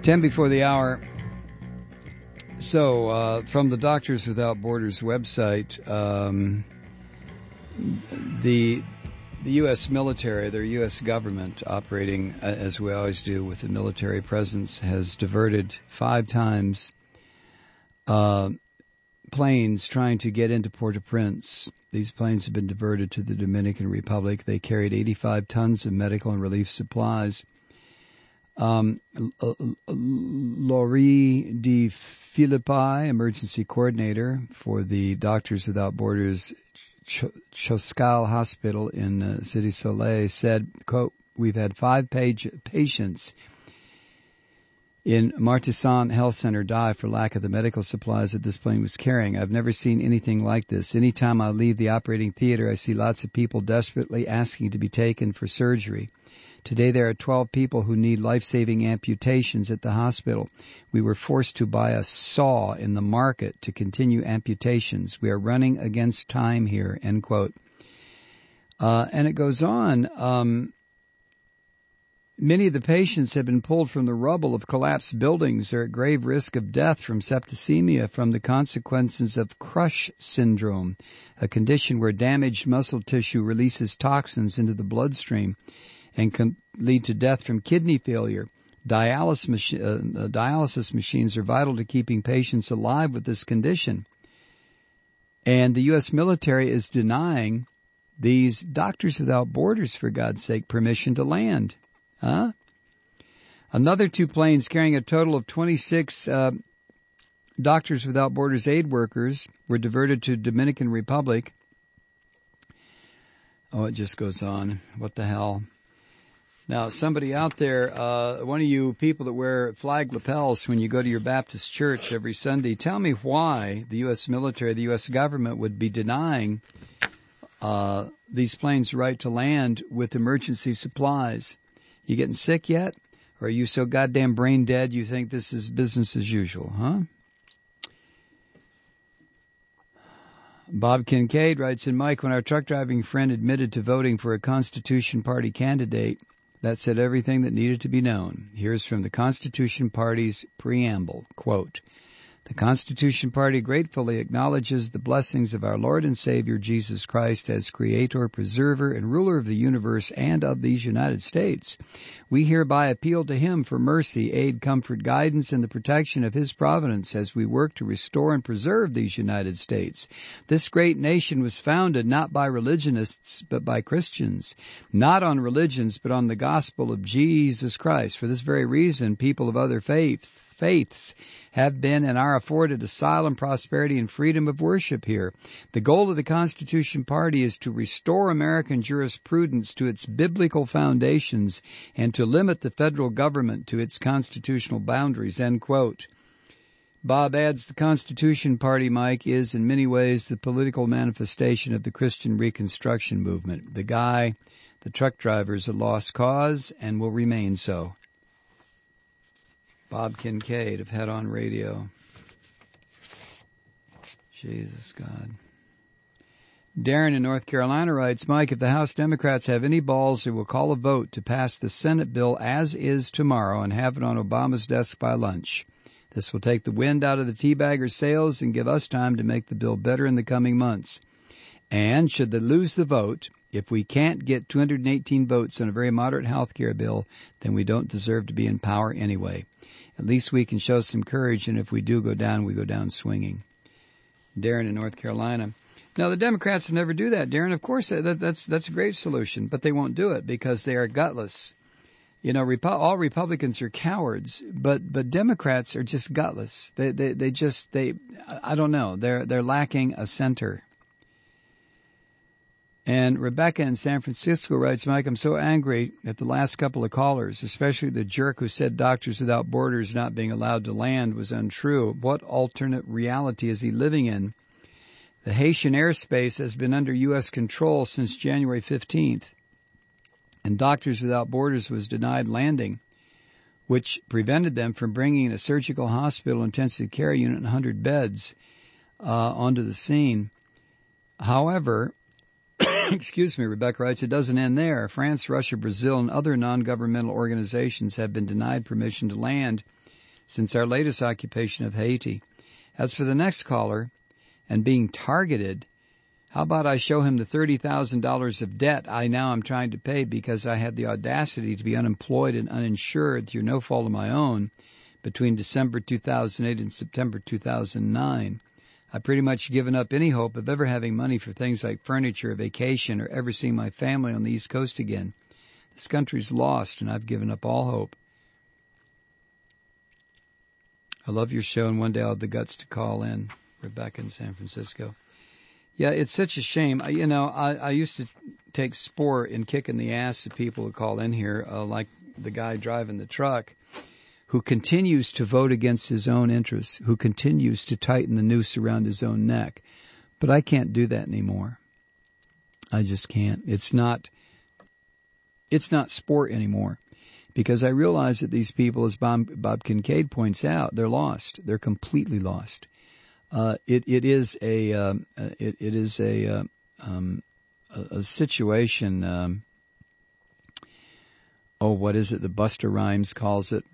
Ten before the hour. So, uh, from the Doctors Without Borders website, um, the the U S military, their U S government, operating uh, as we always do with a military presence, has diverted five times uh, planes trying to get into Port-au-Prince. These planes have been diverted to the Dominican Republic. They carried eighty-five tons of medical and relief supplies. Um, Laurie de Filippi, emergency coordinator for the Doctors Without Borders Ch- Choscal Hospital in uh, City Soleil, said, quote, "We've had five page- patients in Martissan Health Center die for lack of the medical supplies that this plane was carrying. I've never seen anything like this. Anytime I leave the operating theater, I see lots of people desperately asking to be taken for surgery. Today there are twelve people who need life-saving amputations at the hospital. We were forced to buy a saw in the market to continue amputations. We are running against time here," end quote. Uh, and it goes on. Um, many of the patients have been pulled from the rubble of collapsed buildings. They're at grave risk of death from septicemia from the consequences of crush syndrome, a condition where damaged muscle tissue releases toxins into the bloodstream and can lead to death from kidney failure. Dialysis, machi- uh, dialysis machines are vital to keeping patients alive with this condition. And the U S military is denying these Doctors Without Borders, for God's sake, permission to land. Huh? Another two planes carrying a total of twenty-six uh, Doctors Without Borders aid workers were diverted to Dominican Republic. Oh, it just goes on. What the hell? Now, somebody out there, uh, one of you people that wear flag lapels when you go to your Baptist church every Sunday, tell me why the U S military, the U S government would be denying uh, these planes' right to land with emergency supplies. You getting sick yet? Or are you so goddamn brain dead you think this is business as usual, huh? Bob Kincaid writes in, Mike, when our truck driving friend admitted to voting for a Constitution Party candidate, that said everything that needed to be known. Here's from the Constitution Party's preamble, quote, "The Constitution Party gratefully acknowledges the blessings of our Lord and Savior Jesus Christ as Creator, Preserver, and Ruler of the universe and of these United States. We hereby appeal to Him for mercy, aid, comfort, guidance, and the protection of His providence as we work to restore and preserve these United States. This great nation was founded not by religionists, but by Christians, not on religions, but on the gospel of Jesus Christ. For this very reason, people of other faiths faiths have been and are afforded asylum, prosperity, and freedom of worship here. The goal of the Constitution Party is to restore American jurisprudence to its biblical foundations and to limit the federal government to its constitutional boundaries," end quote. Bob adds, the Constitution Party, Mike, is in many ways the political manifestation of the Christian Reconstruction movement. The guy, the truck driver, is a lost cause and will remain so. Bob Kincaid of Head On Radio. Jesus, God. Darren in North Carolina writes, Mike, if the House Democrats have any balls, they will call a vote to pass the Senate bill as is tomorrow and have it on Obama's desk by lunch. This will take the wind out of the teabagger sails and give us time to make the bill better in the coming months. And should they lose the vote, if we can't get two hundred eighteen votes on a very moderate health care bill, then we don't deserve to be in power anyway. At least we can show some courage, and if we do go down, we go down swinging. Darren in North Carolina. Now, the Democrats will never do that, Darren. Of course, that, that's that's a great solution, but they won't do it because they are gutless. You know, Repo- all Republicans are cowards, but but Democrats are just gutless. They they they just they I don't know. They're they're lacking a center. And Rebecca in San Francisco writes, Mike, I'm so angry at the last couple of callers, especially the jerk who said Doctors Without Borders not being allowed to land was untrue. What alternate reality is he living in? The Haitian airspace has been under U S control since January fifteenth, and Doctors Without Borders was denied landing, which prevented them from bringing a surgical hospital intensive care unit and one hundred beds uh, onto the scene. However, excuse me, Rebecca writes, it doesn't end there. France, Russia, Brazil, and other non-governmental organizations have been denied permission to land since our latest occupation of Haiti. As for the next caller and being targeted, how about I show him the thirty thousand dollars of debt I now am trying to pay because I had the audacity to be unemployed and uninsured through no fault of my own between December two thousand eight and September two thousand nine. I've pretty much given up any hope of ever having money for things like furniture, vacation, or ever seeing my family on the East Coast again. This country's lost, and I've given up all hope. I love your show, and one day I'll have the guts to call in. Rebecca in San Francisco. Yeah, it's such a shame. I, you know, I, I used to take sport in kicking the ass of people who call in here, uh, like the guy driving the truck, who continues to vote against his own interests, who continues to tighten the noose around his own neck. But I can't do that anymore. I just can't. It's not, it's not sport anymore. Because I realize that these people, as Bob, Bob Kincaid points out, they're lost. They're completely lost. Uh, it, it is a, um, uh, it, it is a, uh, um, a, a situation, um, oh, what is it? The Buster Rhymes calls it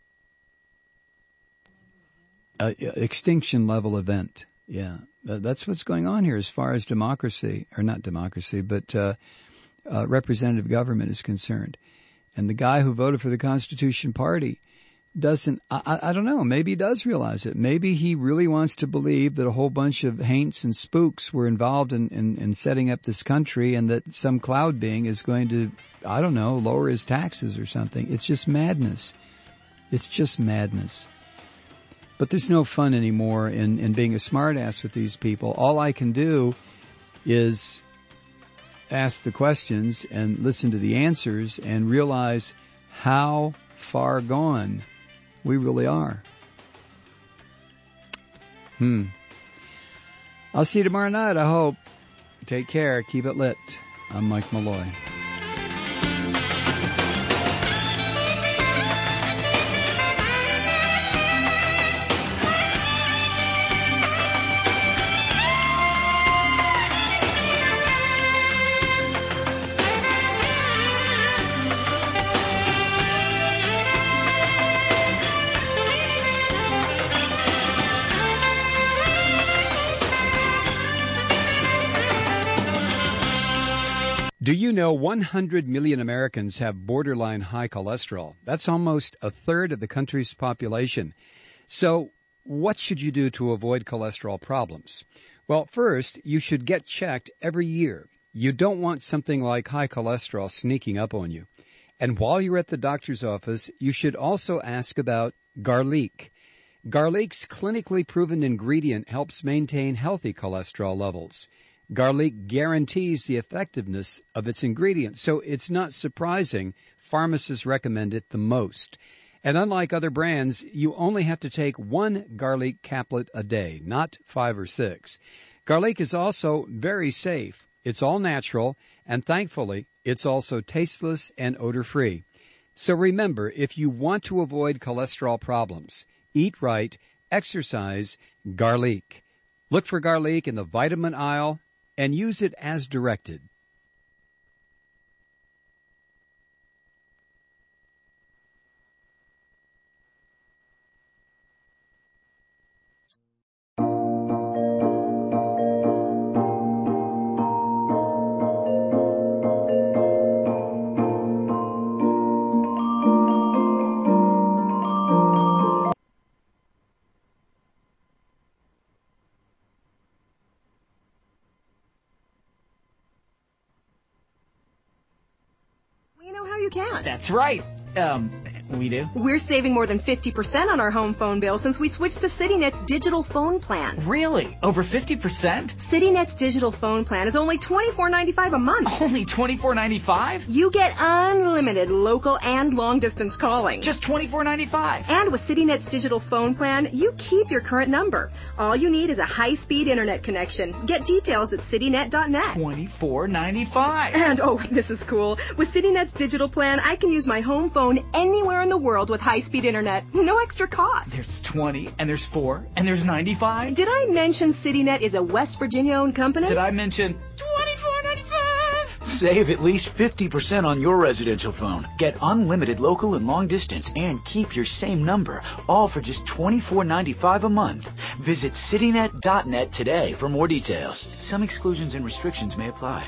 a, a extinction level event. Yeah. Uh, that's what's going on here as far as democracy, or not democracy, but, uh, uh, representative government is concerned. And the guy who voted for the Constitution Party doesn't, I, I don't know, maybe he does realize it. Maybe he really wants to believe that a whole bunch of haints and spooks were involved in, in, in setting up this country, and that some cloud being is going to, I don't know, lower his taxes or something. It's just madness. It's just madness. But there's no fun anymore in, in being a smartass with these people. All I can do is ask the questions and listen to the answers and realize how far gone we really are. Hmm. I'll see you tomorrow night, I hope. Take care. Keep it lit. I'm Mike Malloy. Do you know one hundred million Americans have borderline high cholesterol? That's almost a third of the country's population. So what should you do to avoid cholesterol problems? Well, first, you should get checked every year. You don't want something like high cholesterol sneaking up on you. And while you're at the doctor's office, you should also ask about garlic. Garlic's clinically proven ingredient helps maintain healthy cholesterol levels. Garlic guarantees the effectiveness of its ingredients, so it's not surprising pharmacists recommend it the most. And unlike other brands, you only have to take one garlic caplet a day, not five or six. Garlic is also very safe. It's all natural, and thankfully, it's also tasteless and odor-free. So remember, if you want to avoid cholesterol problems, eat right, exercise, garlic. Look for garlic in the vitamin aisle and use it as directed. That's right. Um, we do. We're saving more than fifty percent on our home phone bill since we switched to CityNet's digital phone plan. Really? Over fifty percent? CityNet's digital phone plan is only twenty-four ninety-five a month. Only twenty-four ninety-five? You get unlimited local and long-distance calling. Just twenty-four ninety-five. And with CityNet's digital phone plan, you keep your current number. All you need is a high-speed internet connection. Get details at citynet dot net. twenty-four ninety-five. And, oh, this is cool. With CityNet's digital plan, I can use my home phone anywhere in the world with high-speed internet. No extra cost. There's twenty, and there's four, and there's ninety-five. Did I mention CityNet is a West Virginia-owned company? Did I mention twenty-four ninety-five? Save at least fifty percent on your residential phone. Get unlimited local and long distance and keep your same number, all for just twenty-four ninety-five a month. Visit citynet dot net today for more details. Some exclusions and restrictions may apply.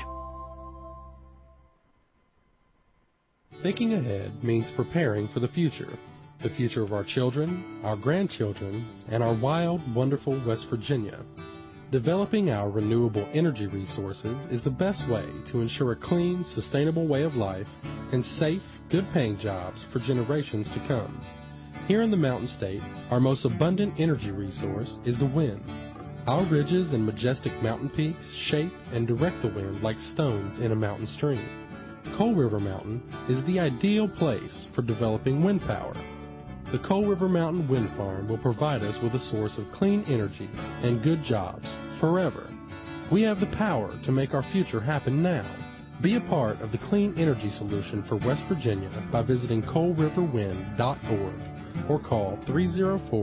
Thinking ahead means preparing for the future. The future of our children, our grandchildren, and our wild, wonderful West Virginia. Developing our renewable energy resources is the best way to ensure a clean, sustainable way of life and safe, good-paying jobs for generations to come. Here in the Mountain State, our most abundant energy resource is the wind. Our ridges and majestic mountain peaks shape and direct the wind like stones in a mountain stream. Coal River Mountain is the ideal place for developing wind power. The Coal River Mountain Wind Farm will provide us with a source of clean energy and good jobs forever. We have the power to make our future happen now. Be a part of the clean energy solution for West Virginia by visiting coal river wind dot org or call three oh four